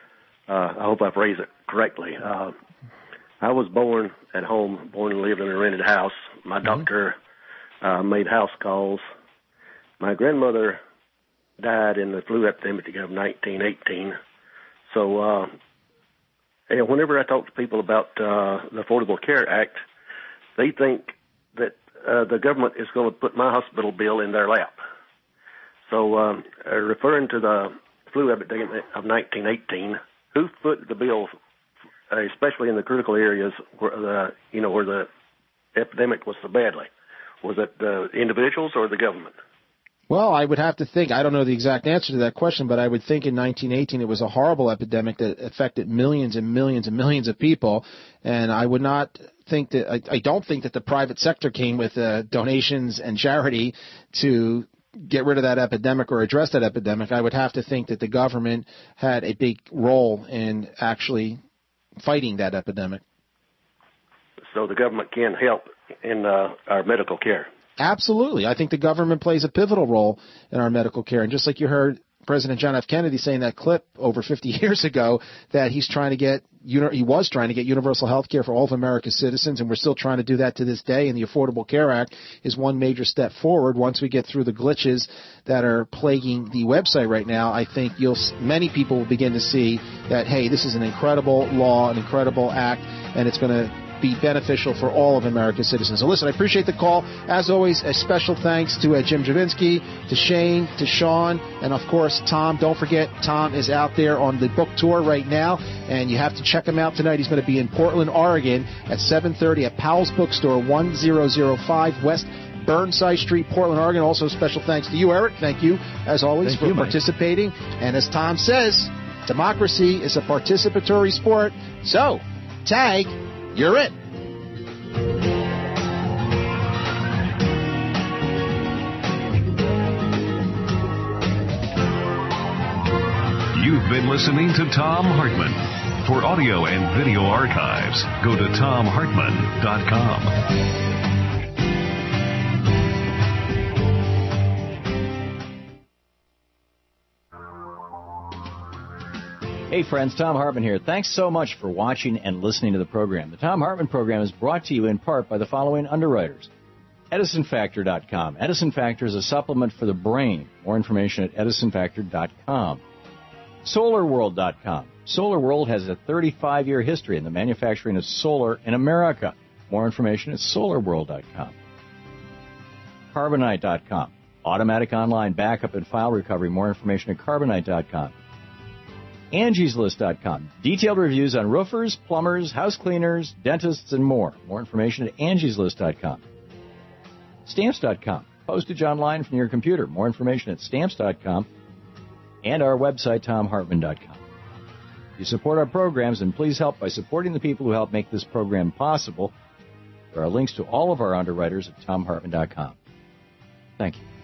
Speaker 18: Uh, I hope I phrase it correctly. Uh, I was born at home, born and lived in a rented house. My mm-hmm. doctor uh, made house calls. My grandmother died in the flu epidemic of nineteen eighteen. So uh, whenever I talk to people about uh, the Affordable Care Act, they think that uh, the government is going to put my hospital bill in their lap. So, um, uh, referring to the flu epidemic of nineteen eighteen, who put the bill, uh, especially in the critical areas where the, you know, where the epidemic was so badly? Was it uh, individuals or the government?
Speaker 2: Well, I would have to think, I don't know the exact answer to that question, but I would think in nineteen eighteen it was a horrible epidemic that affected millions and millions and millions of people, and I would not think that, I, I don't think that the private sector came with uh, donations and charity to get rid of that epidemic or address that epidemic. I would have to think that the government had a big role in actually fighting that epidemic.
Speaker 18: So the government can help in uh, our medical care.
Speaker 2: Absolutely. I think the government plays a pivotal role in our medical care. And just like you heard President John F. Kennedy saying that clip over fifty years ago, that he's trying to get, he was trying to get universal health care for all of America's citizens, and we're still trying to do that to this day. And the Affordable Care Act is one major step forward. Once we get through the glitches that are plaguing the website right now, I think you'll many people will begin to see that, hey, this is an incredible law, an incredible act, and it's going to be beneficial for all of America's citizens. So listen, I appreciate the call. As always, a special thanks to uh, Jim Javinsky, to Shane, to Sean, and of course, Tom. Don't forget, Tom is out there on the book tour right now, and you have to check him out tonight. He's going to be in Portland, Oregon at seven thirty at Powell's Bookstore, one thousand five West Burnside Street, Portland, Oregon. Also, special thanks to you, Eric. Thank you, as always,
Speaker 3: Thank
Speaker 2: for
Speaker 3: you,
Speaker 2: participating. And as Tom says, democracy is a participatory sport. So, tag, you're it.
Speaker 1: You've been listening to Thom Hartmann. For audio and video archives, go to thom hartmann dot com.
Speaker 16: Hey friends, Thom Hartmann here. Thanks so much for watching and listening to the program. The Thom Hartmann program is brought to you in part by the following underwriters. Edison Factor dot com. Edison Factor is a supplement for the brain. More information at Edison Factor dot com. Solar World dot com. Solar World has a thirty-five year history in the manufacturing of solar in America. More information at Solar World dot com. Carbonite dot com. Automatic online backup and file recovery. More information at Carbonite dot com. Angie's List dot com. Detailed reviews on roofers, plumbers, house cleaners, dentists, and more. More information at Angie's List dot com. Stamps dot com. Postage online from your computer. More information at Stamps dot com. And our website, Thom Hartmann dot com. If you support our programs, and please help by supporting the people who help make this program possible. There are links to all of our underwriters at Thom Hartmann dot com. Thank you.